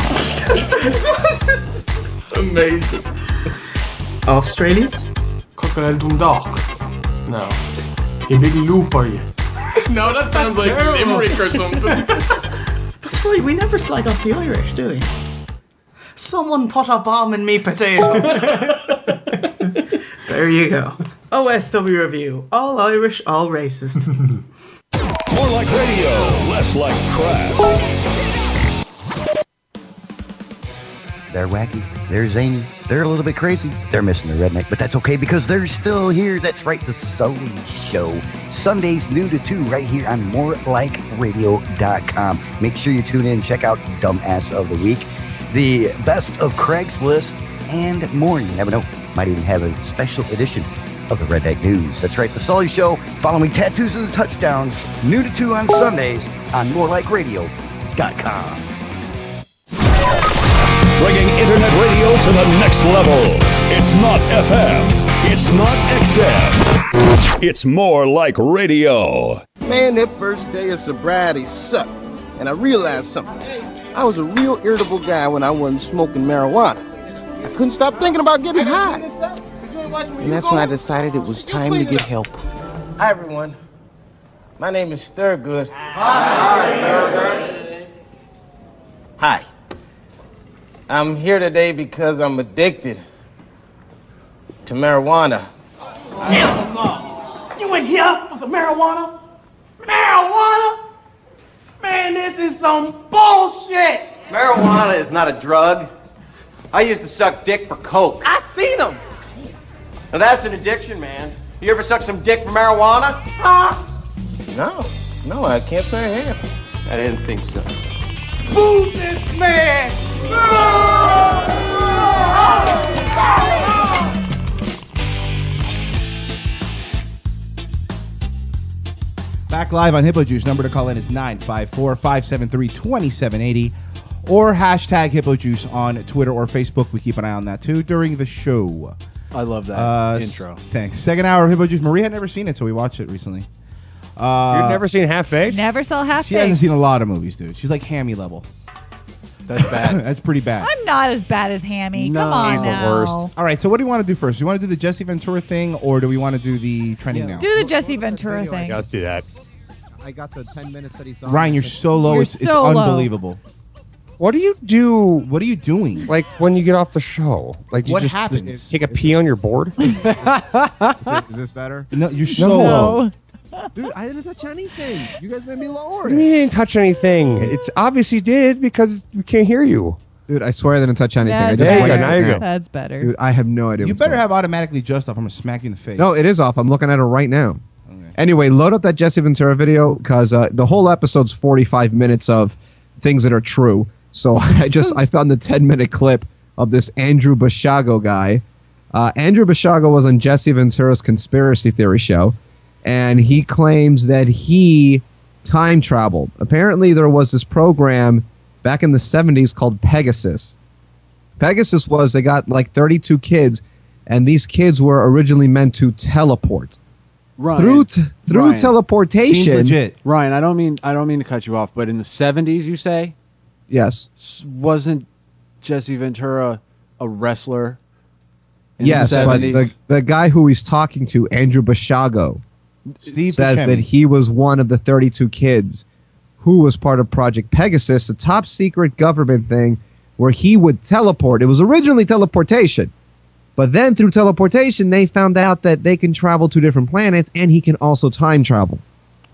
Amazing. Australians? Crocodile Dundalk. No. You big loop, are you? No, that sounds like Limerick or something. That's right, we never slide off the Irish, do we? Someone put a bomb in me potato. There you go. OSW review. All Irish, all racist. More like radio, less like crap. They're wacky, they're zany, they're a little bit crazy, they're missing their redneck, but that's okay because they're still here. That's right, the Sully Show. Sundays noon to 2 right here on morelikeradio.com. Make sure you tune in and check out Dumbass of the Week, the best of Craigslist, and more. You never know, might even have a special edition of the Redneck News. That's right, the Sully Show, following Tattoos and the Touchdowns, noon to 2 on Sundays on morelikeradio.com. Bringing internet radio to the next level. It's not FM. It's not XM. It's more like radio. Man, that first day of sobriety sucked. And I realized something. I was a real irritable guy when I wasn't smoking marijuana. I couldn't stop thinking about getting high. And that's when I decided it was time to get help. Hi, everyone. My name is Thurgood. Hi. I'm here today because I'm addicted to marijuana. Hell no. You in here for some marijuana? Marijuana? Man, this is some bullshit. Marijuana is not a drug. I used to suck dick for coke. I seen them. Now that's an addiction, man. You ever suck some dick for marijuana? Huh? No, I can't say I have. I didn't think so. Boo this man! Back live on Hippo Juice. Number to call in is 954-573-2780 or hashtag Hippo Juice on Twitter or Facebook. We keep an eye on that too during the show. I love that intro. Thanks. Second hour of Hippo Juice. Maria had never seen it, so we watched it recently. You've never seen Half Baked? Never saw Half She Baked. hasn't seen a lot of movies, dude. She's like Hammy level. That's bad. That's pretty bad. I'm not as bad as Hammy. Come on he's now. the worst. All right, so what do you want to do first? Do you want to do the Jesse Ventura thing, or do we want to do the trending now? Do the Jesse Ventura thing. Let's do that. I got the 10 minutes that he's on. Ryan, you're so low. You're It's so low. unbelievable. What do you do? What are you doing? Like when you get off the show? Like you What just happens? take a pee on your board? Is this better? No, you're so No. low. Dude, I didn't touch anything. You guys made me lower You it. didn't touch anything. It's obvious you did because we can't hear you. Dude, I swear I didn't touch anything. I That's just better. flexed Now it you now. go. That's better. Dude, I have no idea. You what's better going have automatically just off. I'm going to smack you in the face. No, it is off. I'm looking at it right now. Anyway, load up that Jesse Ventura video because the whole episode's 45 minutes of things that are true. So I found the 10-minute clip of this Andrew Bashago guy. Andrew Bashago was on Jesse Ventura's conspiracy theory show, and he claims that he time traveled. Apparently, there was this program back in the 70s called Pegasus. Pegasus was, they got like 32 kids, and these kids were originally meant to teleport. Ryan, Through Ryan, teleportation. Seems legit. Ryan, I don't mean to cut you off, but in the 70s, you say? Yes. Wasn't Jesse Ventura a wrestler? In Yes, the but 70s? the guy who he's talking to, Andrew Bashago, Steve says Buscemi. that he was one of the 32 kids who was part of Project Pegasus, a top secret government thing where he would teleport. It was originally teleportation, but then through teleportation, they found out that they can travel to different planets and he can also time travel.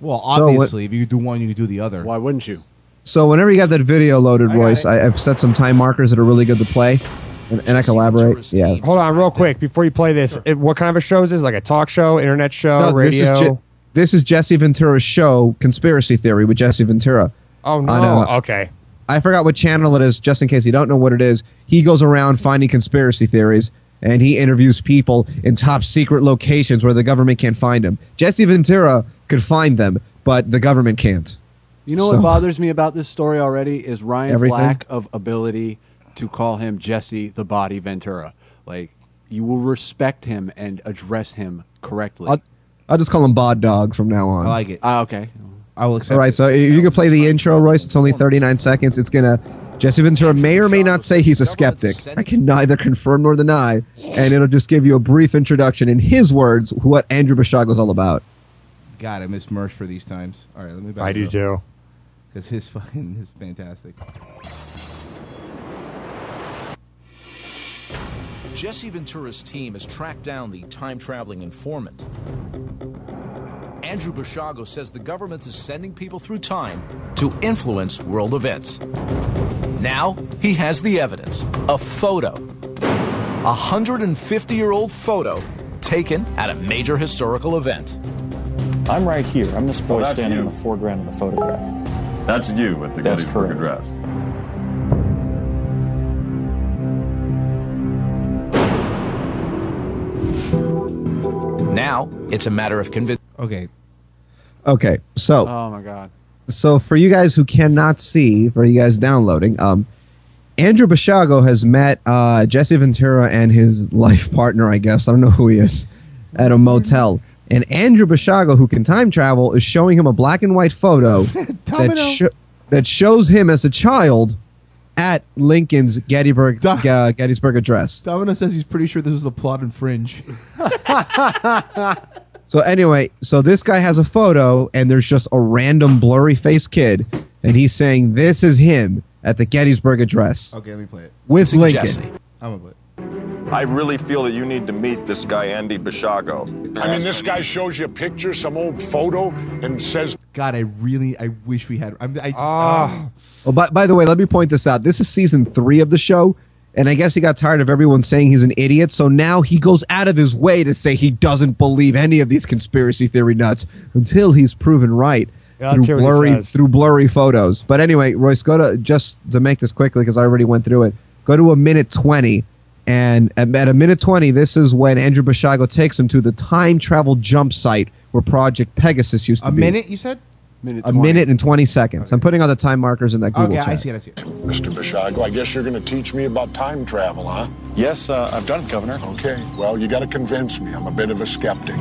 Well, So what- obviously, if you do one, you can do the other. Why wouldn't you? So whenever you got that video loaded, Royce, I've set some time markers that are really good to play, and I can elaborate. Yeah. Hold on, real quick, before you play this. What kind of a show is this? Like a talk show, internet show, No, radio? this is Jesse Ventura's show, Conspiracy Theory with Jesse Ventura. Oh, no. Okay. I forgot what channel it is, just in case you don't know what it is. He goes around finding conspiracy theories, and he interviews people in top secret locations where the government can't find them. Jesse Ventura could find them, but the government can't. You know what bothers me about this story already is Ryan's Everything? lack of ability to call him Jesse the Body Ventura. Like, you will respect him and address him correctly. I'll just call him Bod Dog from now on. I like it. Okay. I will accept All right, it. so if you could play the intro, Royce, it's only 39 seconds. It's going to... Jesse Ventura may or may not say he's a skeptic. I can neither confirm nor deny, and it'll just give you a brief introduction in his words what Andrew Basiago's all about. God, I miss Mersh for these times. All right, let me back I it do up. too. Because his fucking is fantastic. Jesse Ventura's team has tracked down the time-traveling informant. Andrew Basiago says the government is sending people through time to influence world events. Now, he has the evidence. A photo. A 150-year-old photo taken at a major historical event. I'm right here. I'm this boy that's standing you. in the foreground of the photograph. That's you at the That's Gettysburg correct. Address. Now, it's a matter of convincing. Okay. Okay, so... Oh, my God. So for you guys who cannot see, for you guys downloading, Andrew Basiago has met Jesse Ventura and his life partner, I guess, I don't know who he is, at a motel. And Andrew Basiago, who can time travel, is showing him a black and white photo that shows him as a child at Lincoln's Gettysburg Address. Domino says he's pretty sure this was the plot in Fringe. So anyway, so this guy has a photo, and there's just a random blurry-faced kid, and he's saying this is him at the Gettysburg Address. Okay, let me play it. With Lincoln. I'm gonna play it. I really feel that you need to meet this guy, Andy Basiago. I mean, this guy shows you a picture, some old photo, and says, God, I wish we had. Well, by the way, let me point this out. This is season 3 of the show, and I guess he got tired of everyone saying he's an idiot, so now he goes out of his way to say he doesn't believe any of these conspiracy theory nuts until he's proven right through blurry photos. But anyway, Royce, just to make this quickly, because I already went through it, go to a minute 20, and at a minute 20, this is when Andrew Basiago takes him to the time travel jump site where Project Pegasus used to be. A minute, you said? A minute and 20 seconds. Okay. I'm putting all the time markers in that Google chat. I see it. Mr. Basiago, I guess you're going to teach me about time travel, huh? Yes, I've done it, Governor. Okay, well, you got to convince me. I'm a bit of a skeptic.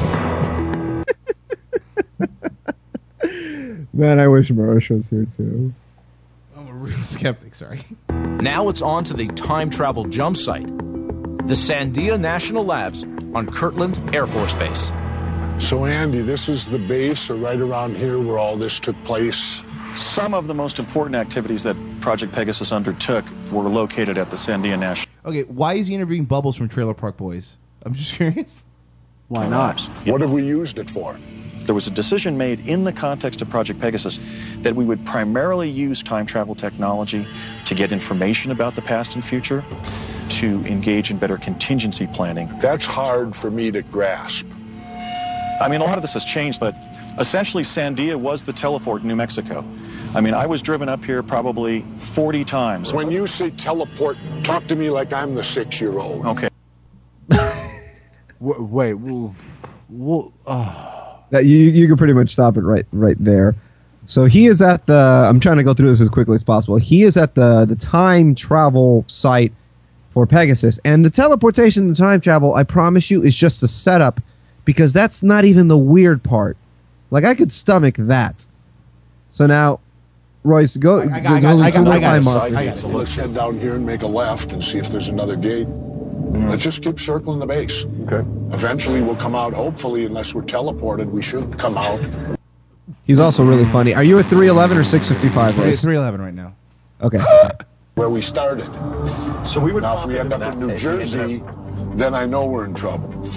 Man, I wish Marisha was here too. I'm a real skeptic, sorry. Now it's on to the time travel jump site, the Sandia National Labs on Kirtland Air Force Base. So, Andy, this is the base, or right around here where all this took place? Some of the most important activities that Project Pegasus undertook were located at the Sandia National. Okay, why is he interviewing Bubbles from Trailer Park Boys? I'm just curious. Why not? What have we used it for? There was a decision made in the context of Project Pegasus that we would primarily use time travel technology to get information about the past and future, to engage in better contingency planning. That's hard for me to grasp. I mean, a lot of this has changed, but essentially Sandia was the teleport in New Mexico. I mean, I was driven up here probably 40 times. When you say teleport, talk to me like I'm the 6-year-old. Okay. Wait. That you can pretty much stop it right there. So he is at the... I'm trying to go through this as quickly as possible. He is at the time travel site for Pegasus. And the teleportation and time travel, I promise you, is just a setup, because that's not even the weird part. Like, I could stomach that. So now, Royce, go... I got it. Let's head down here and make a left and see if there's another gate. Let's just keep circling the base. Okay. Eventually we'll come out, hopefully, unless we're teleported, we should come out. He's also really funny. Are you at 311 or 655, Royce? 311 right now. Okay. Where we started. So we would now, if we end up in New Jersey, then I know we're in trouble.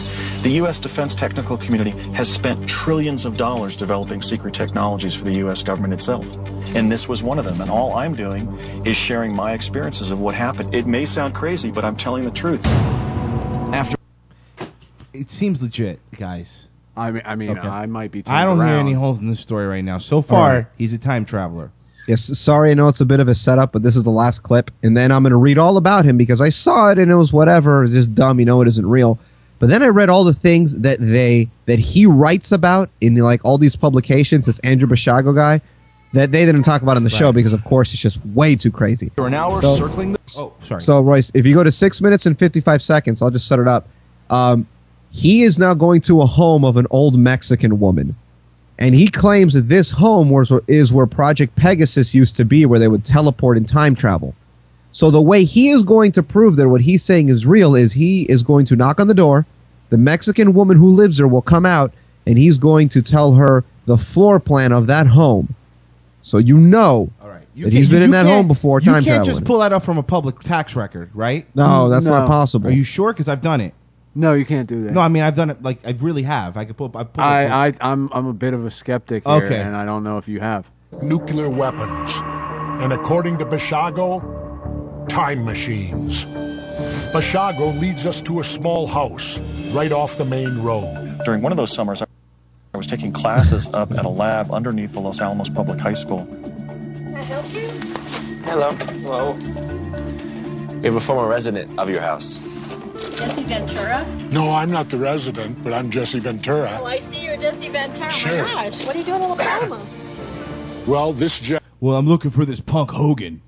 The U.S. defense technical community has spent trillions of dollars developing secret technologies for the U.S. government itself. And this was one of them. And all I'm doing is sharing my experiences of what happened. It may sound crazy, but I'm telling the truth. After It seems legit, guys. I mean, Okay. I might be. I don't hear around. any holes in this story right now. So far, All right. he's a time traveler. Yes, sorry, I know it's a bit of a setup, but this is the last clip, and then I'm going to read all about him because I saw it and it was whatever, it's just dumb, it isn't real. But then I read all the things that he writes about in like all these publications. This Andrew Basiago guy that they didn't talk about on the show because, of course, it's just way too crazy. For an hour circling the... Oh, sorry. So, Royce, if you go to 6 minutes and 55 seconds, I'll just set it up. He is now going to a home of an old Mexican woman. And he claims that this home is where Project Pegasus used to be, where they would teleport and time travel. So the way he is going to prove that what he's saying is real is he is going to knock on the door. The Mexican woman who lives there will come out, and he's going to tell her the floor plan of that home. So that he's been in that home before time traveling. You can't just pull that up from a public tax record, right? No, that's not possible. Are you sure? Because I've done it. No, you can't do that. No, I mean I've done it. Like I really have. I could pull. I'm a bit of a skeptic here, Okay. and I don't know if you have. Nuclear weapons. And according to Basiago, time machines. Basiago leads us to a small house right off the main road. During one of those summers, I was taking classes up at a lab underneath the Los Alamos Public High School. Can I help you? Hello. Hello. We have a former resident of your house. Jesse Ventura? No, I'm not the resident, but I'm Jesse Ventura. Oh, I see you're Jesse Ventura. Sure. Oh my gosh. What are you doing in Los Alamos? Well, this Well, I'm looking for this punk Hogan.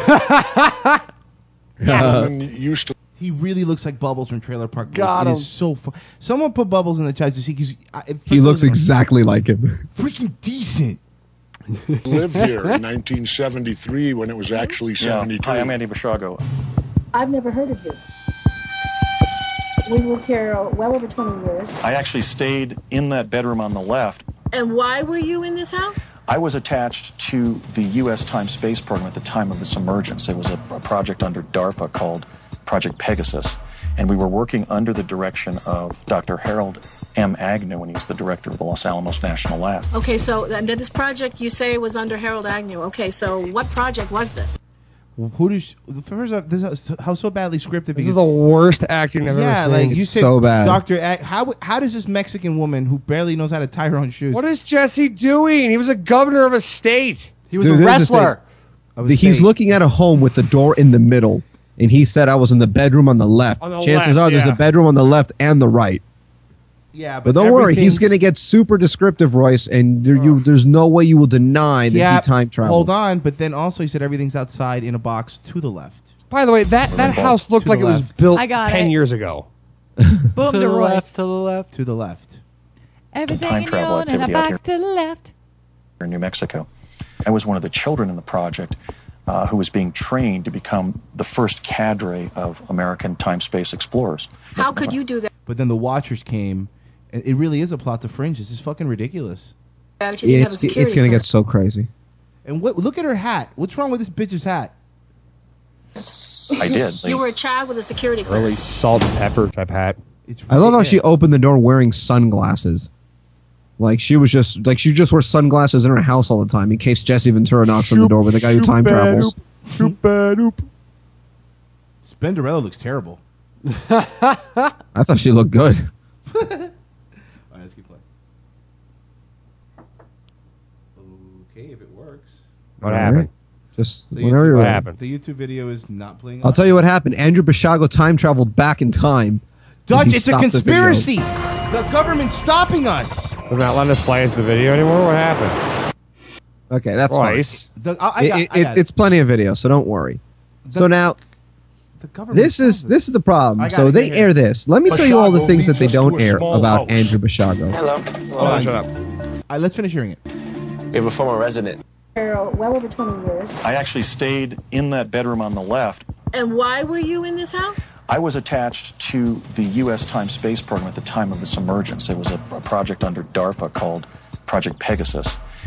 gentleman used to... He really looks like Bubbles from Trailer Park Boys. Got It him. is so fun. Someone put Bubbles in the chat to see because He looks exactly like him. freaking decent. lived here in 1973 when it was actually 72. Hi, I'm Andy Basiago. I've never heard of you. We lived here well over 20 years. I actually stayed in that bedroom on the left. And why were you in this house? I was attached to the U.S. Time-Space Program at the time of its emergence. It was a project under DARPA called Project Pegasus, and we were working under the direction of Dr. Harold M. Agnew, when he was the director of the Los Alamos National Lab. Okay, so and then this project you say was under Harold Agnew. Okay, so what project was this? Well, who does first off, this is how so badly scripted? This is the worst acting I've yeah, ever seen. like you said, so bad. Dr. How does this Mexican woman who barely knows how to tie her own shoes? What is Jesse doing? He was a governor of a state. He was Dude, a there's this wrestler. He's looking at a home with the door in the middle, and he said I was in the bedroom on the left. On the Chances left, are there's yeah. a bedroom on the left and the right. Yeah, But don't worry, he's going to get super descriptive, Royce, and there's no way you will deny that he time traveled. Hold on, but then also he said everything's outside in a box to the left. By the way, that house looked To like the it was left. built I got 10 it. years ago. Boom to Royce. To the left. To the left. Everything Time you travel own in a activity out box to the left. in New Mexico. I was one of the children in the project who was being trained to become the first cadre of American time-space explorers. How could you do that? But then the Watchers came, and it really is a plot to Fringe. This is fucking ridiculous. But you didn't have a It's security going to get clearance. so crazy. And look at her hat. What's wrong with this bitch's hat? I did. You were a child with a security Early clearance. salt and pepper type hat. I love how she opened the door wearing sunglasses. Like she just wears sunglasses in her house all the time in case Jesse Ventura knocks on the door with the guy who time travels. Spenderella looks terrible. I thought she looked good. All right, let's keep playing. Okay, if it works. What happened? Just The whenever YouTube, you're What ready. happened? The YouTube video is not playing. I'll tell you what happened. Andrew Basiago time traveled back in time. Dutch, He it's a stopped the video. conspiracy. The government's stopping us. They're not letting us play as the video anymore? What happened? Okay, that's Royce. fine. I got it. It's plenty of video, so don't worry. So now, The government. this is the problem. I got So it, they here. air this. Let me tell you all the Basiago things that leads they us don't to a air small about house. Andrew Basiago. Hello. Hold on. Shut up. Let's finish hearing it. We have a former resident. Well over 20 years. I actually stayed in that bedroom on the left. And why were you in this house? I was attached to the U.S. Time-Space Program at the time of its emergence. It was a project under DARPA called Project Pegasus,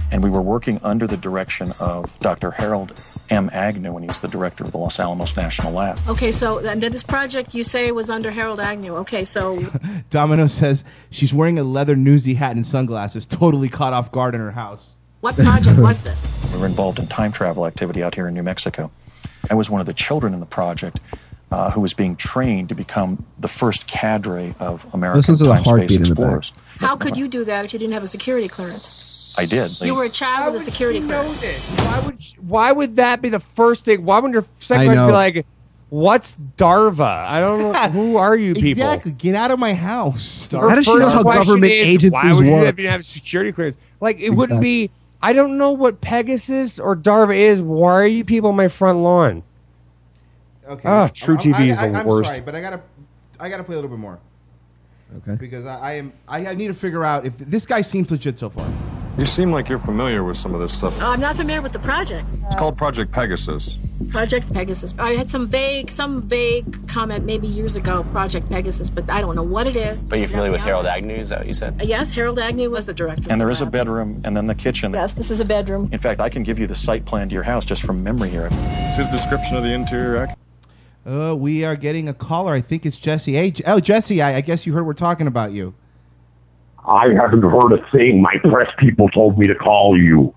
And we were working under the direction of Dr. Harold M. Agnew, when he was the director of the Los Alamos National Lab. Okay, so and then this project you say was under Harold Agnew. Okay, so Domino says she's wearing a leather newsy hat and sunglasses, totally caught off guard in her house. what project was this? We were involved in time travel activity out here in New Mexico. I was one of the children in the project who was being trained to become the first cadre of American Listen to the time-space heartbeat in the back. explorers. How could you do that if you didn't have a security clearance? I did. You were a child with a security clearance. Why would that be the first thing? Why would your second I question be know. like, what's DARVA? I don't know. Who are you people? Exactly. Get out of my house. Her How does she know first how question government is, agencies why would you work? if you didn't have security clearance? Like, it wouldn't be, I don't know what Pegasus or DARVA is. Why are you people on my front lawn? Okay. True TV is the I'm worst. sorry, but I gotta play a little bit more. Okay. Because I need to figure out if this guy seems legit so far. You seem like you're familiar with some of this stuff. I'm not familiar with the project. It's called Project Pegasus. Project Pegasus. I had some vague comment maybe years ago, Project Pegasus, but I don't know what it is. But you're familiar with Harold Agnew, is that what you said? Yes, Harold Agnew was the director. And there is a bedroom and then the kitchen. Yes, this is a bedroom. In fact, I can give you the site plan to your house just from memory here. What's his description of the interior? We are getting a caller. I think it's Jesse. Hey, Jesse, I guess you heard we're talking about you. I haven't heard a thing. My press people told me to call you.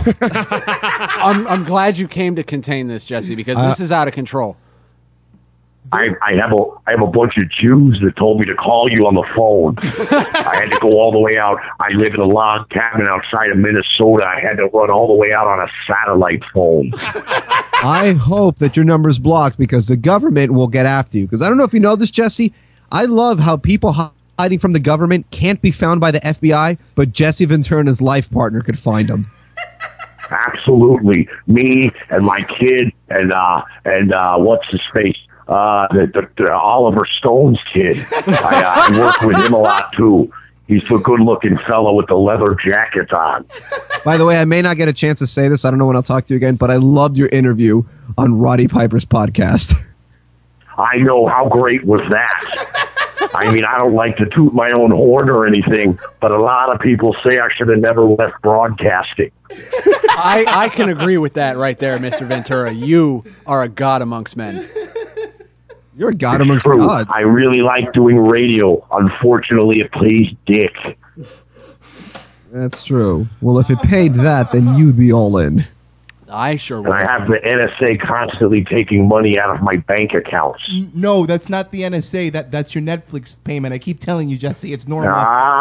I'm glad you came to contain this, Jesse, because this is out of control. I have a bunch of Jews that told me to call you on the phone. I had to go all the way out. I live in a log cabin outside of Minnesota. I had to run all the way out on a satellite phone. I hope that your number's blocked because the government will get after you. Because I don't know if you know this, Jesse. I love how people hiding from the government can't be found by the FBI, but Jesse Ventura and his life partner could find them. Absolutely. Me and my kid and what's his face? The Oliver Stone's kid. I work with him a lot too. He's a good-looking fellow with the leather jacket on. By the way, I may not get a chance to say this. I don't know when I'll talk to you again, but I loved your interview on Roddy Piper's podcast. I know. How great was that? I mean, I don't like to toot my own horn or anything, but a lot of people say I should have never left broadcasting. I can agree with that right there, Mr. Ventura. You are a god amongst men. You're a god It's amongst true. gods. I really like doing radio. Unfortunately, it pays dick. That's true. Well, if it paid that, then you'd be all in. I sure And I have the NSA constantly taking money out of my bank accounts. No, that's not the NSA. That's your Netflix payment. I keep telling you, Jesse, it's normal.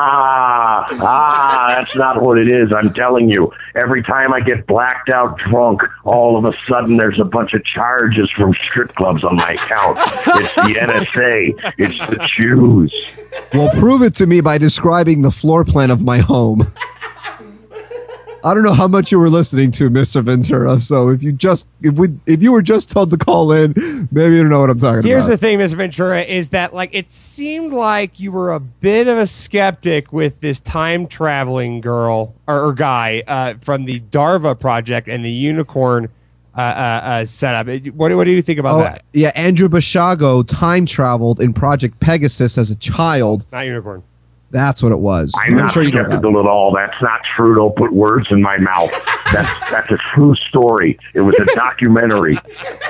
That's not what it is. I'm telling you. Every time I get blacked out drunk, all of a sudden there's a bunch of charges from strip clubs on my account. It's the NSA. It's the Jews. Well, prove it to me by describing the floor plan of my home. I don't know how much you were listening to, Mr. Ventura. So if you were just told to call in, maybe you don't know what I'm talking Here's about. the thing, Mr. Ventura, is that like it seemed like you were a bit of a skeptic with this time traveling girl or guy from the DARVA project and the unicorn setup. What do you think about that? Yeah, Andrew Bashago time traveled in Project Pegasus as a child. Not unicorn. That's what it was. I'm not sure you know that. skeptical at all. That's not true. Don't put words in my mouth. That's a true story. It was a documentary.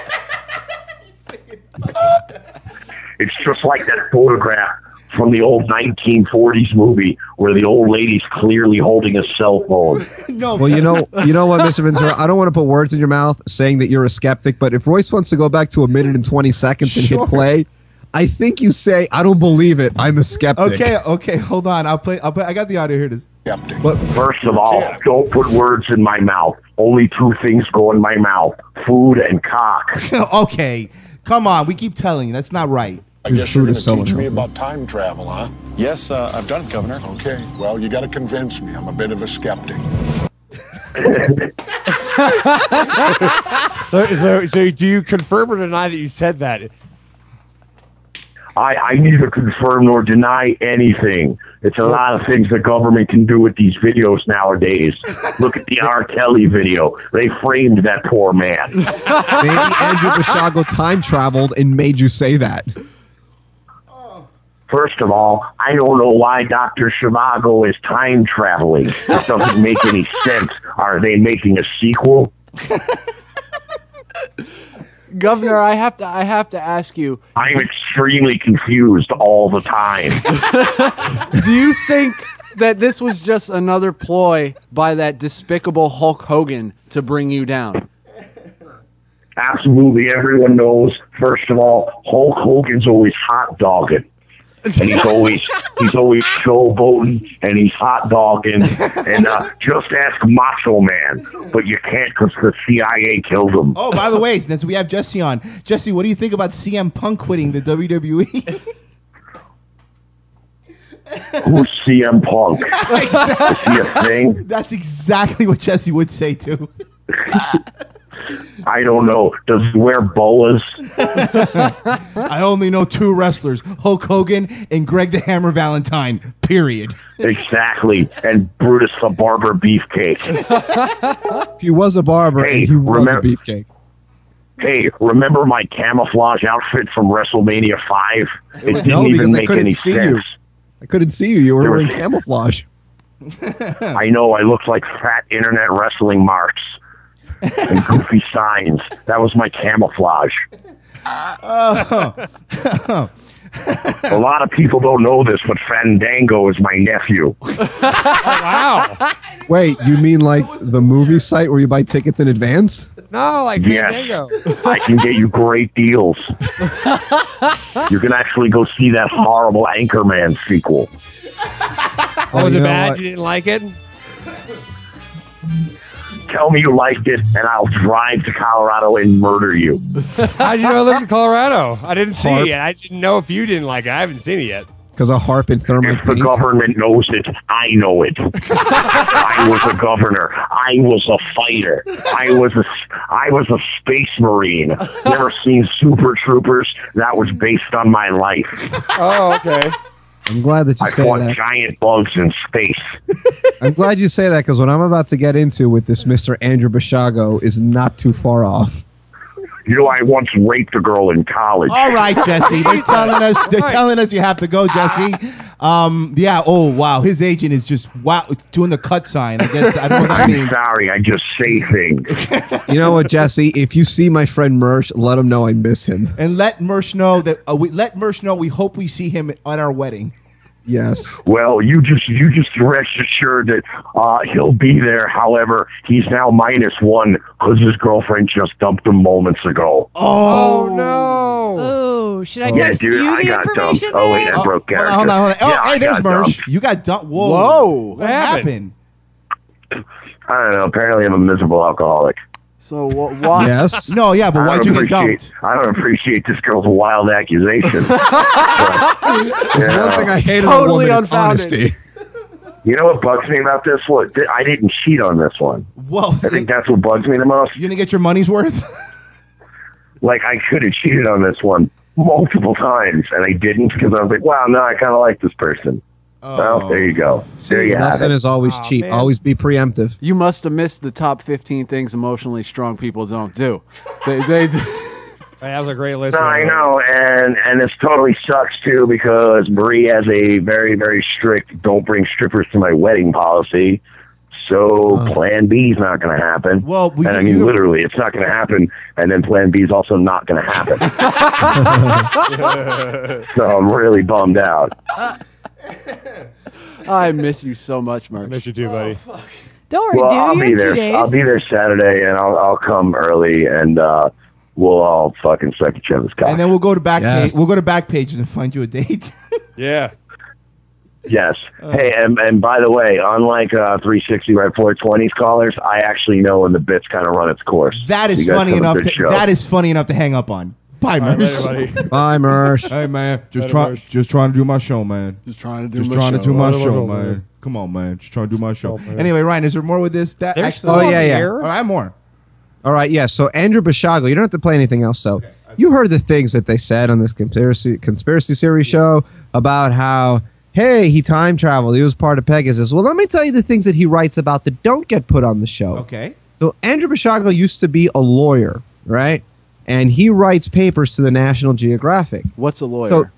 It's just like that photograph from the old 1940s movie where the old lady's clearly holding a cell phone. Well, you know what, Mr. Ventura? I don't want to put words in your mouth saying that you're a skeptic, but if Royce wants to go back to 1 minute and 20 seconds and hit play, I think you say, I don't believe it. I'm a skeptic. Okay, hold on. I'll play. I got the audio. Here it is. But first of all, don't put words in my mouth. Only two things go in my mouth: food and cock. Okay, come on. We keep telling you that's not right. I guess you're going to teach me about time travel, huh? Yes, I've done it, Governor. Okay, well, you got to convince me. I'm a bit of a skeptic. So do you confirm or deny that you said that? I neither confirm nor deny anything. It's a lot of things the government can do with these videos nowadays. Look at the R. Kelly video. They framed that poor man. Maybe Andrew Bashago time traveled and made you say that. First of all, I don't know why Dr. Zhivago is time traveling. That doesn't make any sense. Are they making a sequel? Governor, I have to ask you. I'm extremely confused all the time. Do you think that this was just another ploy by that despicable Hulk Hogan to bring you down? Absolutely, everyone knows. First of all, Hulk Hogan's always hot dogging. And he's always showboating, and he's hot dogging, and just ask Macho Man, but you can't because the CIA killed him. Oh, by the way, since we have Jesse on, Jesse, what do you think about CM Punk quitting the WWE? Who's CM Punk? Is he a thing? That's exactly what Jesse would say too. I don't know. Does he wear boas? I only know two wrestlers, Hulk Hogan and Greg the Hammer Valentine, period. Exactly. And Brutus the Barber Beefcake. He was a barber and he was a beefcake. Hey, remember my camouflage outfit from WrestleMania 5? It didn't even make any sense. I couldn't see you. You were wearing camouflage. I know. I looked like fat internet wrestling marks and goofy signs. That was my camouflage. A lot of people don't know this, but Fandango is my nephew. Wow. Wait, you mean like the movie site where you buy tickets in advance? No, like Fandango. Yes, I can get you great deals. You can actually go see that horrible Anchorman sequel. Oh, was it bad? You didn't like it? Tell me you liked it, and I'll drive to Colorado and murder you. How'd you know I lived in Colorado? I didn't see Harp. it. I didn't know if you didn't like it. I haven't seen it yet. Because of harp and thermite If the paint? government knows it, I know it. I was a governor. I was a fighter. I was a space marine. Never seen Super Troopers? That was based on my life. Oh, okay. I'm glad that you I say fought that. giant bugs in space. I'm glad you say that because what I'm about to get into with this Mr. Andrew Bashago is not too far off. You know, I once raped a girl in college. All right, Jesse. They're telling us you have to go, Jesse. Yeah. Oh, wow. His agent is just doing the cut sign. I guess I don't know what that I'm means. sorry, I just say things. You know what, Jesse? If you see my friend Mersh, let him know I miss him. And let Mersh know that we hope we see him at our wedding. Yes. Well, you just rest assured that he'll be there. However, he's now -1 because his girlfriend just dumped him moments ago. Oh no! Oh, should I Yeah, text dude, you I the got dumped. information? Oh wait, I then? broke character. Hold on. Oh, Yeah, hey, there's I got Mersh. dumped. You got dumped. Whoa. What happened? I don't know. Apparently, I'm a miserable alcoholic. So why? Yes. No, yeah, but why'd you get dumped? I don't appreciate this girl's wild accusation. There's one thing I hate in a Totally woman, it's unfounded. honesty. You know what bugs me about this one? I didn't cheat on this one. Whoa. I think that's what bugs me the most. You didn't get your money's worth? Like, I could have cheated on this one multiple times, and I didn't because I was like, wow, no, I kind of like this person. Well, there you go. There you The have lesson it. is always cheat. man. Always be preemptive. You must have missed the top 15 things emotionally strong people don't do. They That was a great list. No, I know, and this totally sucks too because Marie has a very, very strict "don't bring strippers to my wedding" policy. So Plan B is not going to happen. Well, and I mean, literally, it's not going to happen. And then Plan B is also not going to happen. So I'm really bummed out. I miss you so much, Merch. I miss you too, buddy. Don't worry, Well, dude. I'll You be have 2 there. days. I'll be there Saturday, and I'll come early, and we'll all fucking suck each other's cock. And then we'll go to Backpage. Yes. We'll go to Backpages and find you a date. Yeah. Yes. Hey, and by the way, unlike 360 Red 420's callers, I actually know when the bit's kind of run its course. That is You guys funny have a enough. good show. That is funny enough to hang up on. Bye, All right, Mersh. later, buddy. Bye, Mersh. Hey, man. Just Later, trying to do my show, man. Just trying to do my show, man. Come on, man. Just trying to do my show. Anyway, Ryan, is there more with this? That There's actually, still yeah. Oh, I have more. All right, yeah. So Andrew Bashago, you don't have to play anything else. So you heard the things that they said on this conspiracy series show about how, hey, he time traveled. He was part of Pegasus. Well, let me tell you the things that he writes about that don't get put on the show. Okay. So Andrew Bashago used to be a lawyer, right? And he writes papers to the National Geographic. What's a lawyer? So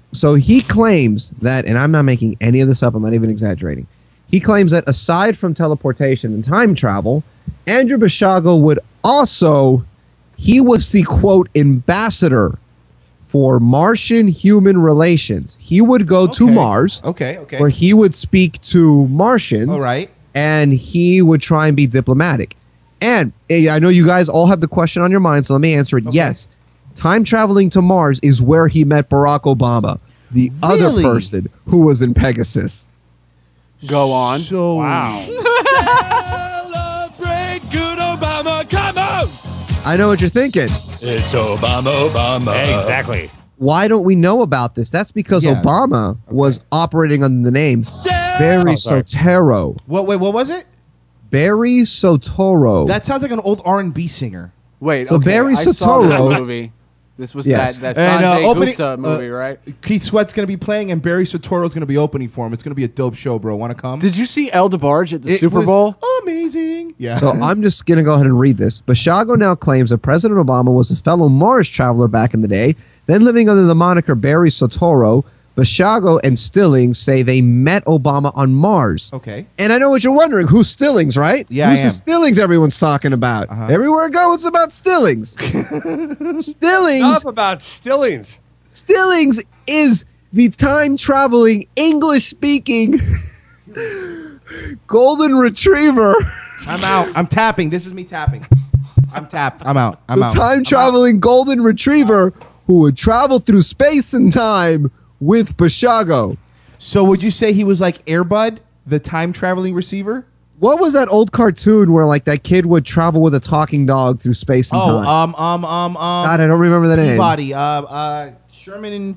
So he claims that, and I'm not making any of this up, I'm not even exaggerating. He claims that aside from teleportation and time travel, Andrew Basiago would also, he was the, quote, ambassador for Martian-human relations. He would go to Mars, where he would speak to Martians, All right. and he would try and be diplomatic. And I know you guys all have the question on your mind, so let me answer it. Yes, time traveling to Mars is where he met Barack Obama, the other person who was in Pegasus. Go on. So, wow. Celebrate good Obama. Come on. I know what you're thinking. It's Obama. Exactly. Why don't we know about this? That's because Obama was operating under the name Barry Soetoro. What was it? Barry Soetoro. That sounds like an old R&B singer. Wait, So Barry I saw Soetoro- that movie. This was Yes. that And, Sanjay opening- Gupta movie, right? Keith Sweat's going to be playing, and Barry Soetoro's going to be opening for him. It's going to be a dope show, bro. Want to come? Did you see El DeBarge at the It Super was Bowl? Amazing. Yeah. So I'm just going to go ahead and read this. Basiago now claims that President Obama was a fellow Mars traveler back in the day, then living under the moniker Barry Soetoro. Basiago and Stillings say they met Obama on Mars. Okay. And I know what you're wondering. Who's Stillings, right? Yeah, Who's I the am. Stillings everyone's talking about? Everywhere I go, it's about Stillings. Stillings. Enough about Stillings. Stillings is the time-traveling, English-speaking golden retriever. I'm out. I'm tapping. This is me tapping. I'm tapped. I'm out. I'm The out. time-traveling golden retriever who would travel through space and time with Basiago. So would you say he was like Air Bud, the time-traveling receiver? What was that old cartoon where like that kid would travel with a talking dog through space and time? God, I don't remember the name. Peabody. Sherman and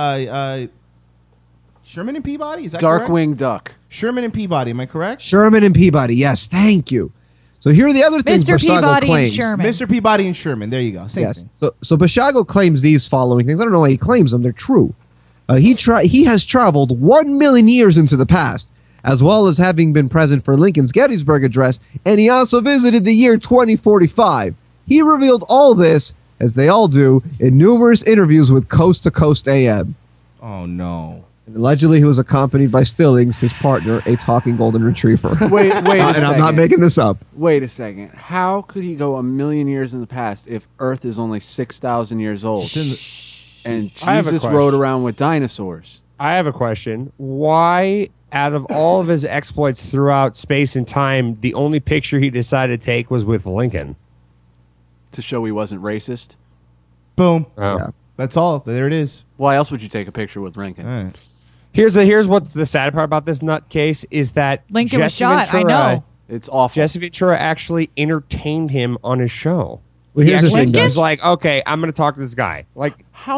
Sherman and Peabody? Is that correct? Darkwing Duck. Sherman and Peabody, am I correct? Sherman and Peabody. Yes, thank you. So here are the other things Mr. Basiago Peabody and claims. Sherman. Mr. Peabody and Sherman. There you go. Same Yes. thing. So Basiago claims these following things. I don't know why he claims them. They're true. He has traveled 1 million years into the past, as well as having been present for Lincoln's Gettysburg Address, and he also visited the year 2045. He revealed all this, as they all do, in numerous interviews with Coast to Coast AM. Oh, no. And allegedly, he was accompanied by Stillings, his partner, a talking golden retriever. Wait a And I'm not second. making this up. Wait a second. How could he go 1,000,000 years in the past if Earth is only 6,000 years old? And I have a Jesus question. rode around with dinosaurs. I have a question. Why, out of all of his exploits throughout space and time, the only picture he decided to take was with Lincoln? To show he wasn't racist? Boom. Oh. Yeah. That's all. There it is. Why else would you take a picture with Lincoln? All right. Here's what's the sad part about this nutcase is that Lincoln was Jesse shot, I Ventura, know. It's awful. Jesse Ventura actually entertained him on his show. Well, He here's the actually thing, was guys. like, okay, I'm going to talk to this guy. Like, How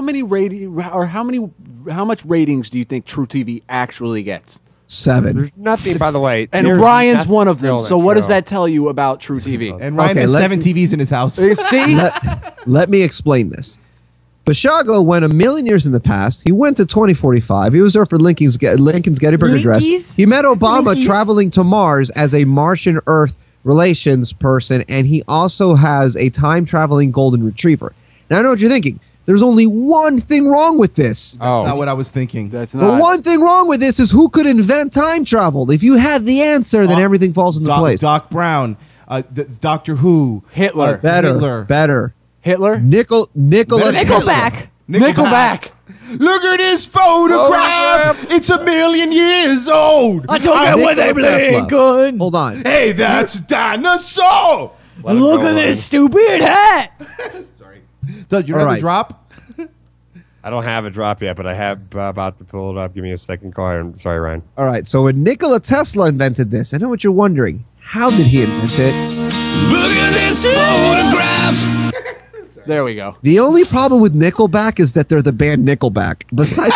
much ratings do you think True TV actually gets? 7. there's nothing, by the way. And there's Ryan's nothing one of them. real on So what does show. that tell you about True TV? And Ryan Okay, has let 7 me- TVs in his house. See? Let me explain this. Basiago went 1,000,000 years in the past. He went to 2045. He was there for Lincoln's Gettysburg Address. Linkies? He met Obama Linkies? traveling to Mars as a Martian-Earth relations person, and he also has a time-traveling golden retriever. Now, I know what you're thinking. There's only one thing wrong with this. That's not what I was thinking. That's The not. one thing wrong with this is who could invent time travel. If you had the answer, then everything falls into place. Doc Brown, Doctor Who, Hitler. Better. Hitler? Nikola Nickelback. Nickelback. Look at this photograph. It's 1,000,000 years old. I don't get what they Nikola Tesla. Lincoln. Hold on. Hey, that's a dinosaur. Look at this stupid hat. Sorry. Doug, you don't All have right. the drop? I don't have a drop yet, but I have about to pull it up. Give me a second. Go ahead. Sorry, Ryan. All right, so when Nikola Tesla invented this, I know what you're wondering. How did he invent it? Look at this photograph. There we go. The only problem with Nickelback is that they're the band Nickelback. Besides,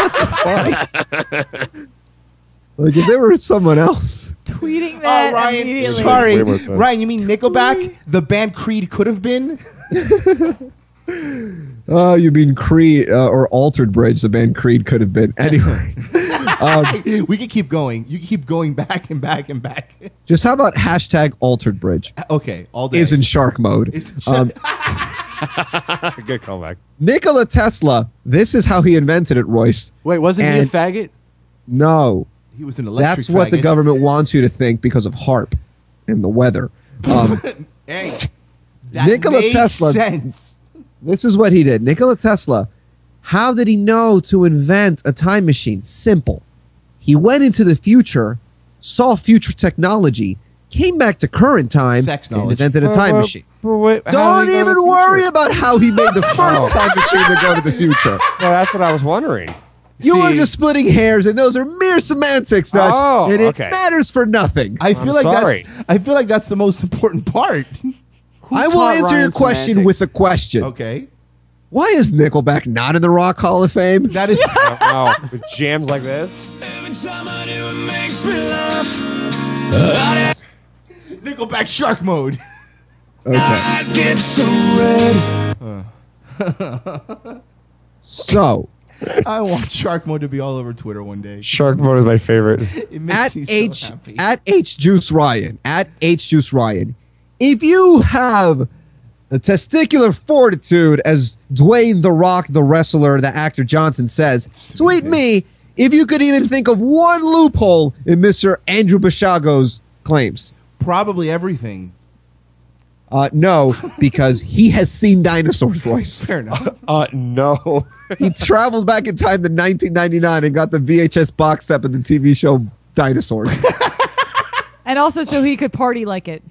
like if they were someone else. Tweeting that Ryan, immediately. sorry. Way more sense. Ryan, you mean Nickelback? The band Creed could have been? Oh, you mean Creed or Altered Bridge? The band Creed could have been. Anyway, We could keep going. You can keep going back and back and back. just how about hashtag Altered Bridge? Okay, all day. Is in shark mode. Is- Good callback. Nikola Tesla, this is how he invented it, Royce. Wait, wasn't he a And- faggot? No. He was an electric That's what the faggot. government wants you to think because of HARP and the weather. Hey, that Nikola made Tesla. sense. This is what he did. Nikola Tesla, how did he know to invent a time machine? Simple. He went into the future, saw future technology, came back to current time, Sex and knowledge. invented a time machine. Wait, Don't even worry about how he made the first time machine to go to the future. No, that's what I was wondering. You are See- just splitting hairs, and those are mere semantics, Dutch, Oh, and it okay. matters for nothing. I feel like that's the most important part. I will taught answer your Ryan question semantics? with a question. Okay. Why is Nickelback not in the Rock Hall of Fame? That is Oh, with jams like this. Nickelback shark mode. Okay. So, I want shark mode to be all over Twitter one day. Shark mode is my favorite. It makes me so happy. at H Juice Ryan, if you have the testicular fortitude, as Dwayne the Rock, the wrestler, the actor Johnson says, tweet me if you could even think of one loophole in Mr. Andrew Bashago's claims. Probably everything. No, because he has seen dinosaurs, Royce. Fair enough. No. He traveled back in time to 1999 and got the VHS box set of the TV show Dinosaurs. And also so he could party like it.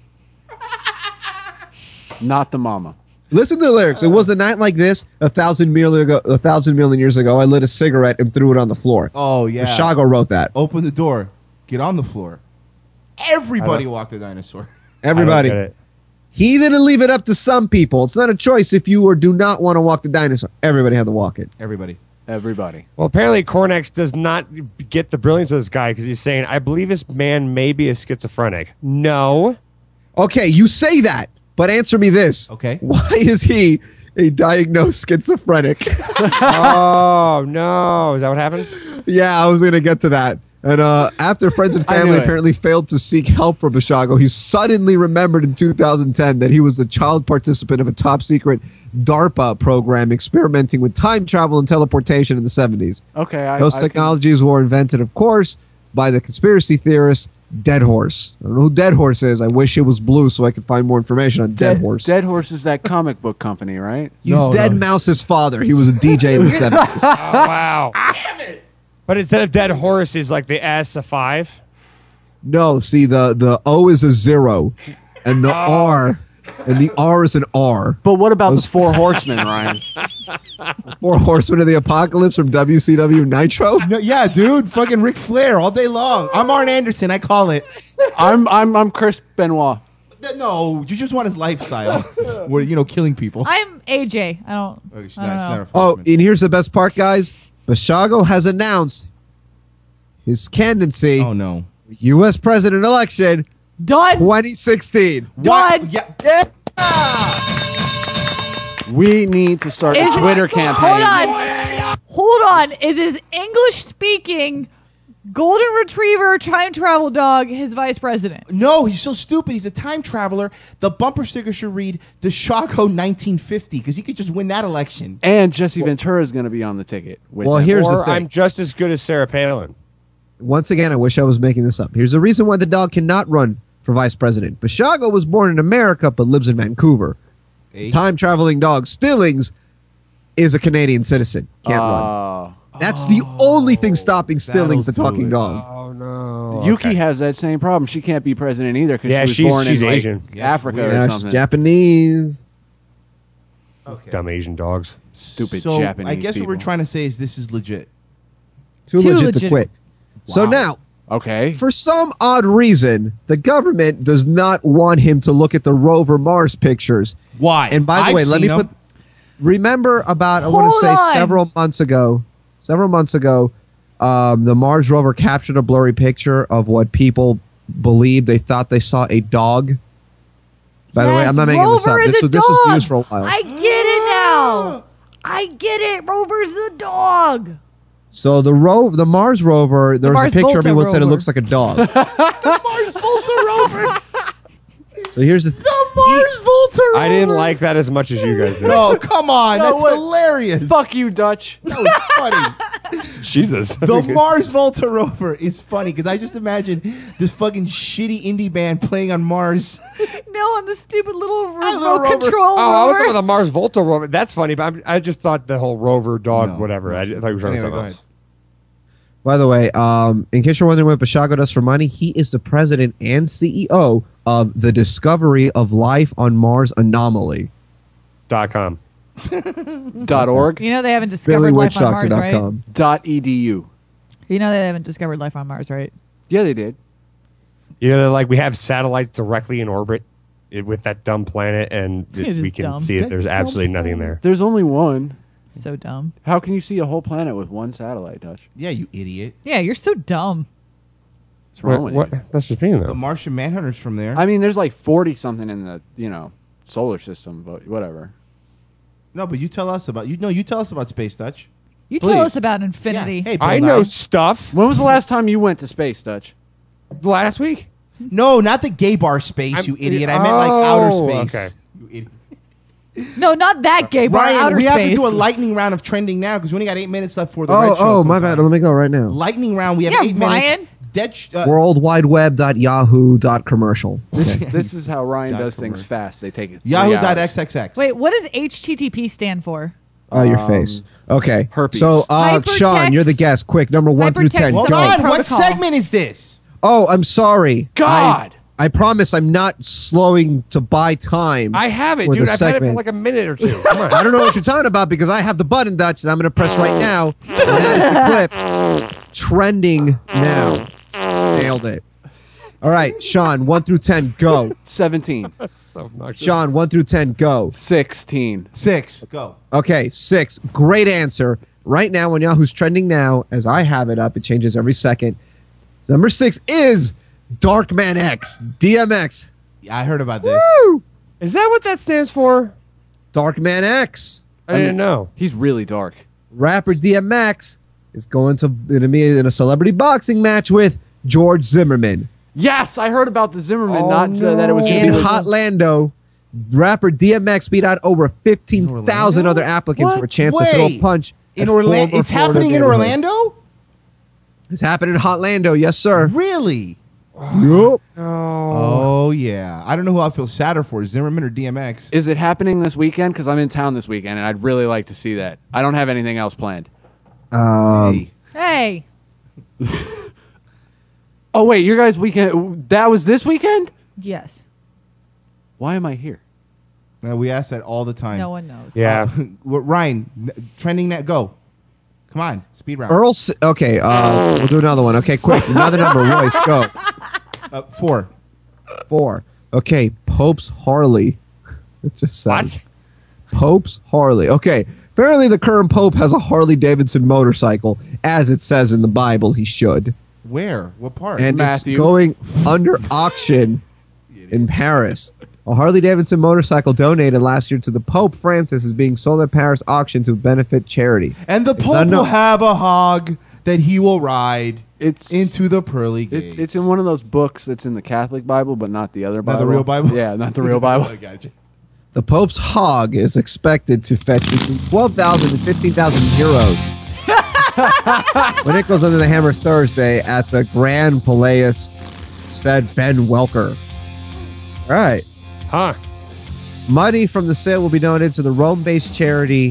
Not the mama. Listen to the lyrics. It was a night like this 1,000 million years ago. I lit a cigarette and threw it on the floor. Oh, yeah. Bashago wrote that. Open the door. Get on the floor. Everybody walked the dinosaur. Everybody. I don't get it. He didn't leave it up to some people. It's not a choice if you or do not want to walk the dinosaur. Everybody had to walk it. Everybody. Well, apparently Cornex does not get the brilliance of this guy because he's saying, I believe this man may be a schizophrenic. No. Okay, you say that, but answer me this. Okay. Why is he a diagnosed schizophrenic? Oh, no. Is that what happened? Yeah, I was going to get to that. And after friends and I knew family it. apparently failed to seek help from Bashago, he suddenly remembered in 2010 that he was a child participant of a top secret DARPA program experimenting with time travel and teleportation in the 70s. Okay. Those technologies were invented, of course, by the conspiracy theorist Dead Horse. I don't know who Dead Horse is. I wish it was blue so I could find more information on Dead Horse. Dead Horse is that comic book company, right? He's Dead Mouse's father. He was a DJ in the 70s. Oh, wow. Damn it. But instead of dead horse is like the S, a 5? No, see, the O is a 0, and the R is an R. But what about the Four Horsemen, Ryan? 4 Horsemen of the Apocalypse from WCW Nitro? No, yeah, dude. Fucking Ric Flair all day long. I'm Arn Anderson. I call it. I'm Chris Benoit. No, you just want his lifestyle. Where, killing people. I'm AJ. I don't. She's I don't not know. a Oh, and here's the best part, guys. Bashago has announced his candidacy. Oh, no. U.S. president election Done. 2016. Done. Yeah. We need to start a Twitter campaign. Hold on. Is his English speaking golden retriever time travel dog his vice president? No, he's so stupid. He's a time traveler. The bumper sticker should read Bashago 1950 because he could just win that election. And Jesse Ventura is going to be on the ticket. With Well, them. here's the Or thing. I'm just as good as Sarah Palin. Once again, I wish I was making this up. Here's the reason why the dog cannot run for vice president. Bashago was born in America but lives in Vancouver. Time-traveling dog Stillings is a Canadian citizen. Can't run. That's the only thing stopping Stillings, the talking dog. Oh, no. Yuki has that same problem. She can't be president either because Yeah, she was born she's in like, Asian. Africa Yeah, or she's something. Japanese. Dumb Asian dogs. Stupid So Japanese I guess people. what we're trying to say is this is legit. Too legit to quit. So Wow. now, Okay. for some odd reason, the government does not want him to look at the rover Mars pictures. Why? And by the I've way, let me seen put. 'em. Remember about I want to say Hold on. several months ago, the Mars rover captured a blurry picture of what people believed they thought they saw a dog. By the way, Yes, I'm not making this up. Rover is This a was dog. news for a while. I get it now. I get it. Rover's the dog. So the Mars rover, there was Mars a picture of me Volta once said it rover. looks like a dog. Mars Volta rover. So here's the Mars Volta rover. I didn't like that as much as you guys did. No, come on. That's hilarious. Fuck you, Dutch. That was funny. Jesus. The Mars Volta rover is funny because I just imagine this fucking shitty indie band playing on Mars. No, on the stupid little little remote rover. control Oh, I was rover. talking about the Mars Volta rover. That's funny, but I just thought the whole rover dog, No. whatever. I thought you were talking Anyway, about go something ahead. else. By the way, in case you're wondering what Bashago does for money, he is the president and CEO of the Discovery of Life on Mars Anomaly. .com. .org. You know they haven't discovered life on Mars, right? BillyWitchDoctor.com. .edu. You know they haven't discovered life on Mars, right? Yeah, they did. You know, like we have satellites directly in orbit with that dumb planet, and It is we can dumb. see that there's absolutely nothing there. There's only one. So dumb. How can you see a whole planet with one satellite, Dutch? Yeah, you idiot. Yeah, you're so dumb. What's wrong with you? That's just being The though. Martian Manhunter's from there. I mean, there's like 40 something in the solar system, but whatever. No, but you tell us about you tell us about space, Dutch. You Please. tell us about infinity. Yeah. Hey, Bill I know Nye. stuff. When was the last time you went to space, Dutch? Last week? No, not the gay bar space, you idiot. I meant like Oh, outer space. okay. You idiot. No, not that gay bar. Ryan, outer we space. have to do a lightning round of trending now because we only got 8 minutes left for the red show. Oh, my comes bad. on. Let me go right now. Lightning round. We have Yeah, 8 Ryan. minutes. Dead. WorldWideWeb.yahoo.commercial. This is how Ryan Dot does things commercial. fast. They take it 3 hours. Yahoo.xxx. Wait, what does HTTP stand for? Your face. Okay. herpes. So, Hypertext- Sean, you're the guest. Quick, number 1 through 10. Hypertext Hold Go. on. What Protocol. segment is this? Oh, I'm sorry. God! I promise I'm not slowing to buy time. I have it, for dude. the I've had it for segment. like a minute or two. Come on. I don't know what you're talking about because I have the button, Dutch, that I'm going to press right now. And that is the clip. Trending now. Nailed it. All right, Sean, 1 through 10, go. 17. So obnoxious. Sean, 1 through 10, go. 16. 6. Go. Okay, 6. Great answer. Right now on Yahoo's trending now, as I have it up, it changes every second. Number 6 is Darkman X, DMX. Yeah, I heard about this. Woo! Is that what that stands for? Darkman X. I didn't know. He's really dark. Rapper DMX is going to be in a celebrity boxing match with George Zimmerman. Yes, I heard about the Zimmerman, Oh, not that it was going In to be Hotlando, rapper DMX beat out over 15,000 other applicants What? for a chance to throw a Wait. punch. In at Orlando, former it's Florida happening in neighborhood. Orlando. It's happening in Hotlando, yes, sir. Really? Yup. Oh yeah. I don't know who I feel sadder for, Zimmerman or DMX. Is it happening this weekend? Because I'm in town this weekend, and I'd really like to see that. I don't have anything else planned. Hey. Hey, Oh, wait, your guys' weekend, that was this weekend? yes. Why am I here? We ask that all the time. No one knows. Yeah. Ryan, trending net. Go. Come on, speed round. Earl. Okay, we'll do another one. Okay, quick. Another number. Royce, go. 4. 4. Okay, Pope's Harley. It just says. What? Pope's Harley. Okay. Apparently, the current Pope has a Harley Davidson motorcycle, as it says in the Bible he should. Where? What part? And Matthew. it's going under auction in Paris. A Harley Davidson motorcycle donated last year to the Pope Francis is being sold at Paris auction to benefit charity. And the It's Pope will unknown. have a hog that he will ride It's into the pearly gates. It's in one of those books that's in the Catholic Bible, but not the other Bible. the real Bible? Yeah, not the real Bible. I got you. The Pope's hog is expected to fetch between 12,000 and 15,000 euros when it goes under the hammer Thursday at the Grand Palais, said Ben Welker. All right. Huh. Money from the sale will be donated to the Rome-based charity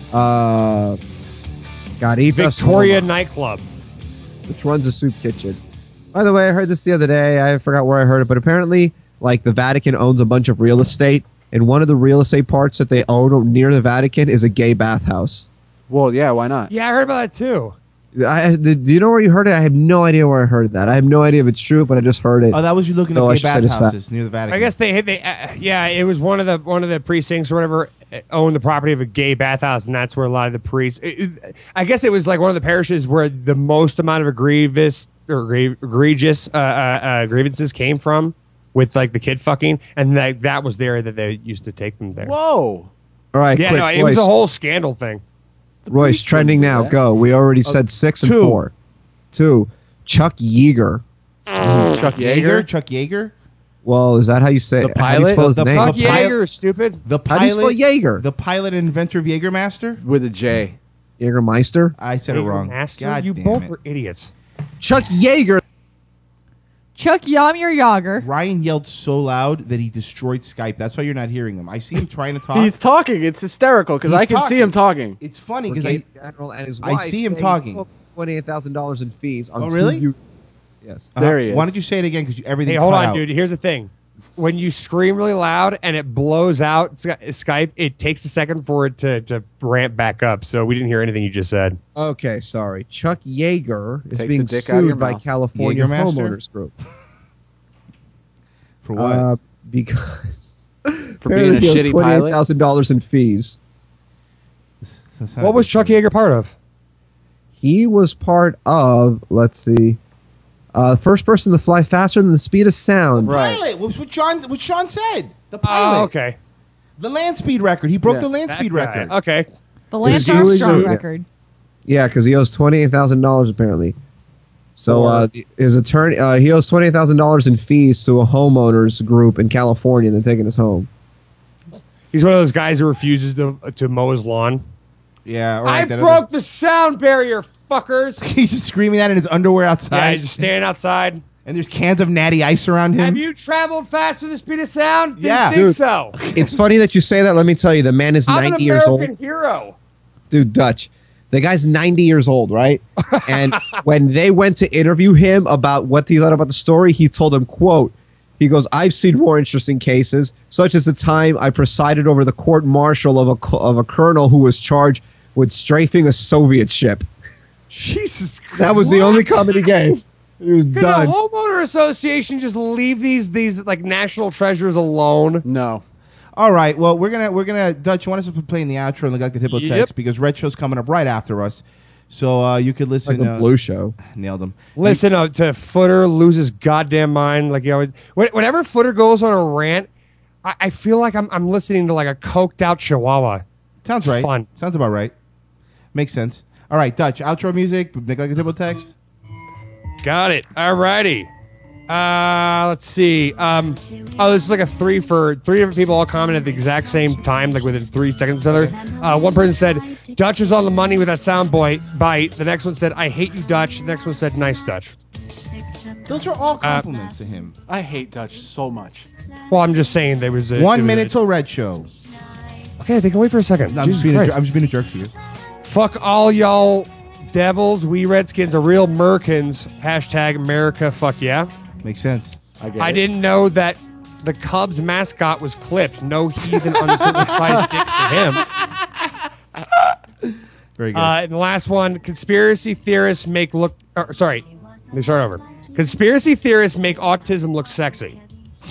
Caritas Victoria Roma, nightclub. which runs a soup kitchen. By the way, I heard this the other day. I forgot where I heard it, but apparently, like, the Vatican owns a bunch of real estate, and one of the real estate parts that they own near the Vatican is a gay bathhouse. Well, yeah, why not? Yeah, I heard about that too. Do you know where you heard it? I have no idea where I heard that. I have no idea if it's true, but I just heard it. Oh, that was you looking So I at gay should say this bathhouses near the Vatican. I guess they yeah, it was one of the precincts or whatever owned the property of a gay bathhouse, and that's where a lot of the priests. I guess it was like one of the parishes where the most amount of egregious grievances came from, with like the kid fucking, and that was there that they used to take them there. Whoa! All right, Yeah, quick, no, it was a Royce. whole scandal thing. Royce, trending now. Go. We already said 6 and 2. 4. 2. Chuck Yeager. Chuck Yeager? Chuck Yeager. Well, is that how you say The it? How do you pilot? spell his The name? Chuck Yeager, stupid. The How do you spell pilot, Jaeger? the pilot and inventor of Jägermaster? With a J. Jägermeister? I said it wrong. Master, God you damn both it. are idiots. Chuck Yeager. Chuck Yammer Yager. Ryan yelled so loud that he destroyed Skype. That's why you're not hearing him. I see him trying to talk. He's talking. It's hysterical because He's I can see him talking. It's funny because Brigadier General and his I wife see him say talking. he took $28,000 in fees on Oh, two really? units. Yes. There he is. Why don't you say it again? Because everything Hey, hold cut on, out. dude. Here's the thing. When you scream really loud and it blows out Skype, it takes a second for it to ramp back up. So we didn't hear anything you just said. Okay, sorry. Chuck Yeager is Take being the dick out of your sued by mouth. California Jägermaster? Homeowners Group. For what? Because For being a apparently he owes shitty pilot. $28,000 in fees. What was Chuck Yeager part of? He was part of, let's see, first person to fly faster than the speed of sound. Pilot. What Sean said. The pilot. Oh, okay. The land speed record. He broke Yeah. the land That speed guy. record. Okay. The Lance Just use Armstrong it. record. Yeah, because he owes $28,000 apparently. So his attorney, he owes $28,000 in fees to a homeowners group in California. And they're taking his home. He's one of those guys who refuses to mow his lawn. Yeah. All I right, broke the sound barrier, fuckers. He's just screaming that in his underwear outside. Yeah, he's just standing outside. And there's cans of natty ice around him. Have you traveled faster than the speed of sound? Didn't Yeah. think Dude. so. It's funny that you say that. Let me tell you, the man is I'm 90 an years American old. hero. Dude, Dutch. The guy's 90 years old, right? And when they went to interview him about what he thought about the story, he told them, quote, he goes, I've seen more interesting cases, such as the time I presided over the court-martial of a colonel who was charged with strafing a Soviet ship. Jesus Christ. That was the only comment he gave. He was Could done. the homeowner association just leave these like national treasures alone? No. All right. Well, we're gonna Dutch. You want us to play in the outro and Neglected Hippo Yep. text because Red Show's coming up right after us. So you could listen. Like the Blue Show. Nailed him. Listen to Footer lose his goddamn mind like he always. Whenever Footer goes on a rant, I feel like I'm listening to like a coked out Chihuahua. Sounds It's right. fun. Sounds about right. Makes sense. All right, Dutch. Outro music. Neglected Hippo text. Got it. Alrighty. Let's see. This is like a three different people all comment at the exact same time, like within 3 seconds of each other. One person said, Dutch is on the money with that sound bite. The next one said, I hate you, Dutch. The next one said, nice, Dutch. Those are all compliments to him. I hate Dutch so much. Well, I'm just saying there was a... 1 minute till Red Show. Okay, they can wait for a second. No, I'm just being a jerk to you. Fuck all y'all devils. We Redskins are real Merkins. Hashtag America, fuck yeah. Makes sense. I didn't know that the Cubs mascot was clipped. No heathen uncircumcised dick for him. Very good. And the last one, conspiracy theorists make look... sorry, let me start over. Conspiracy theorists make autism look sexy.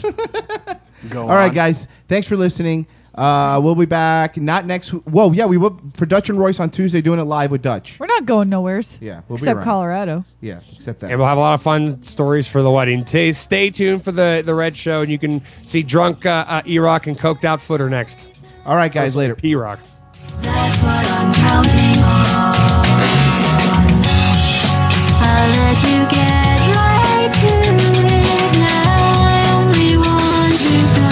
All right, guys. Thanks for listening. We'll be back. Not next... Whoa, yeah, we will... For Dutch and Royce on Tuesday, doing it live with Dutch. We're not going nowheres. Yeah, we'll be Except around. Colorado. Yeah, except that. And we'll have a lot of fun stories for the wedding. Stay tuned for the Red Show, and you can see drunk E-Rock and coked out Footer next. All right, guys. Later. P-Rock. That's what I'm counting on. I'll let you get right to it now. I only want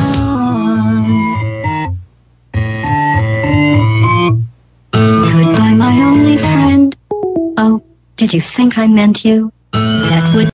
you gone. Goodbye, my only friend. Oh, did you think I meant you? That would